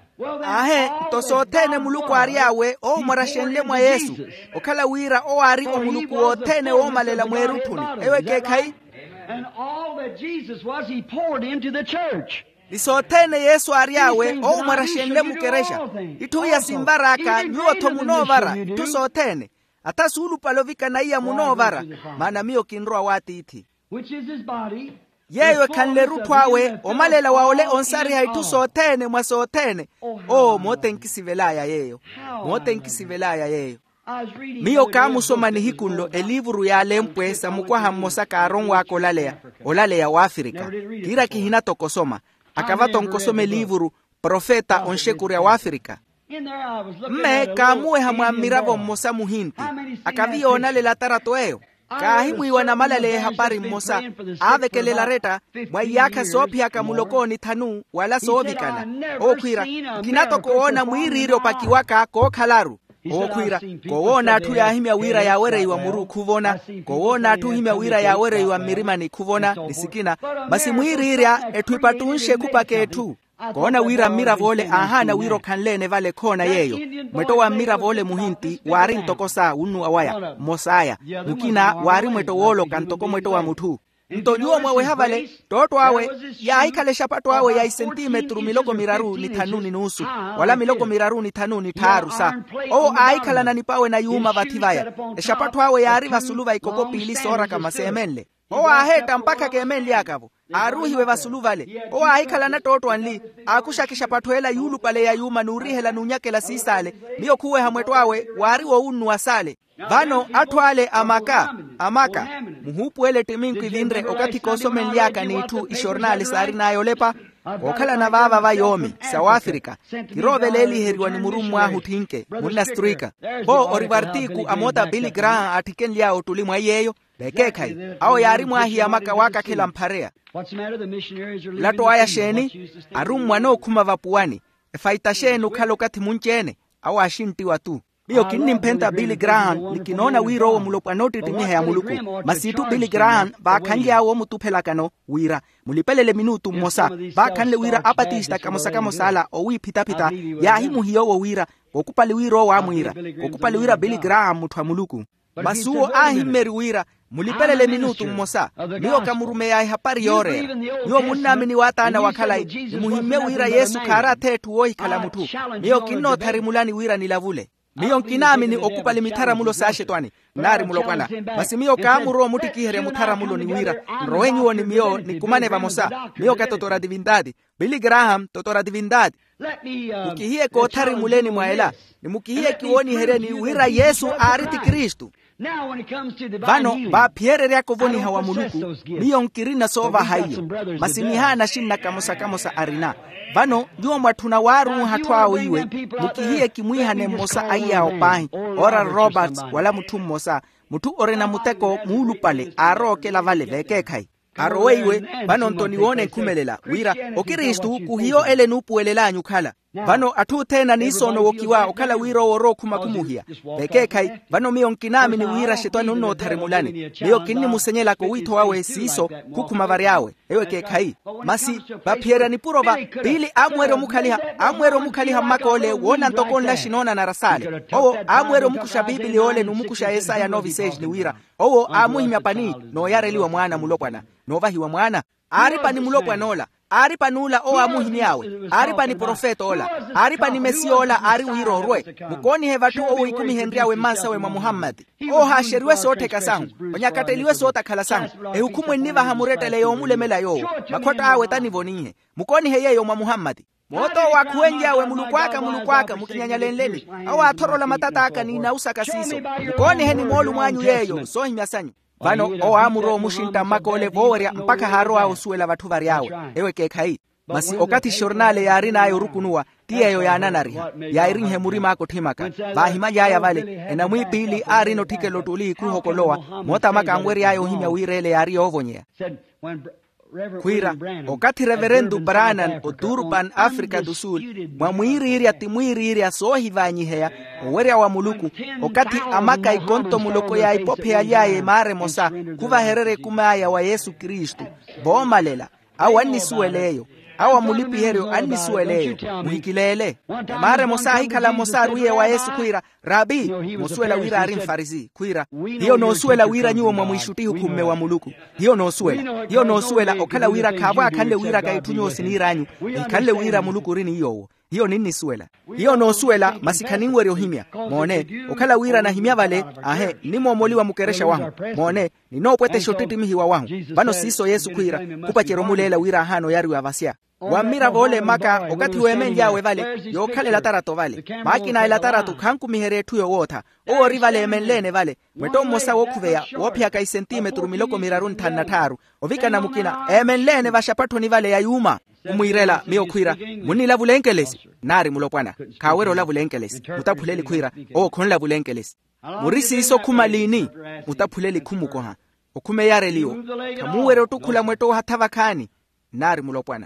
ahe tosotene muluku ariawe o marashenle mwa Yesu okala wira o ari o muluku otene o malela mwerutuni ewe kekai and all that Jesus was he poured into the church isotene Yesu ariawe o marashenle mukeresha ituya simbaraka nyoto munovara tusotene atasulu palovika na iya munovara maana mio kinroa watiti which is his body yewe kanle rutwawe omalela waole onsari haitusotene mwasotene mote nkisivelaya yeyo mote nkisivelaya yeyo miyo kamusoma ni hikunlo elivuru ya lempwesa mukwaha mmosa karon wako olaleya wa Afrika kira kihina tokosoma akavato nkosome livuru profeta onshekuria wa Afrika mme kamuwe hamwamiravo mmosa muhinti akaviona lela taratoeyo kahimwiwa na malale habari mmosa avekelela reta mwaiyaka soopyaka mulokoni thanu wala soovikana okhwira kinato koona mwiriro pakiwaka kokhalaru okhwira kowona athu yahimya wira yawereiwa muru khuvona kowona athu himya wira yawereiwa mirimani khuvona nisikina basi mwirirya ethu ipatunshe kupake ethu kona wira mira vole ahana wiro kanlene vale kona yeyo mweto wa mira vole muhinti wari ntokosa unu awaya mosaya mukina wari mweto wolo kantoko mweto wa mutu ntojuo mwawe havale toto awe ya haikale shapato awe ya isentimetru miloko miraru ni tanuni nusu wala miloko miraru ni tanuni taru sa haikala na nipawe na yuma vativaya shapato awe ya ariva suluva ikopo pili sora kama semenle aheta mpaka kemenli akavo aruhiwe vasuluvale haikala na toto anli akushakisha patwela yulu pale ya yuma nurihela nunyakela sisale miyo kuwe hamweto awe wari wo unu asale vano atwale amaka muhupu ele timinku ilindre okati kosome nliaka ni itu ishornali sari na ayolepa okala na vava vayomi South Africa kiroveleli heriwa ni murumu ahu tinke muna struika orivartiku amota Billy Graham atiken liao tulimwa yeyo bekekai ao yarimu ahi amaka waka kila mparea lato aya sheni arumu wano kuma vapuani efaita shenu kalokati munchene au ashinti watu miyo kinni mpenta Billy Graham nikinona wiro wo mulopanoti timihe ya muluku masitu Billy Graham bakanji awo mutupelakano wira mulipelele minutu mmosa bakanle wira apatista kamosa ala owi pita ya himu hiyo wo wira kokupali wiro wa mwira kokupali wira Billy Graham mutwa muluku masuo ahimeri wira mulipelele minutu mmosa miyo kamurume ya hapari yore miyo munamini watana wakalai muhimme wira Yesu karate tuoi kalamutu miyo kinno tarimulani wira nilavule miyo kinamini okupali mitara mulo sa shetwani nari mulo kwana basi miyo kamuro mutikihere mutara mulo ni wira roenyu ni miyo ni kumane vamosa miyo katotora divindadi Billy Graham totora divindadi mukihie kotari muleni mwaela ni mukihie kiwoni hereni wira Yesu ariti Kristu vano ba pierre yako voni hawa muluku miyo nkirina sova haiyo masimihana shinna kamosa arina vano ndio mwatuna waru hatwao iwe mukihie kimwihane mmosa aya opahi ora Roberts wala mutu mmosa mutu orena muteko muulu pale aroke la vale vekekai aroweiwe vano ntoniwone nkhumelela wira okristu kuhiyo ele nupuelelanyu khala vano athu thena nisono wokiwa okhala wiro woro khuma kumuhia bekekhai vano miyo nkinami ni wira shetani unotharemulane miyo kinni musenyela ko witho wawe siso kukhuma variawe ewe kekhai masi baphiera ni purova bili amwero mukhaliha makole wona ntokonla shinona na rasale owo amwero mukusha bibili ole numukusha Yesaya 9:6 ni wira owo amuhimya pani no yareliwa mwana mulopwana novahiwa mwana ari pani mulopwana ola ari panula o amuhinyawe ari pani profeta ola ari pani mesiola ari wirorwe mukoni hevatu o ikumi henriawe mansawe ma Muhammad o hasheriwe sote kasangu onyakateliwe sota khala sangu hukumu niva hamuretele yo mulemela yo makhota awe tanivonihe mukoni heyeyo ma Muhammad moto wakwenjawe mulukwaka mukinyanyalenleni awa athorola matata aka ni nausaka siso mukoni heni molu mwanyu yeyo so himyasanyu vano o amuro mushinta makole voria mpaka haro au suela vatu variawe ewe kekhai masi okati shornale ya rina ayo rukunua tiyeyo ya nanariha ya irinhe murima ako timaka bahima yaya vale ena mwipili arino tikelo tuli kuhokoloa mota maka angweri ayo himya wirele ya rio ovonyea kwira okati reverendu Branham o Durban Africa do Sul mwamwiriri atimwiriri asohivanyiheya oweria wa muluku okati amaka ikonto muloko ya ipopea yaye mare mosa kuva herere kumaya wa Yesu Kristu bomalela awanisueleyo awa mulipi herio anisueleyo muhikilele mare mosa hikala mosa ruye wa Yesu kwira rabi mosuela wira arim farisi kwira hiyo no suela wira nyuo mwamuishuti hukume wa muluku hiyo no suela okala wira kabwa kale wira kaitunyo siniranyu ikale wira muluku rini hiyo nini suela hiyo no suela masikaningwe rio himya mone okala wira na himya vale ahe nimo moliwa mukeresha wangu mone ninopwete shotiti mihiwa wangu bano siso Yesu kwira kupacheromulela wira hano yari wa vasia wamira vole maka okati wemenjawe vale yokale latarato vale makina latarato kanku miheretu yo wota o rivale emenlene vale mweto mosa wokuveya wopya kai centimetru miloko mirarun tannataru ovika na mukina emenlene vashapato ni vale yayuma umwirela miyo kwira muni lavulenkelesi nari mulopwana kawero lavulenkelesi mutaphuleli kwira o khon lavulenkelesi murisi iso kumalini mutaphuleli khumukoha okume yareliyo kamuwero tukhula mweto hatavakhani nari mulopwana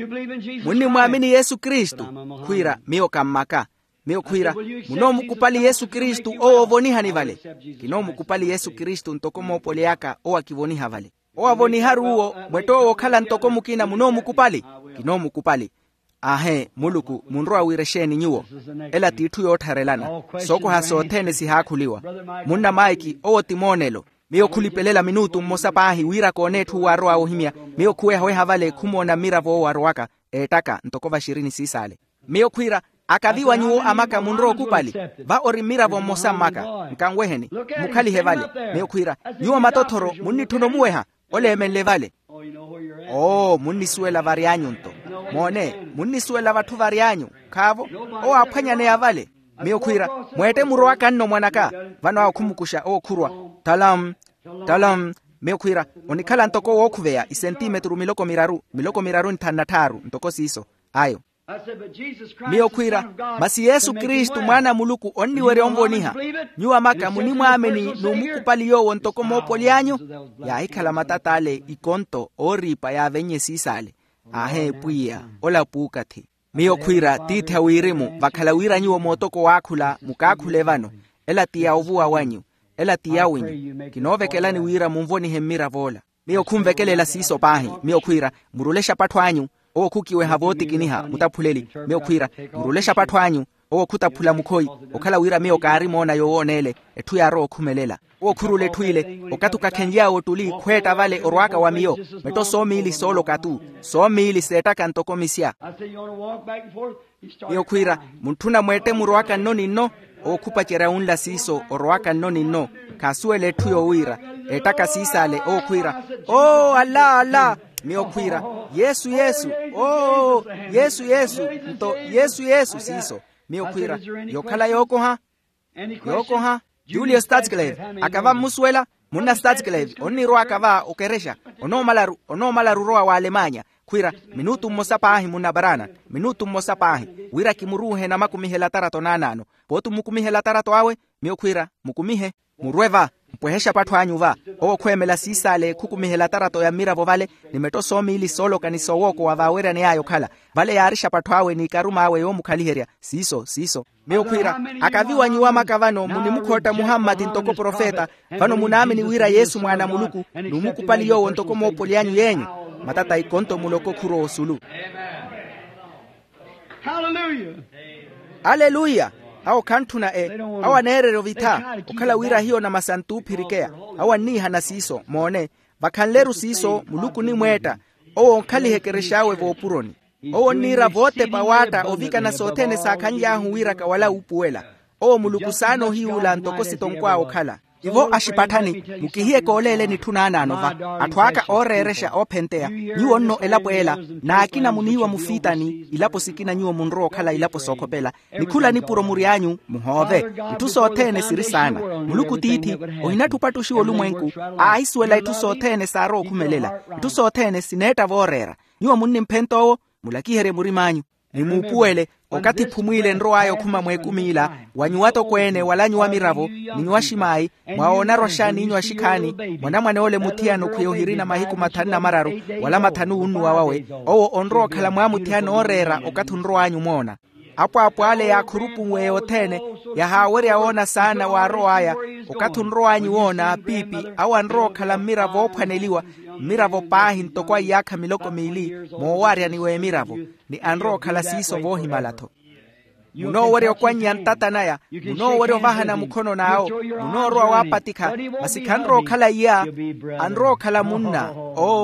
muni mwamini Yesu Kristu kwira miyo kammaka miyo kwira muno mukupali Yesu Kristu o ovoniha ni vale kino mukupali Yesu Kristu ntokomo pole yaka o akivoniha vale o avoniha ruo mweto okhala ntoko mukina muno mukupali kino mukupali ahe muluku munro awiresheni nyuo ela titu yotharelana soko hasothene sihakhuliwa munna maiki o timonelo miyo kulipelela minutu mmosapahi wira konethu waro au himya miyo kuwe hawe havale kumona miravo waro waka etaka ntokova 20 sisale miyo kwira akaviwa nyuo amaka munro kupali va ori miravo mmosamaka nkangweheni mukali hevale miyo kwira nyuo matotoro munni tuno muweha ole emenlevale munni suela varianyu nto mone munni suela vatu varianyu kavo o aphanyane yavale miyo kwira mwete muro waka nno mwanaka vano akhumukusha o khurwa talam miyo kwira onikhala ntoko wokuveya isentimetru miloko miraru ntannataru ntoko siso ayo miyo kwira masi Yesu Kristu mwana muluku onniwere omboniha nyuwa maka muni mwameni numukupali yowo ntoko mopolianyu ya ikhala matatale ikonto oripa ya venye sisale ahe puya ola pukati miyo kwira titha wirimu vakhala wira nyuwo motoko wakhula mukakhule vano ela tiya ovuwa wanyu ela tiya winyu kinovekelani wira mumvoni hemmira vola miyo khumvekelela siso pahi miyo kwira murulesha pathwanyu o kukiwe havoti kiniha mutaphuleli miyo kwira murulesha pathwanyu o khutaphula mukhoi okhala wira miyo kari mona yowonele ethu yaro okhumelela o khurule thuile okatuka khenjawo tuli khweta vale orwaka wa miyo meto somili solo katu somili seta kantokomisia miyo kwira munthuna mwete murwaka nonino o khupachera unla siso orwaka nonino kasuele thuyo wira etaka sisale o kwira Allah miyo kwira Yesu nto Yesu siso miyo kwira yokhala yoko ha Julius Statsklave akava muswela munna Statsklave oniro akava okeresha onomalaru roa wa Alemanya kwira minutu mmosapahi munna Branham minutu mmosapahi wira kimuruhe na makumihela tarato nanano potu mukumihela tarato awe miyo kwira mukumihe murweva mpwehesha pathu anyu va okhwemela sisale khukumihela tarato ya miravo vale nimetosomi ili solo kaniso woko wa vawerani yayo khala vale yarisha pathu awe ni karuma awe yomukhaliherya siso meokhwira akaviwa nyuwa makavano munimukhota Muhammadi ntoko profeta vano munami ni wira Yesu mwana muluku numukupali yowo ntoko mopoli yanyu yenyu matata ikonto muloko khuro osulu. Haleluya. Ao kantuna awa nerero vita okhala wira hiyo na masantu pirikea awa niha na siso mone vakanleru siso muluku ni mweta o khali hekereshawe vopuroni o nira vote pawata ovika na sotene sakanya huwira kawala upuela o muluku sano hiula ntoko sitonkwa okhala ivo ashipathani mukihie kolele ni tunana nova atwaka oreresha opentea nyuo no elapwela na akina muniwa mufitani ilapo sikina nyuo munro khala ilapo sokopela nikula nipuro murianyu muhove itusotene siri sana muluku titi ohinatupatushi olumwenku aiswela itusotene saro kumelela itusotene sineta vorera nyuo munni mpento mulakihere murimanyu nimupuele okati phumwile nro ayo khuma mwekumila wanyuwato kwene walanyuwa miravo ninyuwa shimai mwaona roshani inywa shikhani mwana ole muthiano khuyohirina mahiku mathanu na mararu wala mathanu unnuwa wawe owo onro khala mwa muthiano orera okathu nro anyu mona apo ale ya khurupu mwe othene ya hawere aona sana wa ro aya okathu nro anyu wona pipi awa nro khala miravo ophaneliwa miravo pahi ntokwa yakha miloko mili mowaria niwe miravo ni anro khala siso vohimalatho muno wore okwanya ntatanaya muno wore ovahana mukhono nao muno ro wapatika masikhanro khala ya anro khala munna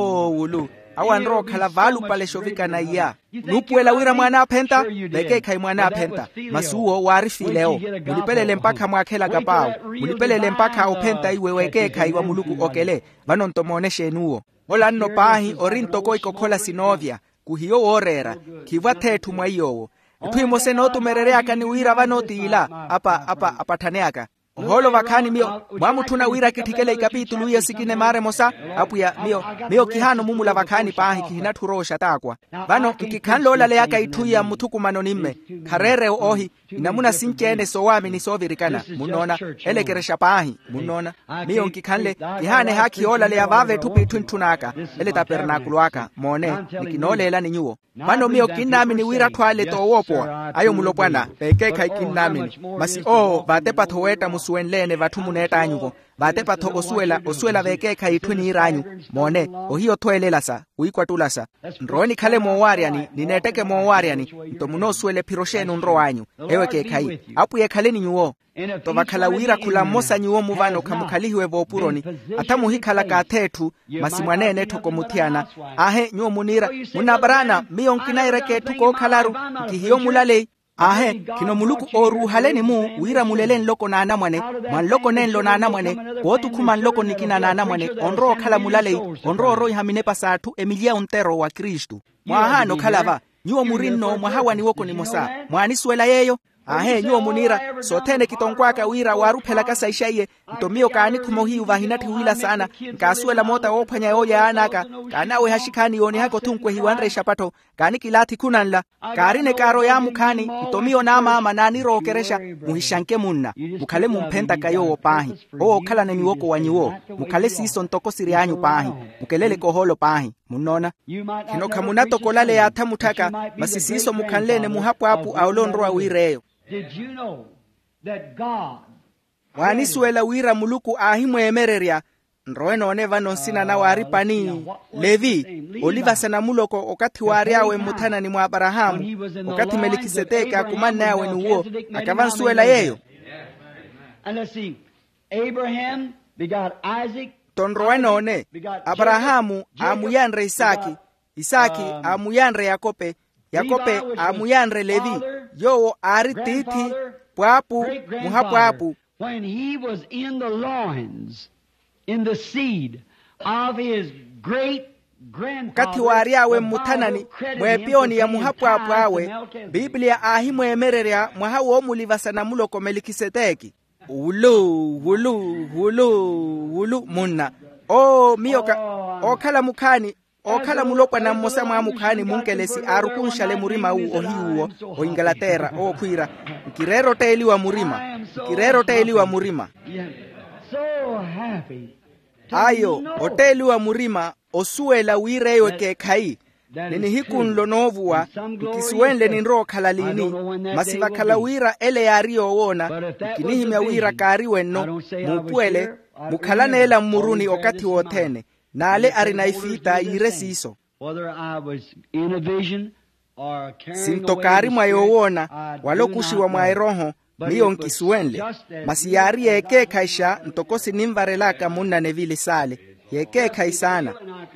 wulu awa nro khala valu pale shovika na ya nupuela wira mwana apenta beke khai mwana apenta masuo warifileo mulipelele mpaka mwakhela kapao mulipelele mpaka openta iwe weke khai wa muluku okele vanontomoneshe nuo olanno pahi orintoko ikokhola sinovia kuhiyo orera kiva thethu mwaiyowo ithwimose notumerereaka ni wira vanotila apa thaneaka holo vakhani mio mwamuthuna wira kithikele ikapitulu ya sikine mare mosa apuya mio kihano mumula vakhani pahi kihina thurosha takwa vano nkikhanlo laleaka ithuya muthukumano nimme kharere ohi inamuna sinchene sowami ni sovirikana munona elekeresha pahi munona mio nkikhanle ihane haki ola le avave thupi thunthunaka ele tabernakulo aka mone nikinolela ni nyuo vano mio kinami ni wira thwale to wopoa ayo mulopwana peke khai kinami masi vatepa thoweta suenlene vathumuneta anyuko vatepatho osuela veke khaithuni iranyu mone ohiyo thoelela sa uikwatula sa nroni khale mowariani nineteke mowariani ntomuno suele phiroshenu nro anyu ewe ke khai apuye khale ni nyuo to vakhala wira khula mosa nyuo muvano khamukhalihiwe vopuroni athamuhi khala ka thethu masimwanene thoko muthiana ahe nyuo munira munabrana miyonkinaireke thuko khalaru kihiyo mulale ahe kino muluku oru haleni mu wira mulelen loko na anamwane man loko nen lo na anamwane botu kuman loko nikina na anamwane onro khala mulale onro roi hamine pasatu emilia untero wa Kristu mwahano khalava nyuo murinno mwahawani woko ni mosa mwani swela yeyo ahe nyuo munira sotene kitonkwaka wira waruphela kasaishaye ntomio kani kumohi uvahinati wila sana nkasuela mota ophanya oya anaka kanawe hashikani yoni hako thunkwe hiwanre shapato kani kilati kunanla karine karo ya mukhani ntomio nama manani rokeresha muhishanke munna mukhale mumphenta kayo opahi khala neni woko wanyiwo mukhale siso ntoko sirianyu pahi mukelele koholo pahi munona kino kamunato kolale ya thamuthaka masisiso mukhanlene muhapwapu aulonrwa wireyo. Did you know that God wanisuela wira muluku ahimwemererya nroenone vanonsina na waripani Levi olivasana muloko okati wariawe muthanani mwa Abrahamu okati Melikisedeka kumanna yawe nuwo akavansuela yeyo. And let's see, Abraham begot Isaac, tonroenone Abrahamu amuyanre Isaki amuyanre Yakope amuyanre Levi yowo ari titi pwapu muhapwapu. When he was in the loins, in the seed of his great grandfather, kati wariawe muthanani mwepioni ya muhapwapu awe Biblia ahimwemererya mwahawo mulivasana muloko Melikisedeki wulu munna miyoka okhala mukhani okhala mulopwa na mmosa mwa mukhani munkelesi arukunshale murima ohiuwo Inglaterra okhwira nkirero teeliwa murima so happy. Ayo, otelu wa murima, osuela wirewe ke kai. Nini hikun lonovuwa, ikisuenle ninro kalalini, masiva kalawira ele yario wona, ikinihimya wira kariwenno, mupuele, mukalane ela muruni okati wotene, na ale arinaifita iresiso. Sintokari mwayowona, walokushi wa mwairoho, miyo nkisuenle, masiyari yeke kaisha, ntokosi nimvarelaka muna nevili sale. Yeke kaisana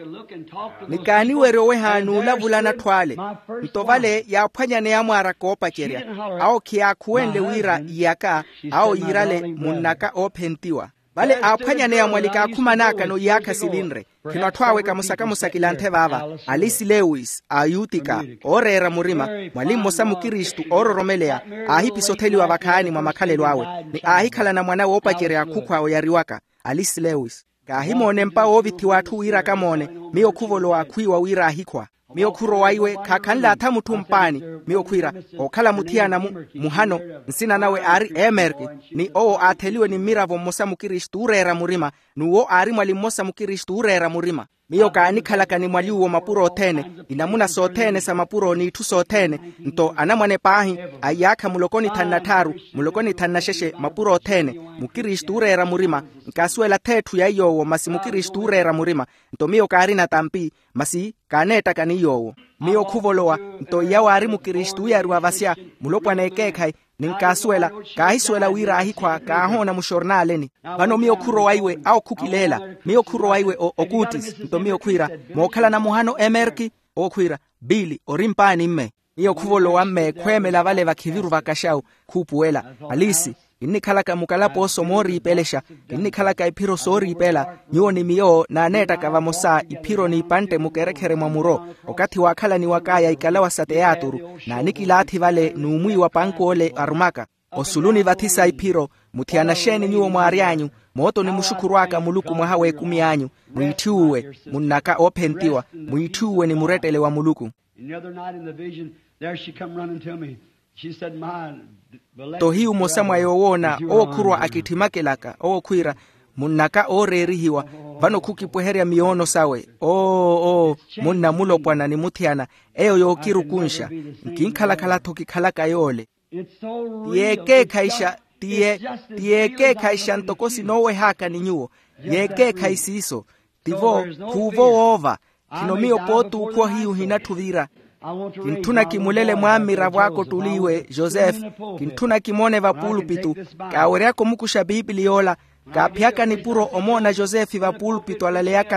nikani werowe hanu lavulana twale ntovale ya phwanyane ya mwara kopa keria au kia kuenle wira yaka au yirale munaka opentiwa vale aphwanyane ya mwalika akumanaka no yaka silinre kinatwawe kamusaka musakilante baba Alice Lewis ayutika orera murima mwalimu Mosamu Kristu ororomelea ahipisoteli wa bakani mwa makalelo awe ni ahikala na mwana wopa keria kukwa yariwaka Alice Lewis kahimone mpa oviti watu wira kamone miyo kuvolo akwiwa wira ahikwa miyo kuro waiwe kakanla atamutu mpani miyo kwira okala mutiana muhano nsina nawe ari emerki ni oo ateliwe ni miravo Mosamu Kristu urera murima nuwo ari mwali Mosamu Kristu urera murima miyo kaanikhalaka ni mwali uwo mapuro otene inamuna sotene sa mapuro ni itu sotene nto anamwane pahi ayaka mulokoni tannataru mulokoni tannasheshe mapuro otene mukristu urera murima nkasuela tetu ya yowo masi mukristu urera murima nto miyo kaarina tampi masi kaneta kani yowo miyo kuvolowa nto yawari mukristu yarwa vasya mulopwane kekai ninkasuela kahisuela wira ahikwa kahona mushornaleni bano miyo kuro waiwe au kukilela miyo kuro waiwe okutis nto miyo kwira mokhala na muhano emerki okwira bili orimpani mme miyo kuvolo wamme kwemela vale vakiviru vakashau kupuela alisi inni khalaka mukalapo somori ipelesha inni khalaka ipiro sori ipela nyoni miyo na neta kavamosa ipiro ni pante mukerekhere mwamuro okati wakhala ni wakaya ikalawa sateyaturu na nikilathi vale nuumui wa pankuole arumaka osuluni vatisa ipiro mutiana sheni nyuo mwarianyu moto ni mushukuruaka muluku mwahawe kumianyu muitiuwe munaka opentiwa muitiuwe ni muretele wa muluku. Tohiu Mosamu ayowona okurwa akitimakelaka okwira munaka orerihiwa vano kukipweheria miono sawe munna mulopwana ni mutiana eyo yokiru kunsha nkinkhalakhala tokikhalaka yole yeke kaisha tieke kaisha ntokosi nowe haka ni nyuo yeke kaisiso tivo kuvo ova kinomio potu ukwo hiu hinatuvira kintuna kimulele mwamira wako tuliwe Joseph kintuna kimone vapulpitu kawereako mukusha Bibliola kapyaka ni puro omona Joseph vapulpitu alaleaka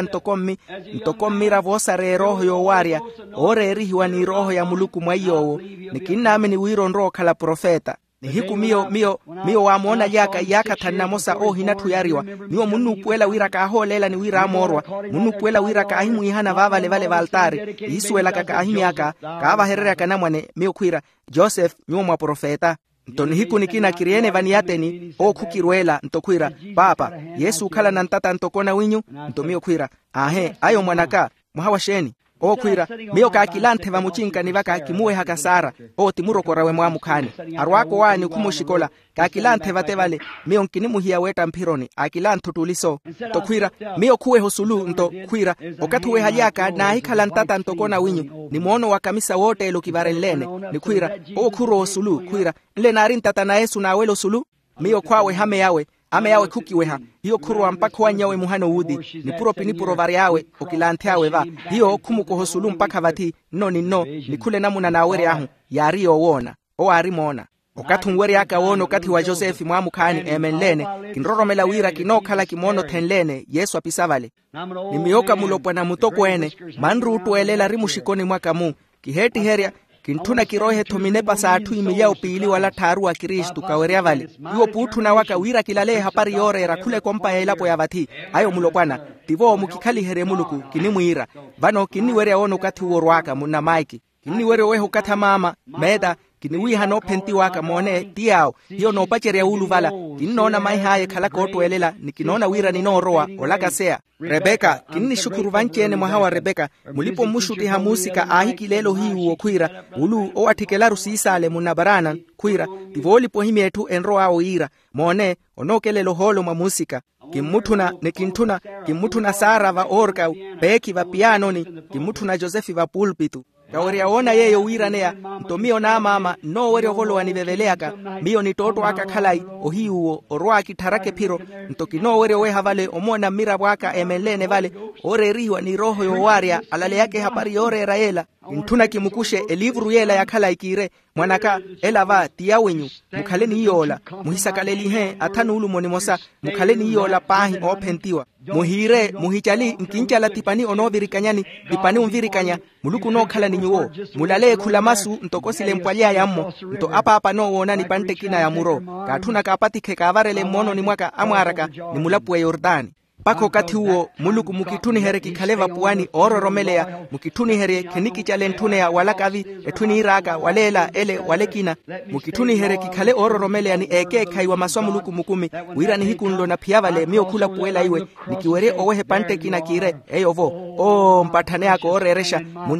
ntokommira vosare roho yowaria orerihiwa ni roho ya muluku mwaiyowo nikinnami ni wiro nro kala profeta nihiku miyo wamona yaka tannamosa hinatu yariwa niwo munupuela wira kaholela ni wira amorwa munupuela wira kahimu ihana vavale vale valtari isuela kakahimiaka kavaherera kanamwane miyo kwira Joseph niwo mwa profeta ntoni hiku nikina kiriene vaniyateni kukirwela ntokwira papa Yesu khala na ntata ntokona winyu ntomiyo kwira ayo mwanaka muhawasheni okwira miyo kakilante vamuchinka ni vaka kimuwe hakasara timurokorawe mwamukhani arwako wani kumushikola kakilante vatevale miyo nkinimuhiya weta mpironi akilantu tuliso tokwira miyo kuwe hosulu nto kwira okatuwe haliaka na hikala ntata ntokona winyu ni muono wa kamisa wote elo kivarenlene ni kwira okuro hosulu kwira nle nari ntata na Yesu na welo sulu miyo kwawe hame yawe kukiweha hiyo kurwa mpaka wanyawe muhano wudi ni puro vari yawe okilante yawe va hiyo kumuko hosulu mpaka vati ni kule namuna na were ahu yari wona ari mona okati ngwere yaka wono okati wa Joseph mwamukhani emenlene kinroromela wira kinokhala kimono tenlene Yesu apisavale ni miyoka mulopwa na mutokwene manrutu elela rimushikoni mwakamu kiheti heria kintuna kirohe tominepa saatu imilia upili wala taru wa Kristu kawerea vale iwo putu na waka wira kilale hapari yore rakule kompa ya ilapo ya vati ayo mulopwana tivo mukikali here muluku kinimuira vano kiniwere ono kati uorwaka muna maiki kiniwere weho kata mama meda kiniwi hano penti waka mone tiao hiyo no pacheria ulu vala kinona mai haye kala koto elela nikinona wira ninoroa olaka sea Rebeka kinni shukuru vanchene mwahawa Rebeka mulipo mushuti ha musika ahikilelo hii uokwira ulu oatikelaru sisale munabarana kwira tivoli po himietu enroa oira mone onokelelo holo mwa musika kimutuna Sara va orka peki va piano ni kimutuna Josefi va pulpitu kaoria ona yeyo wiranea ntomio na mama no were holo aniveveleaka mio ni toto aka khalai ohiuo orwa kitarake piro ntoki no were we havale omona mira bwaka emelene vale ore riwa ni roho yo waria alale yake hapari ore raela ntuna kimukushe elivru yela ya khalai kire mwanaka elava tiawenyu mukhaleni yola muhisakaleli he athanulu monimosa mukhaleni yola pahi opentiwa muhire muhichali nkinchala tipani onovirikanyani tipani umvirikanya muluku no khala ninyuo mulale khulamasu ntokosile mpwalya yammo nto apa no wona ni pantekina ya muro kathuna kapatike kavarele mono ni mwaka amwaraka ni mulapwe Yordani pako kati huo muluku mukituni here kikhaleva puani ororomelea mukituni here keniki chale ntune ya walakavi etuni iraka walela ele walekina mukituni here kikhale ororomelea ni eke kaiwa maswa muluku mukumi wira ni hikunlo na piyavale mio kula puela iwe nikiwere owehe pante kina kire eyovo mpathane ako oreresha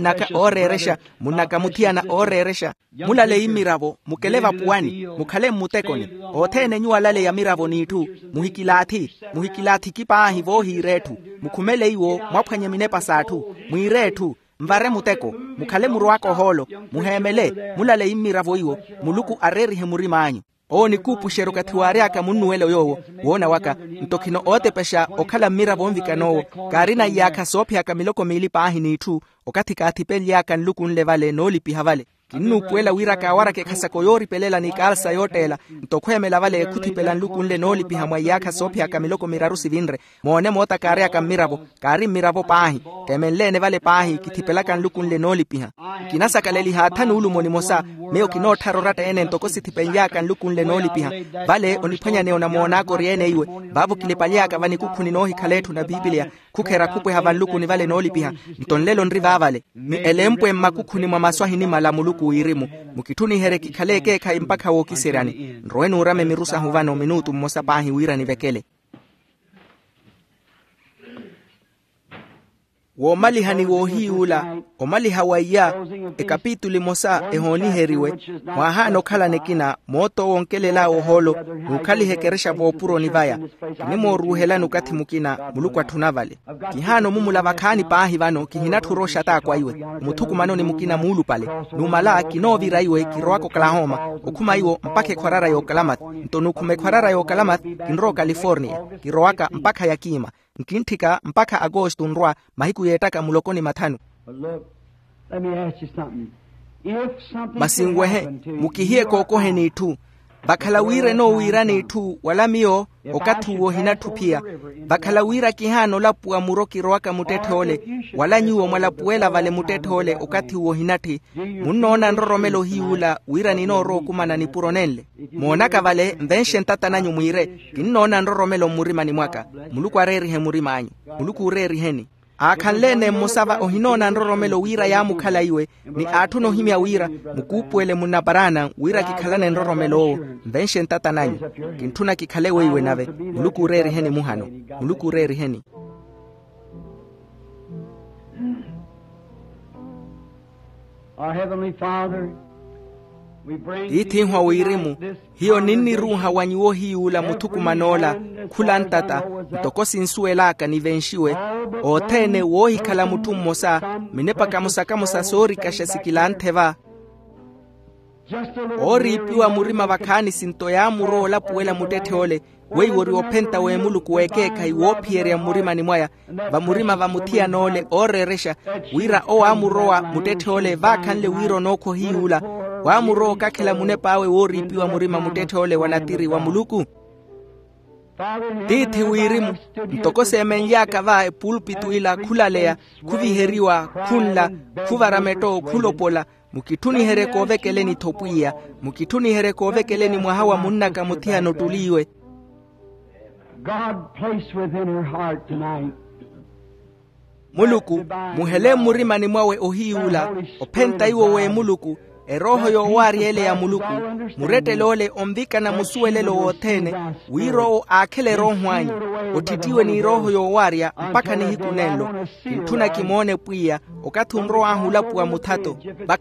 munaka mutiana oreresha mulale imiravo mukeleva puani mukhale mutekoni othene nyuwa lale ya miravo nitu muhikilathi kipa hivo hiretu mukhumele iwo mwaphwanye minepa sathu muiretu mvare muteko mukhale muru wako holo muhemele mulale imiravo iwo muluku arerihe murimanyu ni kupushero kathiwari aka munuwele yowo wona waka ntokino ote pesha okhala miravo mvikanowo karina yaka sophi aka miloko mili pahi nitu okathika athipeli yaka nluku nlevale nolipi havale kinu puela wira kawara ke khasako yori pelela ni kalsa yotela ntokhwemela vale ekuthipela nlukunle nolipi hamwa yaka sophi aka miloko miraru sivinre mone mota kare aka miravo kari miravo pahi kemenlene vale pahi kithipela kan lukunle nolipi ha kinasa kaleli hathanu ulumoni mosa meo kinotharo rata ene ntokosi thipeya kan lukunle nolipi ha vale oniphanya ne ona mona ko riene iwe babu kilepalya ka vani kukhuni no hikhalethu na biblia kukhera kupwe havalukuni vale nolipi ha ntonlelo ndriva vale ni elempwe makukhuni mwa maswahini malamu kuirimu mukituni here kikhaleke kha impakha wo kisirani nroenu urame mirusa huvano minutu mosa pahi wirani vekele wo malihani wo hiula omali hawaya ekapituli mosa ehoni heriwe mwahano khala nekina moto wonkelela oholo ukali hekeresha bopuro nivaya kinimo ruhela nukathi mukina mulukwa thunavale kihano mumula vakhani pahi vano kihina thurosha ta kwa iwe muthuku manoni mukina mulu pale numala kinovira iwe kirwako Oklahoma okhuma iwo mpakhe khwarara yo Kalamat ntonu khume khwarara yo Kalamat kinro California kirwaka mpakha yakima nkinthika mpaka Agosto nrwa mahiku yetaka mulokoni mathanu masingwehe mukihie kokohe nitu bakhalawire no wira nitu wala mio okathuwo hinathupia bakhalawira kihano lapua muroki roaka mutethole wala nyuo mwalapuela vale mutethole okathuwo hinathi munona nroromelo hiula wira nino ro kumana ni puronenle monaka vale mvenshe ntatana nyumwire kinona nroromelo murimani mwaka muluku arerihe murimanyu muluku ureriheni akhanlene musava ohinona nroromelo wira ya mukhala iwe ni athuno himya wira mukupuele munabarana wira kikhalane nroromelo mvenshe ntatananyu kinthuna kikhalewe iwe nave muluku ureriheni muhano muluku ureriheni Our Heavenly Father, ithinhwa wirimu hiyo nini ruha wanyuo hiula muthuku manola khulantata ntokosi nsuelaka nivenshiwe othene wohikhala muthu mmosa minepaka musakamusa sori kashasikilanteva oripiwa murima vakhani sinto ya muro lapuela mutetheole wei wori openta we muluku wekeka iwopieria murima ni mwaya va murima va mutia nole oreresha wira o amuroa mutetheole vakhanle wiro nokho hiula wa muro kakhela munepawe woripiwa murima mutetheole wanatiri wa muluku tithi wirimu ntokose emenyaka va pulpitu ila khulalea khuviheriwa khunla khuvarameto khulopola mukithuni here kovekeleni thopuia mukithuni here kovekeleni mwahawa munnaka muthiano tuliwe God placed within her heart tonight. Muluku muhele murima ni mwawe ohiula openta iwo we muluku roho yo waria ele ya muluku murete lole ombika na musuelelo wotene wiro akele roho wanyu otitiwe ni roho yo waria mpaka ni hikunelo kintuna kimone pia okatunro ahulapua mutato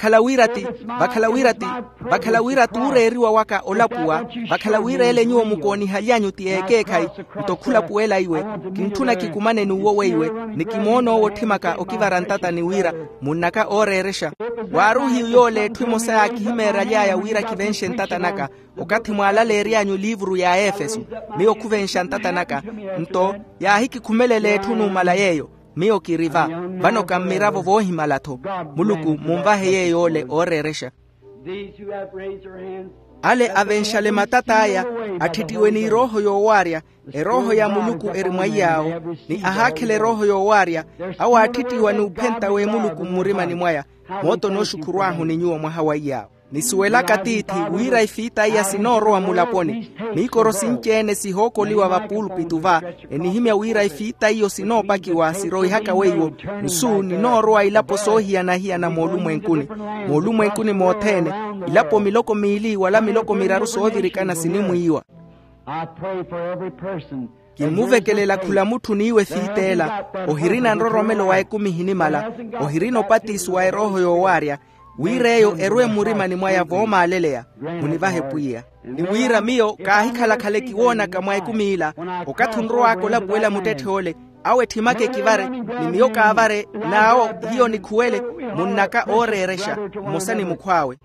bakalawira tureriwa waka olapua bakalawira ele nyuo mukoni halyanyu tiekekai mtokula puela iwe kintuna kikumane nuwo weiwe nikimono wotimaka okivarantata ni wira munaka oreresha waruhi yole twimosa akihimera ya wira kivenshen tatanaka okati mwalale erianyu livru ya Efeso miyo kuvenshan tatanaka mto ya hiki kumelele tunu malayeyo miyo kiriva vano kamiravo vohimalato muluku mumbahe ye yole oreresha ale avenshale matata aya atitiwe ni roho yo waria roho ya muluku erimwai yao ni ahakele roho yo waria awa atitiwa ni upenta we muluku murima ni mwaya moto no shukuruahu ni nyuo mwahawai yao nisuela katiti wira ifita ya sinoro wa mulaponi nikoro sinchene sihoko liwa vapulpituva enihimya wira ifita iyo sinopaki wa siroi haka weiwo nusu ninoroa ilapo sohia na hiya na molumu enkuni motene ilapo miloko miili wala miloko miraru sovirikana sinimu iwa kimuvekelela kula mutu niwe fitela ohirina nroromelo wa ekumi hinimala ohirino patisu wa roho yo waria wireyo erwe murima ni mwaya voma alelea munivahe puia ni wira miyo kahikala kale kiwona kamwa ekumila okatunro ako labuela mutete ole awe timake kivare ni miyo kavare nao hiyo ni kuele munaka oreresha mosani mukwawe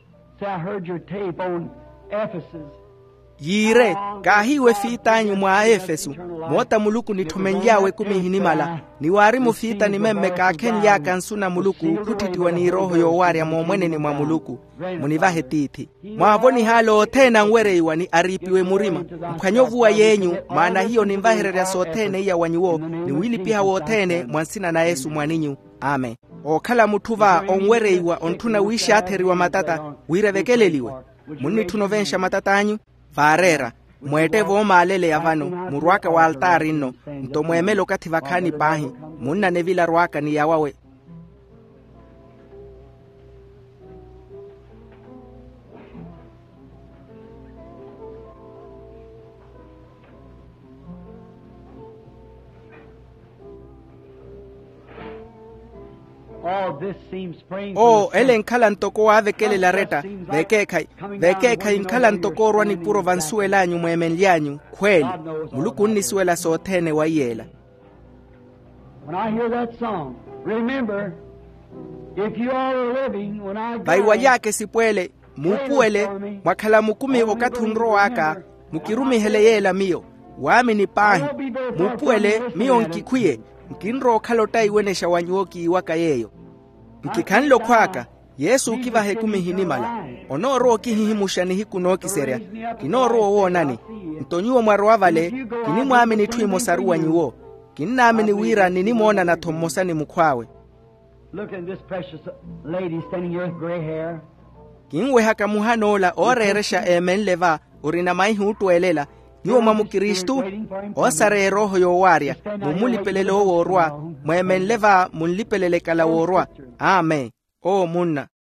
yire kahiwe fitanyu mwa Efeso mota muluku nitomenyawe kumihinimala ni warimu fita ni memme kakenya kansuna muluku kutitiwa ni roho yo waria momwene ni mwa muluku munivahe titi mwavoni halo tena ngwereiwa ni aripiwe murima mkanyovuwa yenyu maana hiyo ni mvaherera sotene iya wanyuo ni wili piha wotene mwansina na Yesu mwaninyu amen okala mutuva ongwereiwa ontuna wishi ateriwa matata wirevekeleliwe muni tunovensha matata anyu farera mwete voma alele ya vano murwaka wa altari no mto mwemelo kati vakani pahi munna nevila rwaka ni yawawe ele nkala ntoko wa vekele la reta vekekai nkala ntoko rwani puro vansuela nyu mwemenlianyu kweli muluku nisuela sotene wa yela baiwa yake sipwele mupuele mwakala mukumi okatunro waka mukirumi hele yela miyo wami ni pahi mupuele miyo nkikwie mkinro kalota iwenesha wanyuoki waka yeyo mkikanlo kwaka Yesu kivahe kumihinimala onoro kihihimusha ni hikunoki seria kinoro wonani ntonyuo mwarwa vale kini mwami ni tuimo saruwa nyuo kinami ni wira ni nimona na tomosa ni mukwawe look at this precious lady standing here with gray hair kinwe haka muhanola oreresha emenleva urina maihu utuelela nyuo mamukiristu osare roho yo waria mumulipelele worwa mwemenleva munlipelele kala worwa amen o munna